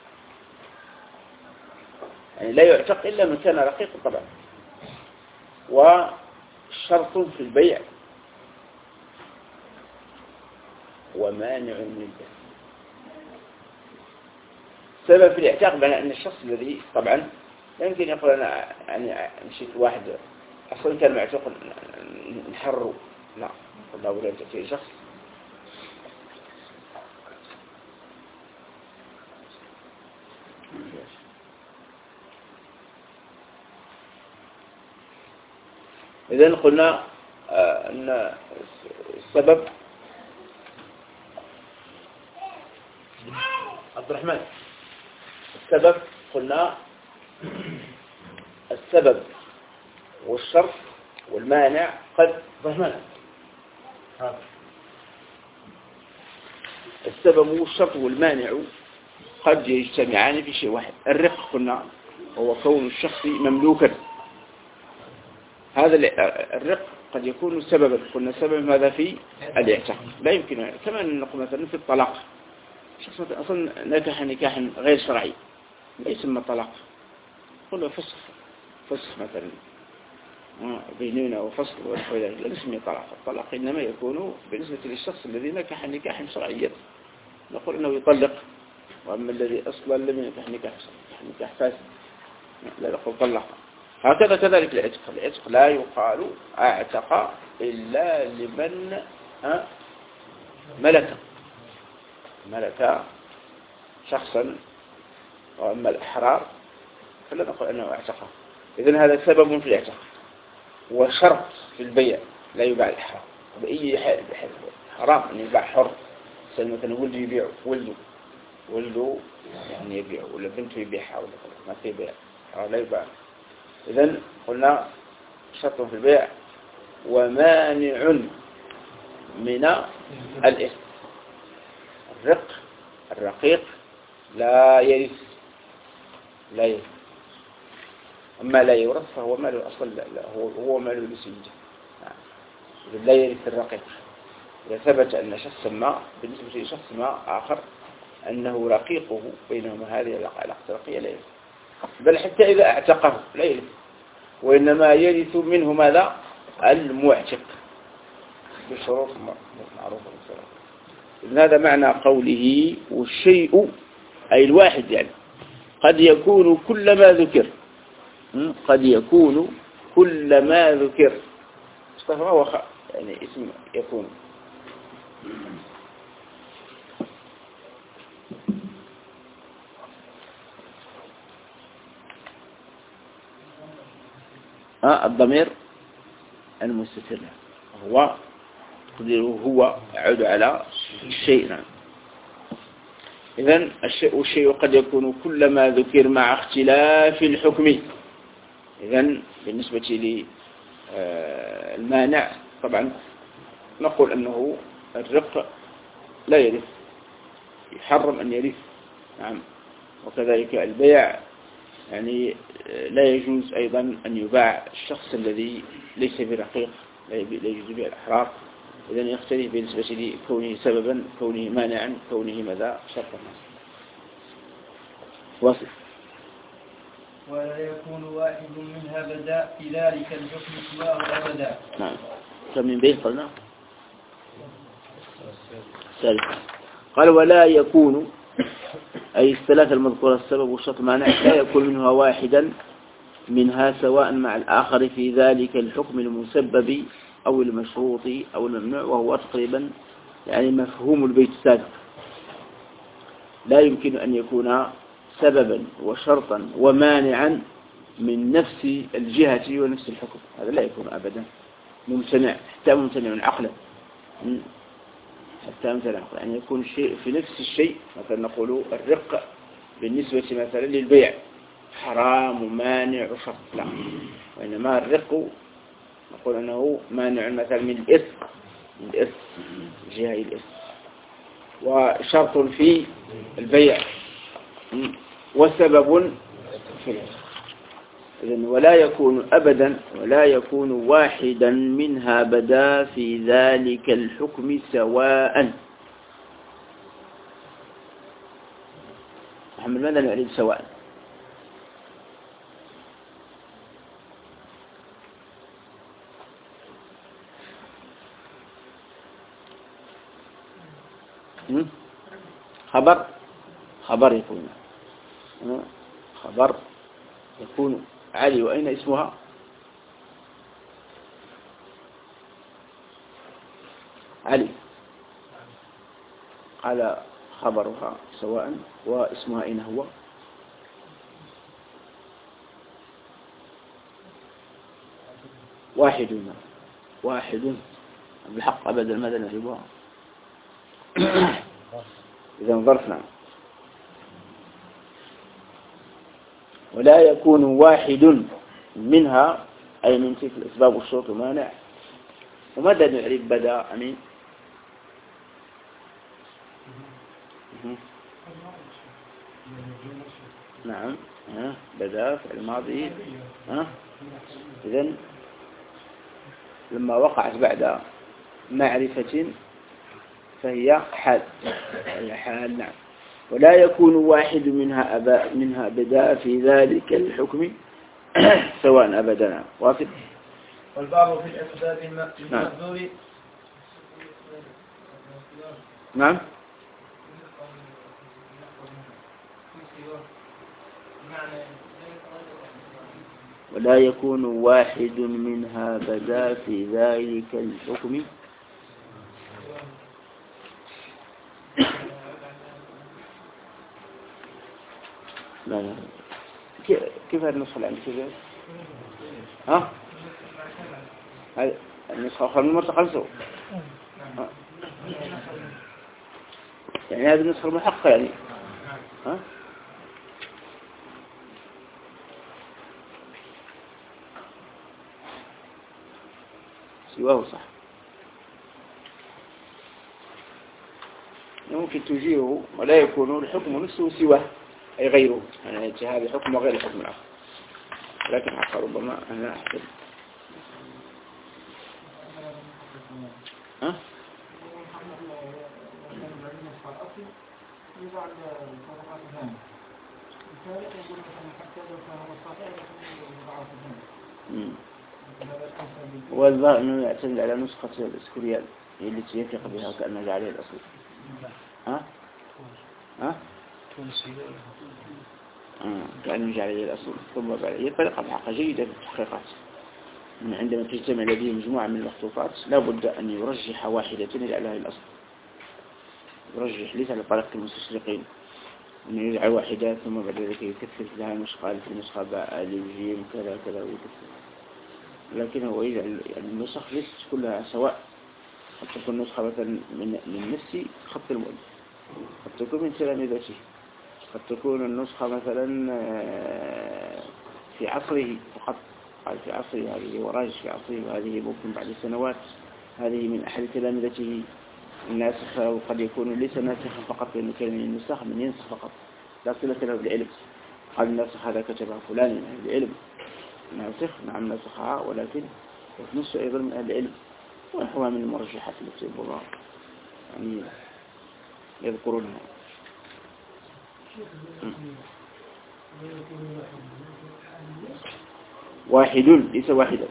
يعني لا يعتق إلا من كان رقيق طبعا. وشرط في البيع ومانع من البيع. سبب في الاعتاق بأن أن الشخص الذي طبعا لا يمكن يقول أنا يعني مشيت واحد أصلا كان معتوق نحره، لا والله ولا تأتي شخص فيهاش. إذن قلنا أن السبب عبد الرحمن السبب قلنا السبب والشرط والمانع قد عبد الرحمن السبب والشرط والمانع قد يجتمعان في شيء واحد. الرق قلنا هو كون الشخص مملوكا. هذا الرق قد يكون سببا. قلنا سبب ماذا في الاعتاق. لا يمكن كما نقول مثلا في الطلاق. شخص أصلا نكح نكاحا غير شرعي لا يسمى طلاق. قلنا فسخ فسخ مثلا بيننا وفصل ونحو ذلك لا نسميه طلاق. الطلاق إنما يكون بالنسبة للشخص الذي نكح نكاحا شرعيا نقول إنه يطلق. وأما الذي أصلا لم ينكح نكاح نكاح فاسد لا نقول طلق. هكذا كذلك العتق. العتق لا يقال اعتق إلا لمن ملك ملك شخصا. وأما الأحرار فلا نقول أنه اعتقه. إذن هذا سبب في الاعتق. وشرط في البيع لا يباع الحرام بأي حال. حرام أن يباع حر. مثلا ولده يبيع ولده ولده يعني يبيع ولا بنته يبيعها ولا ما في بيع لا يباع. إذن قلنا شرط في البيع ومانع من الإثم. الرق الرقيق لا يرث لا يرث. أما لا يورث فهو مال الأصل لا لا هو هو مال الزوجة. لا يرث الرقيق. إذا ثبت أن شخص ما بالنسبة لشخص ما آخر أنه رقيقه بينهما هذه العلاقة الرقيقة لا يرث. بل حتى إذا اعتقه لا يرث. وإنما يرث منه ماذا؟ المعتق بشروط معروفة. إذن هذا معنى قوله والشيء أي الواحد يعني قد يكون كل ما ذكر. قد يكون كل ما ذكر. مصطفى هو خ... يعني اسم يكون آه الضمير المستتر هو هو يعود على الشيء. نعم. إذن الشيء والشيء قد يكون كل ما ذكر مع اختلاف الحكم. إذن بالنسبة للمانع طبعا نقول أنه الرق لا يرث يحرم أن يرث. نعم. وكذلك البيع يعني لا يجوز أيضا أن يباع الشخص الذي ليس برقيق لا يجوز بيع الأحرار. إذن يختلف بالنسبة لكونه سببا كونه مانعا كونه ماذا شرطا. واصل. ولا يكون واحد منها بدا في ذلك الحكم سواه أبدا. نعم. كم من بيت قلنا ثالثا قال ولا يكون أي الثلاثة المذكورة السبب والشرط مانع لا يكون منها واحدا منها سواء مع الآخر في ذلك الحكم المسبب أو المشروط أو الممنوع وهو تقريبا يعني مفهوم البيت السابق. لا يمكن أن يكون سببا وشرطا ومانعا من نفس الجهة ونفس الحكم. هذا لا يكون أبدا ممتنع حتى ممتنع عقلا حتى ممتنع عقلا. يعني يكون الشيء في نفس الشيء. مثلا نقول الرق بالنسبة مثلا للبيع حرام ومانع وشرط لا. وإنما الرق نقول أنه مانع مثلا من الإثم من الإثم جهة الإثم وشرط في البيع وسبب في الإثم. إذن ولا يكون أبدا ولا يكون واحدا منها بدا في ذلك الحكم سواء. محمد ماذا نعني سواء؟ خبر خبر يكون خبر يكون علي. وأين اسمها؟ علي. قال خبرها سواء واسمها أين هو؟ واحد واحد بالحق أبدا ماذا نعرفها إذا ظرفنا ولا يكون واحد منها أي من تلك الأسباب والشروط مانع. وماذا نعرف بدأ أمين؟ نعم ها بدأ في الماضي ها إذن لما وقعت بعد معرفة فهي حال هي حال نعم. ولا يكون واحد منها أبا منها بدأ في ذلك الحكم سواء أبدا واحد. والبعض في الأسباب المقدور نعم ولا يكون واحد منها بدا في ذلك الحكم لا لا كيف هذا النسخة اللي عندك كذا ها النسخة أخرى من المرتقى نسو يعني هذه النسخة المحققة يعني ها سواه صح ممكن تجيره ولا يكون الحكم نفسه سواه أي غيره يعني هذا الحكم وغير الحكم الآخر لكن حقا ربما أنا أحسن ها والظاهر أنه يعتمد على نسخة الإسكوريال هي التي يثق بها كأنه جعلها الأصل ها ها كأنه جعلها الأصل ثم بعد هي طريقة حقا جيدة في التحقيقات من عندما تجتمع لديه مجموعة من المخطوطات لا بد أن يرجح واحدة يجعلها الأصل يرجح ليس على طريقة المستشرقين أن يجعل واحدة ثم بعد ذلك يكثر لها نسخة في نسخة باء جيم كذا كذا ويكثر لكن هو يجعل يعني النسخ ليست كلها سواء قد تكون نسخة مثلا من من نفس خط المؤلف قد تكون من تلامذته قد تكون النسخة مثلا في عصره فقط قال في عصره هذه وراجع في عصره وهذه ممكن بعد سنوات هذه من أحد تلامذته الناسخة وقد يكون ليس ناسخا فقط لأنه كان من النسخ من ينسخ فقط لا صلة له بالعلم قال الناسخ هذا كتبه فلان من أهل العلم ناسخ نعم ناسخها ولكن نص أيضا من أهل العلم ونحوها من المرجحات التي يبقى يعني يذكرونها واحد ليس واحدا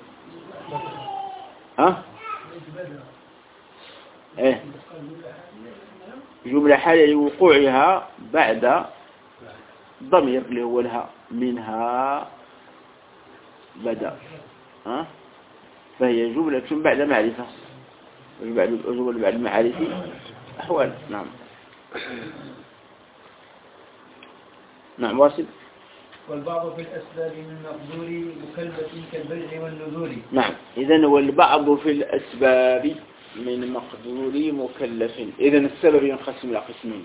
ها ايه جملة حالة لوقوعها بعد ضمير اللي هو لها منها بدأ ها فهي جملة بعد معرفة جملة بعد معرفة أحوال نعم نعم واصل. والبعض في الأسباب من مقدور مكلف كالبيع والنذور نعم إذن والبعض في الأسباب من مقدور مكلف إذن السبب ينقسم إلى قسمين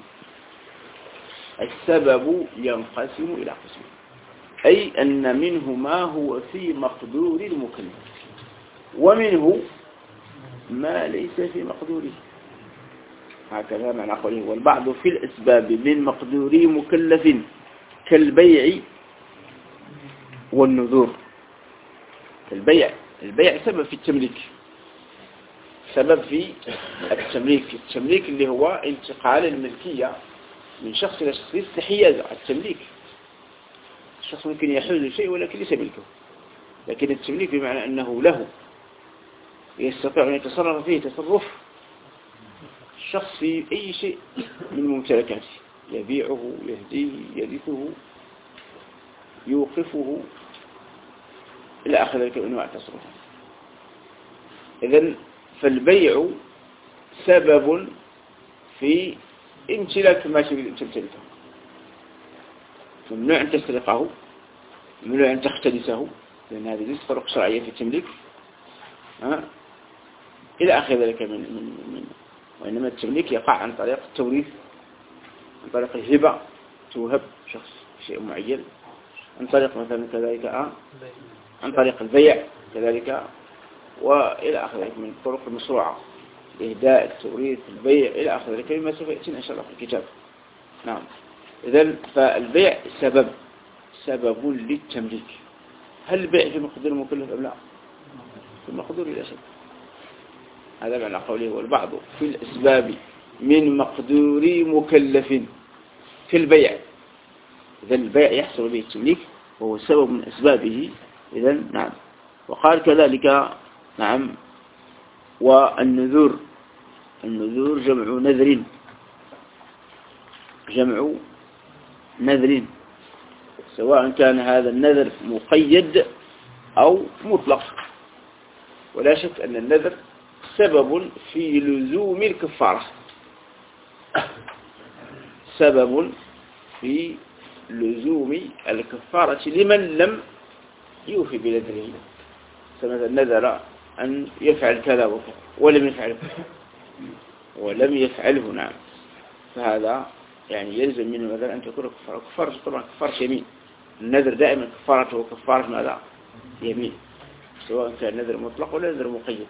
السبب ينقسم إلى قسمين أي أن منه ما هو في مقدور المكلف ومنه ما ليس في مقدوره هكذا معنى قوله والبعض في الأسباب من مقدور مكلف كالبيع والنذور. البيع البيع سبب في التمليك سبب في التمليك التمليك اللي هو انتقال الملكية من شخص إلى شخص استحياز التمليك الشخص ممكن يحوز شيء ولكن ليس ملكه لكن التمليك بمعنى أنه له يستطيع أن يتصرف فيه تصرف الشخص في أي شيء من ممتلكاته يبيعه يهديه يرثه يوقفه إلى آخر ذلك أنواع التصرف. إذن فالبيع سبب في امتلاك ما تمتلكه ممنوع أن تسرقه ممنوع أن تختلسه لأن هذه ليست طرق شرعية في التمليك ها إلى آخر ذلك من من من وإنما التمليك يقع عن طريق التوريث، عن طريق الهبة، توهب شخص شيء معين، عن طريق مثلا كذلك آه عن طريق البيع كذلك، وإلى آخر ذلك من الطرق المشروعة، الإهداء، التوريث، البيع إلى آخر ذلك مما سوف يأتينا إن شاء الله في الكتاب. نعم. إذن فالبيع سبب سبب للتمليك. هل البيع في مقدور المكلف أم لا؟ في مقدور لا شك. هذا معنى قوله والبعض في الأسباب من مقدور مكلف في البيع. إذن البيع يحصل به التمليك وهو سبب من أسبابه. إذن نعم. وقال كذلك نعم والنذور، النذور جمع نذر، جمع نذر، سواء كان هذا النذر مقيد أو مطلق. ولا شك أن النذر سبب في لزوم الكفارة، سبب في لزوم الكفارة لمن لم يوفي بنذره. فمثلا نذر أن يفعل كذا وكذا ولم يفعله ولم يفعله نعم، فهذا يعني يلزم منه مثلا أن تكون كفارة. كفارة طبعا كفارة يمين، النذر دائما كفارته كفارة ماذا؟ يمين، سواء كان نذر مطلق ولا نذر مقيد،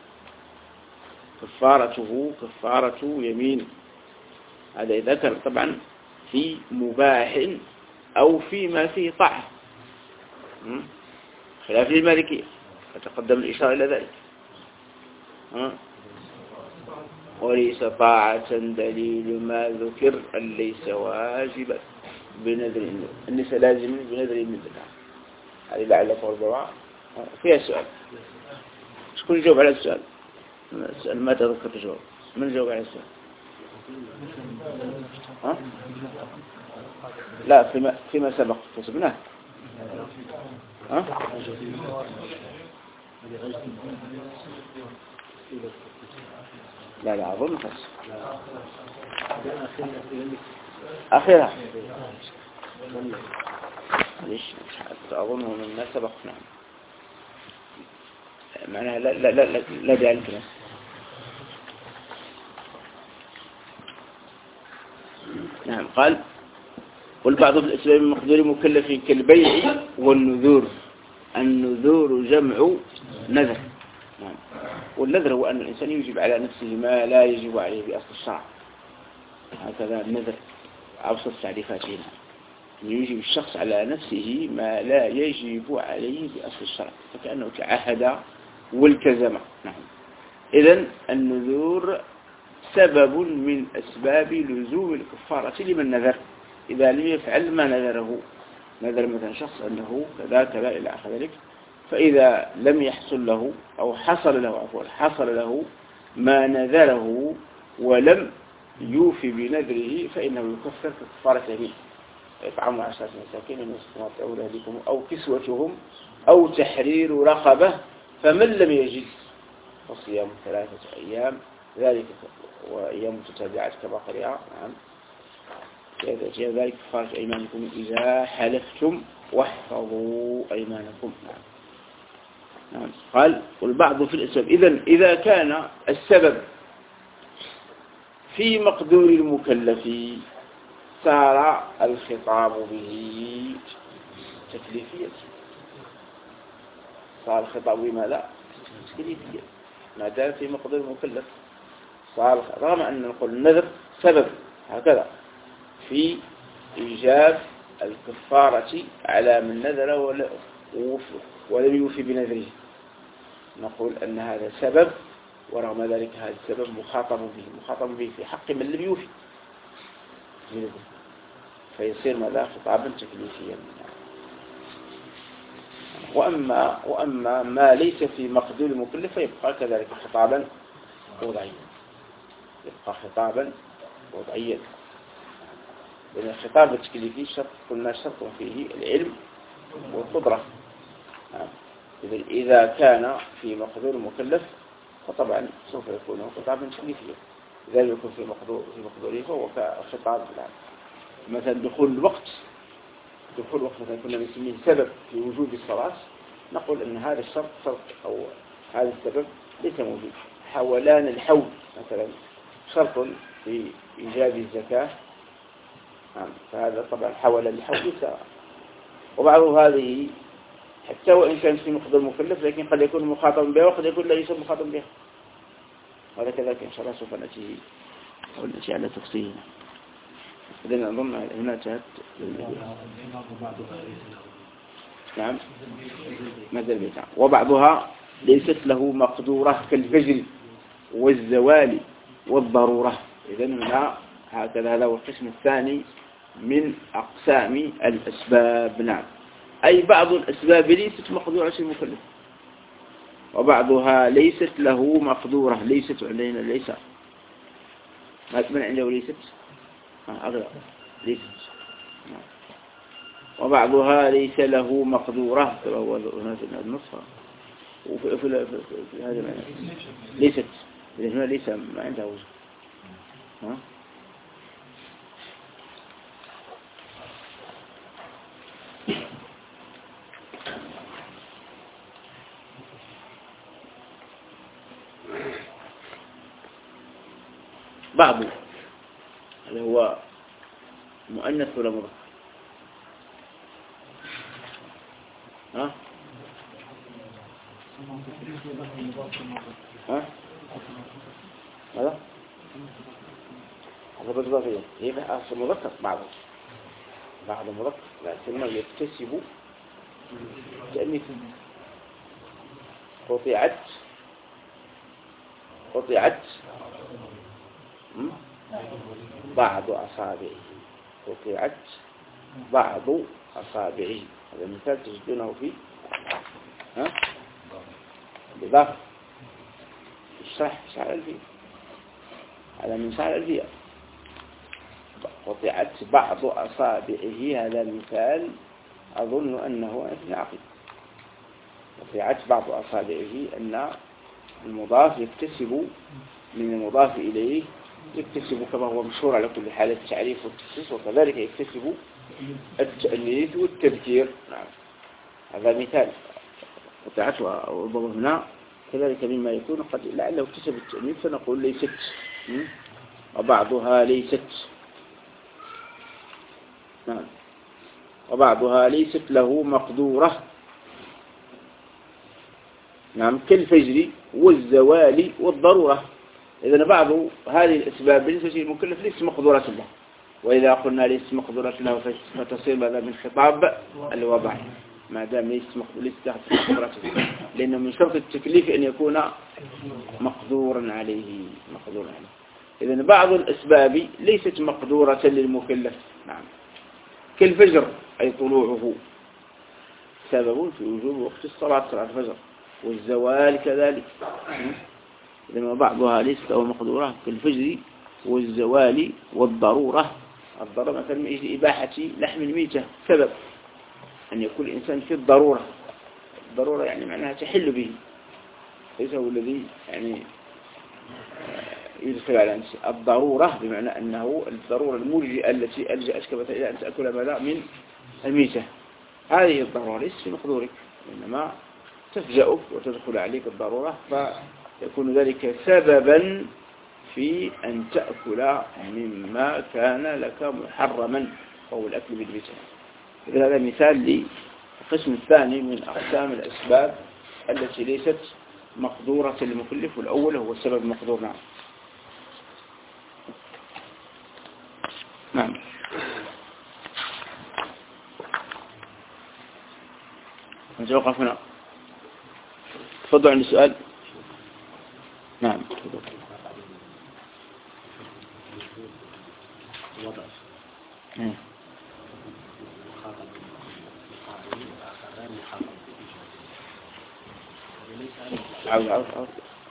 كفارته كفارة يمين. هذا إذا كان طبعا في مباح أو فيما فيه طاعة، خلاف المالكية فتقدم الإشارة إلى ذلك. وليس طاعة دليل ما ذكر أن ليس واجبا بنذر النساء لازم بنذر النذر. هذه لعلك والبراء فيها سؤال، شكون يجاوب على السؤال؟ السؤال ما تذكر تجاوب، من يجاوب على السؤال؟ ها؟ لا فيما فيما سبق كسبناه. ها؟ لا لا أظن فس أخيرا ليش أظنه مما سبق. نعم معناها لا لا لا لا داعي للكلام. نعم قال والبعض في الأسباب من مقدور مكلف كالبيع والنذور. النذور جمع نذر. نعم. والنذر هو أن الإنسان يجب على نفسه ما لا يجب عليه بأصل الشرع، هكذا النذر أبسط تعريفاته. يجب الشخص على نفسه ما لا يجب عليه بأصل الشرع، فكأنه تعهد والتزم. نعم. إذن النذور سبب من أسباب لزوم الكفارة لمن نذر إذا لم يفعل ما نذره. نذر مثلا شخص أنه كذا كذا إلى آخر ذلك، فإذا لم يحصل له أو حصل له عفوا حصل له ما نذره ولم يوفي بنذره فإنه يكفر كفارة يمين، إطعام عشرة مساكين من وسط أولادكم أو كسوتهم أو تحرير رقبة، فمن لم يجد فصيام ثلاثة أيام ذلك وأيام متتابعات كباقرها. نعم. ذلك كفارة أيمانكم إذا حلفتم واحفظوا أيمانكم. نعم. قال والبعض في الأسباب. إذن إذا كان السبب في مقدور المكلف صار الخطاب به تكليفيا، صار الخطاب بماذا؟ تكليفيا ما دام في مقدور المكلف. صار رغم أن نقول النذر سبب هكذا في إيجاب الكفارة على من نذر ولم يوفي بنذره، نقول أن هذا سبب، ورغم ذلك هذا السبب مخاطب به مخاطب به في حق من لم يوفي، فيصير ماذا؟ خطابا تكليفيا. وأما وأما ما ليس في مقدور المكلف يبقى كذلك خطابا وضعيا، يبقى خطابا وضعيا. لأن الخطاب التكليفي شرط قلنا شرط فيه العلم والقدرة. إذا إذا كان في مقدور المكلف فطبعا سوف يكون خطابا تكليفيا، إذا يكون في مقدور في مقدوره فهو كخطاب. مثلا دخول الوقت، دخول الوقت مثلا كنا نسميه سبب في وجوب الصلاة، نقول أن هذا الشرط شرط أو هذا السبب ليس موجود. حولان الحول مثلا شرط في إيجاب الزكاة، فهذا طبعا حولان الحول ليس. وبعض هذه حتى وإن كان في مقدار مكلف لكن قد يكون مخاطبا بها وقد يكون لا يسمى مخاطبا بها، وهذا كذلك إن شاء الله سوف نأتي أو نأتي على تفصيله. إذن أظن هنا جهت. نعم ماذا البيت. وبعضها ليست له مقدورة كالفجر والزوال والضرورة. إذن هنا هكذا هذا هو القسم الثاني من أقسام الأسباب. نعم أي بعض الأسباب ليست مقدورة في المكلف، وبعضها ليست له مقدورة. ليست علينا ليس ما تمنع عنده ليست أغلى ليست. وبعضها ليس له مقدورة وهو هنا في النصف وفي في هذا ليست هنا ليس ما عنده وجه. ها بعض اللي هو مؤنث ولا مذكر؟ ها ها هذا هذا بالضبط يبقى أصل مذكر. بعض بعض مذكر لكنه يكتسب تأنيث. قطعت قطعت بعض أصابعه. قطعت بعض أصابعه. هذا مثال تجدونه في ها بضافة الشرح شعر الفيل. هذا من شعر الفيل. قطعت بعض أصابعه هذا مثال أظن أنه ابن عقيل. قطعت بعض أصابعه أن المضاف يكتسب من المضاف إليه يكتسب كما هو مشهور على كل حال التعريف والتخصيص، وكذلك يكتسب التأنيث والتذكير. نعم هذا مثال. قطعت والضم هنا كذلك مما يكون قد لعله اكتسب التأنيث فنقول ليست، وبعضها ليست. نعم وبعضها ليست له مقدورة. نعم كالفجر والزوال والضرورة. إذن بعض هذه الأسباب بالنسبة للمكلف ليست مقدورة له، وإذا قلنا ليست مقدورة له فتصير هذا من خطاب الوضع ما دام ليست مقدورة له، لأنه من شرط التكليف أن يكون مقدورا عليه مقدورا عليه. إذن بعض الأسباب ليست مقدورة للمكلف. نعم كالفجر أي طلوعه سبب في وجوب وقت الصلاة صلاة الفجر، والزوال كذلك. لما بعضها ليست أو مقدورة كالفجر والزوال والضرورة. الضرورة مثلا من أجل إباحة لحم الميتة سبب أن يكون الإنسان في الضرورة. الضرورة يعني معناها تحل به، ليس هو الذي يعني يدخل على نفسه. الضرورة بمعنى أنه الضرورة الملجئة التي ألجأتك مثلا إلى أن تأكل ماذا من الميتة. هذه الضرورة ليست في مقدورك، إنما تفجأك وتدخل عليك الضرورة، فيكون ذلك سببا في أن تأكل مما كان لك محرما وهو الأكل بالميتة. هذا مثال للقسم الثاني من أقسام الأسباب التي ليست مقدورة للمكلف، والأول هو السبب المقدور. نعم نعم نتوقف هنا. تفضل عندي سؤال. نعم وضع مم. مخاطب غير مخاطب وليس عاوز عاوز عاوز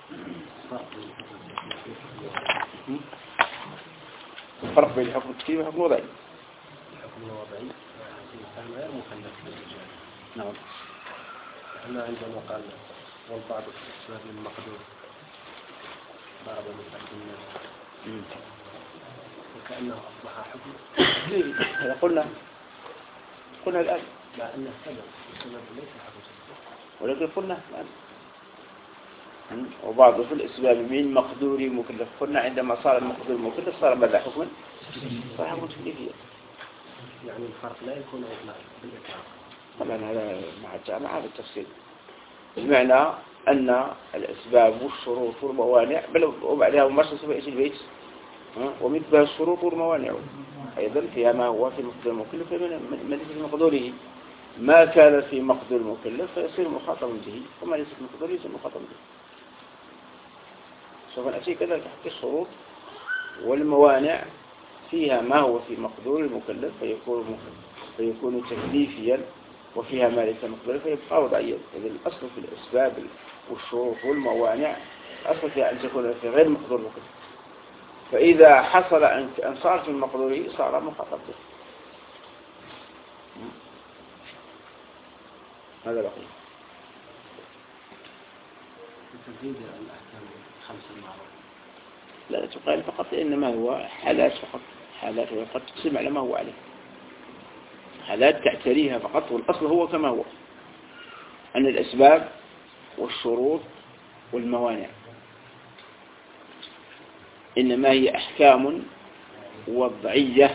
الفرق بين الحكم التكليفي والحكم الوضعي. الحكم الوضعي الإنسان غير مكلف بالإجابة. نعم هنا عندما قال والبعض الأسباب المقدور ضرب مثال بالناس وكأنه أصبح حكم. هذا قلنا قلنا الآن مع أنه سبب السبب ليس حكم، ولكن قلنا الآن وبعضه في الأسباب من مقدور مكلف. قلنا عندما صار المقدور مكلف صار ماذا حكما؟ صار حكم تكليفيا. يعني الفرق لا يكون إطلاق بالإطلاق. طبعا هذا مع مع هذا التفصيل. بمعنى أن الأسباب والشروط والموانع بل وبعدها مباشرة بيت البيت ومثلها الشروط والموانع أيضا فيها ما هو في مقدور المكلف ما ليس في مقدوره. ما كان في مقدور المكلف فيصير مخاطبا به وما ليس في مقدوره يصير مخاطبا به. سوف نأتي كذلك حتى الشروط والموانع فيها ما هو في مقدور المكلف فيكون فيكون تكليفيا وفيها ما ليس مقدور فيبقى وضعيا. إذا الأصل في الأسباب والشروط والموانع الأصل فيها أن تكون في غير مقدور المكلف. فإذا حصل أن صار في المقدور صار مخاطب به. هذا بقي. تزيد الأحكام خمسة المعروف. لا تقال فقط إنما هو حالات فقط حالات فقط تقسم على ما هو عليه حالات تعتريها فقط والأصل هو كما هو أن الأسباب والشروط والموانع إنما هي أحكام وضعية.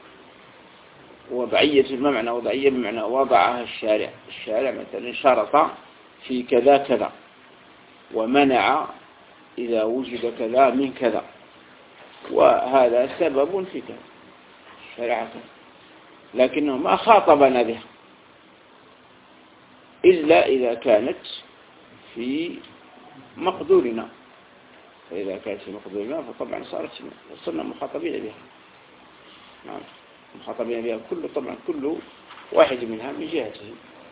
وضعية ما معنى وضعية؟ بمعنى وضعها الشارع. الشارع مثلا شرط في كذا كذا ومنع إذا وجد كذا من كذا وهذا سبب في كذا الشارع كذا لكنه ما خاطبنا بها إلا إذا كانت في مقدورنا. فإذا كانت في مقدورنا فطبعا صارت صرنا مخاطبين بها. نعم مخاطبين بها كل طبعا كل واحد منها من جهته.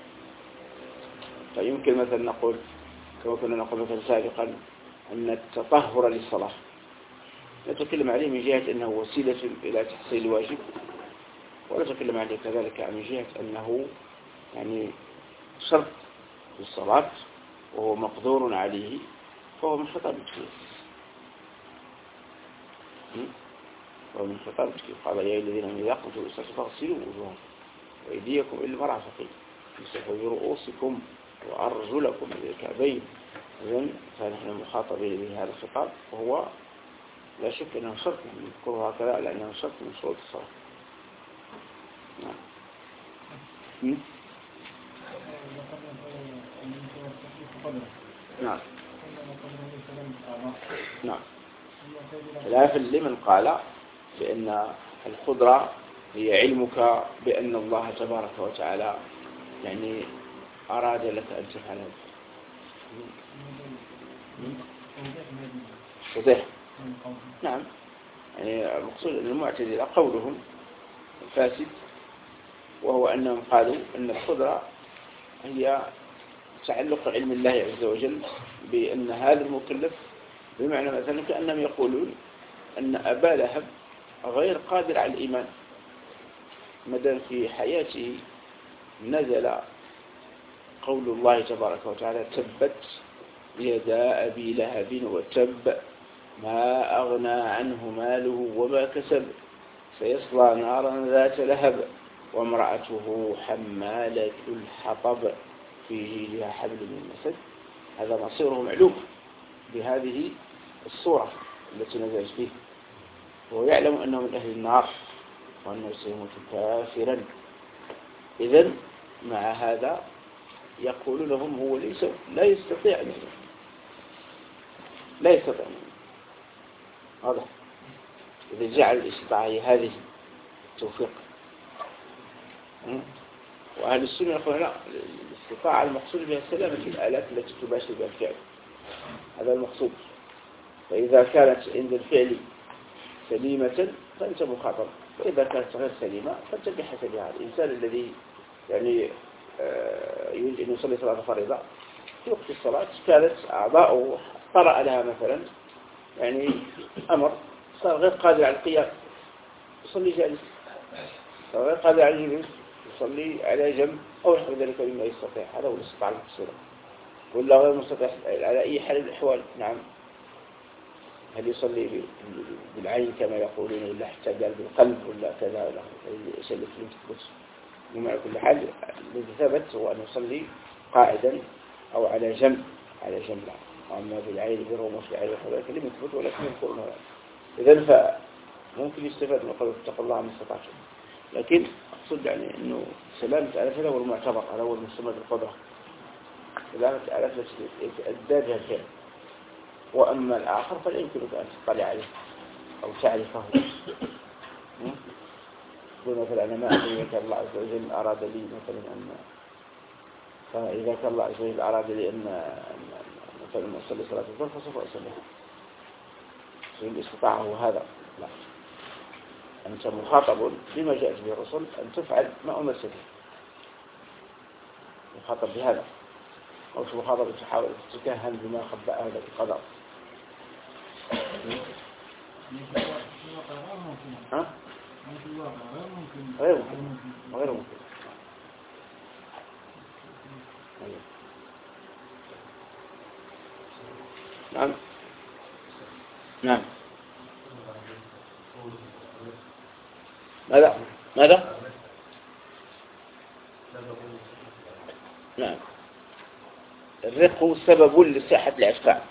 فيمكن مثلا نقول كما كنا نقول مثلا سابقا أن التطهر للصلاة نتكلم عليه من جهة أنه وسيلة إلى تحصيل الواجب ونتكلم عليه كذلك من جهة أنه يعني شرط للصلاة وهو مقدور عليه فهو من خطاب التكليف. وهو من خطاب التكليف. قال يا الذين من إذا قمتم الصلاة فاغسلوا وجوهكم وأيديكم إلى المرافق امسحوا برؤوسكم وأرجلكم إلى الكعبين. إذن فنحن مخاطبين بهذا الخطاب وهو لا شك أنه شرط نذكره هكذا لأنه شرط من شروط الصلاة. نعم نعم نعم خلاف لمن قال بأن القدرة هي علمك بأن الله تبارك وتعالى يعني أراد لك أن تفعل هذا. صحيح. نعم يعني المقصود أن المعتزلة قولهم فاسد وهو أنهم قالوا أن القدرة هي تعلق علم الله عز وجل بأن هذا المكلف بمعنى مثلا كأنهم يقولون أن أبا لهب غير قادر على الإيمان مدى في حياته نزل قول الله تبارك وتعالى تبت يدا أبي لهب وتب ما أغنى عنه ماله وما كسب سيصلى نارا ذات لهب وامرأته حمالة الحطب في جيدها حبل من مسد. هذا مصيره معلوم بهذه الصورة التي نزلت فيه وهو يعلم أنه من أهل النار وأنه سيموت كافرا. إذن مع هذا يقول لهم هو ليس لا يستطيع أن لا يستطيع واضح. إذا جعل الاستطاعة هذه التوفيق وأهل السنة يقول لا الاستطاعة المقصود بها سلامة الآلات التي تباشر بها الفعل هذا المقصود. فإذا كانت عند الفعل سليمة فأنت مخاطب وإذا كانت غير سليمة فأنت بحسبها. الإنسان الذي يعني يريد أن يصلي صلاة فريضة في وقت الصلاة كانت أعضاؤه طرأ لها مثلا يعني أمر صار غير قادر على القيام يصلي جالس صار غير قادر على الجلوس يصلي على جنب أو نحو ذلك مما يستطيع. هذا هو الاستطاعة المقصودة. ولا غير مستطيع على أي حال من الأحوال. نعم هل يصلي بالعين كما يقولون ولا حتى قال بالقلب ولا كذا ولا يسلك في القدس. ومع كل حال الذي ثبت هو أن يصلي قاعدا أو على جنب على جنب. وأما بالعين بر ومش بالعين كذلك لم يثبت ولكن يذكرون هذا. إذن فممكن يستفاد من قوله اتقوا الله ما استطعتم، لكن أقصد يعني إنه سلامة الآلات هذا هو المعتبر، هذا هو المسمى بالقدرة. سلامة الآلات التي يتأدى بها الفعل، وأما الآخر فلا يمكنك أن تطلع عليه أو تعرفه. يقول مثلا أنا ما أدري إذا كان الله عز وجل أراد لي مثلا أن فإذا كان الله عز وجل أراد لي أن مثلا أصلي صلاة الظهر فسوف أصليها. سؤال استطاعه هذا؟ لا. أنت مخاطب بما جاءت به الرسل أن تفعل ما أمرت به. مخاطب بهذا، أو شو مخاطب تحاول تتكهن بما خبأ هذا القدر. ها؟ غير ممكن، غير ممكن. نعم نعم. ماذا ماذا نعم. الرق سبب لصحة العفاء.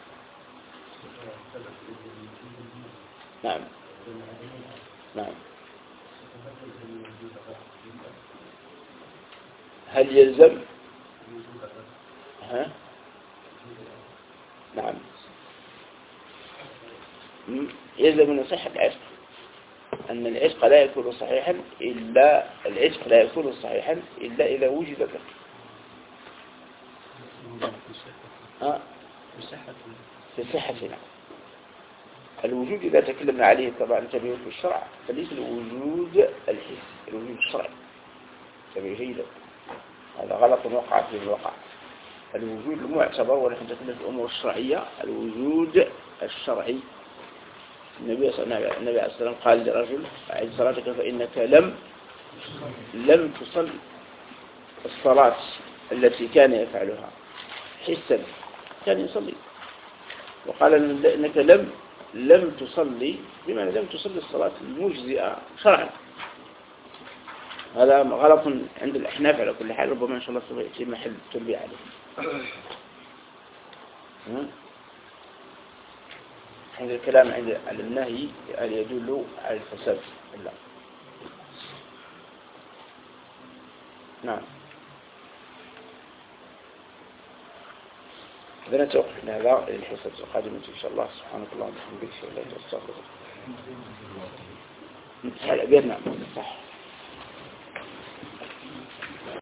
نعم نعم. هل يلزم؟ ها؟ نعم. يلزم من صحة العشق أن العشق لا يكون صحيحا إلا العشق لا يكون صحيحا إلا إذا وجد الرق. ها؟ في صحتنا الوجود إذا تكلمنا عليه طبعا تبيه في الشرع فليس الوجود الحسي، الوجود الشرعي. تبيه جيدا، هذا غلط وقع في الواقع. الوجود المعتبر ونحن نتكلم في الأمور الشرعية الوجود الشرعي. النبي صلى الله عليه وسلم قال لرجل أعد صلاتك فإنك لم لم تصل الصلاة التي كان يفعلها حسا، كان يصلي، وقال إنك لم لم تصلي بمعنى لم تصلي الصلاة المجزئة شرعا. هذا غلط عند الأحناف على كل حال، ربما إن شاء الله سوف يأتي محل تنبيه عليه. عند الكلام عند على النهي هل يدل على الفساد؟ لا. نعم. إذا نتوقف هذا الحصة القادمة إن شاء الله. سبحانك اللهم وبحمدك أشهد أن لا إله إلا أنت أستغفرك. نعم صح.